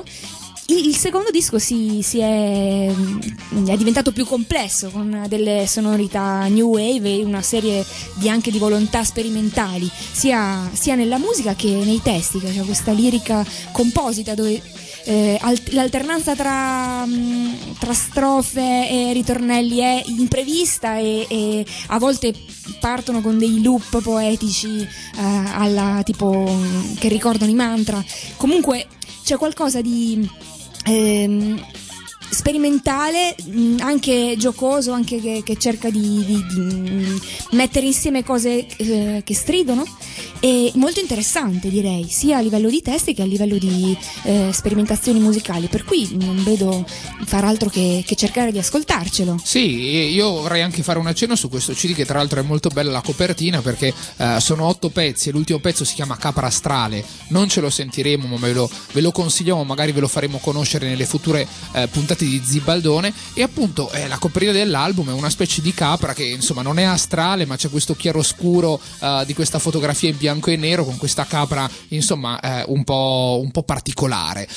il secondo disco si, si è, è diventato più complesso, con delle sonorità new wave e una serie di anche di volontà sperimentali, sia, sia nella musica che nei testi, che c'è questa lirica composita dove eh, alt- l'alternanza tra, mh, tra strofe e ritornelli è imprevista e, e a volte partono con dei loop poetici eh, alla tipo mh, che ricordano i mantra. Comunque c'è qualcosa di Ehm, sperimentale, mh, anche giocoso, anche che, che cerca di, di, di mettere insieme cose eh, che stridono, e molto interessante, direi, sia a livello di testi che a livello di eh, sperimentazioni musicali, per cui non vedo far altro che, che cercare di ascoltarcelo. Sì, io vorrei anche fare un accenno su questo C D, che tra l'altro è molto bella la copertina, perché eh, sono otto pezzi e l'ultimo pezzo si chiama Capra Astrale. Non ce lo sentiremo, ma ve lo, ve lo consigliamo, magari ve lo faremo conoscere nelle future eh, puntate Ragazzi di Zibaldone, e appunto eh, la copertina dell'album è una specie di capra che insomma non è astrale, ma c'è questo chiaroscuro uh, di questa fotografia in bianco e nero con questa capra insomma eh, un po', un po' particolare.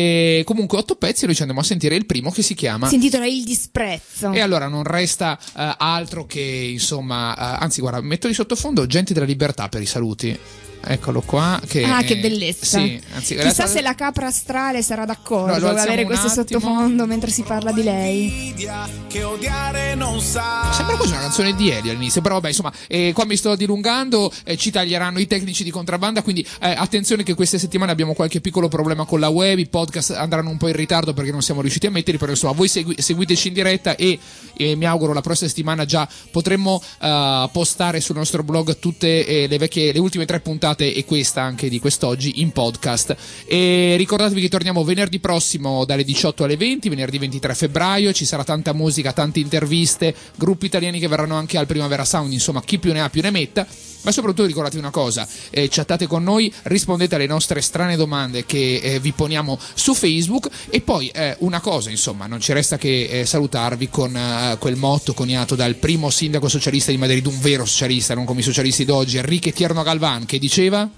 E comunque otto pezzi, noi ci andiamo a sentire il primo che si chiama si intitola Il disprezzo. E allora non resta uh, altro che insomma uh, anzi guarda, metto di sottofondo Genti della Libertà per i saluti. Eccolo qua. Che, ah, che eh, bellezza. Sì, anzi, Chissà realtà... se la capra astrale sarà d'accordo no, ad avere questo attimo. sottofondo mentre si parla di lei. Che odiare non sa. Sembra quasi una canzone di Elio all'inizio, però vabbè, insomma, eh, qua mi sto dilungando, eh, ci taglieranno i tecnici di contrabbanda, quindi eh, attenzione che queste settimane abbiamo qualche piccolo problema con la web, i podcast andranno un po' in ritardo perché non siamo riusciti a metterli, però insomma voi segui- seguiteci in diretta e eh, mi auguro la prossima settimana già potremmo uh, postare sul nostro blog tutte eh, le vecchie, le ultime tre puntate e questa anche di quest'oggi in podcast. E ricordatevi che torniamo venerdì prossimo dalle diciotto alle venti, venerdì ventitré febbraio, ci sarà tanta musica, tante interviste, gruppi italiani che verranno anche al Primavera Sound, insomma chi più ne ha più ne metta. Ma soprattutto ricordatevi una cosa, eh, chattate con noi, rispondete alle nostre strane domande che eh, vi poniamo su Facebook, e poi eh, una cosa, insomma, non ci resta che eh, salutarvi con eh, quel motto coniato dal primo sindaco socialista di Madrid, un vero socialista, non come i socialisti d'oggi, Enrique Tierno Galván, che diceva: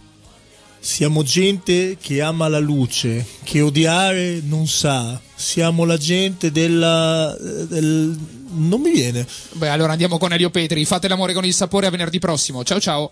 siamo gente che ama la luce, che odiare non sa. Siamo la gente della... del... non mi viene. Beh, allora andiamo con Elio Petri. Fate l'amore con il sapore, a venerdì prossimo. Ciao ciao.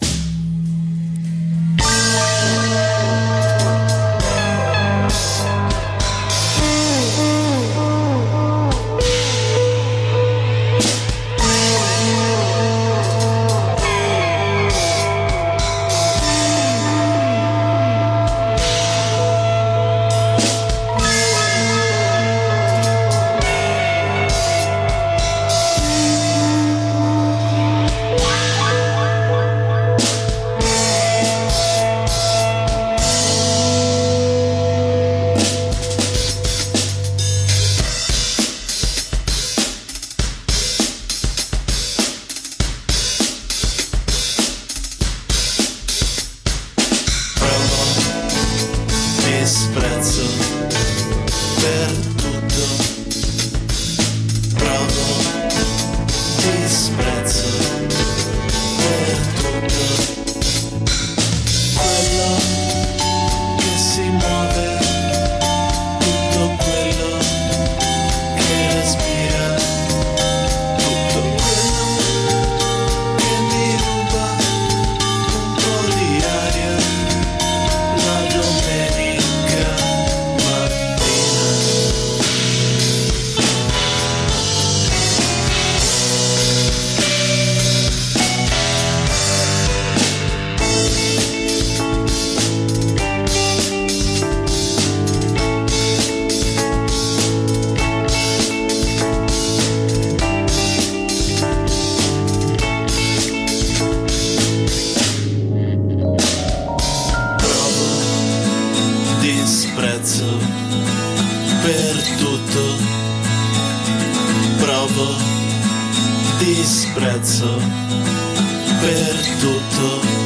disprezzo per tutto.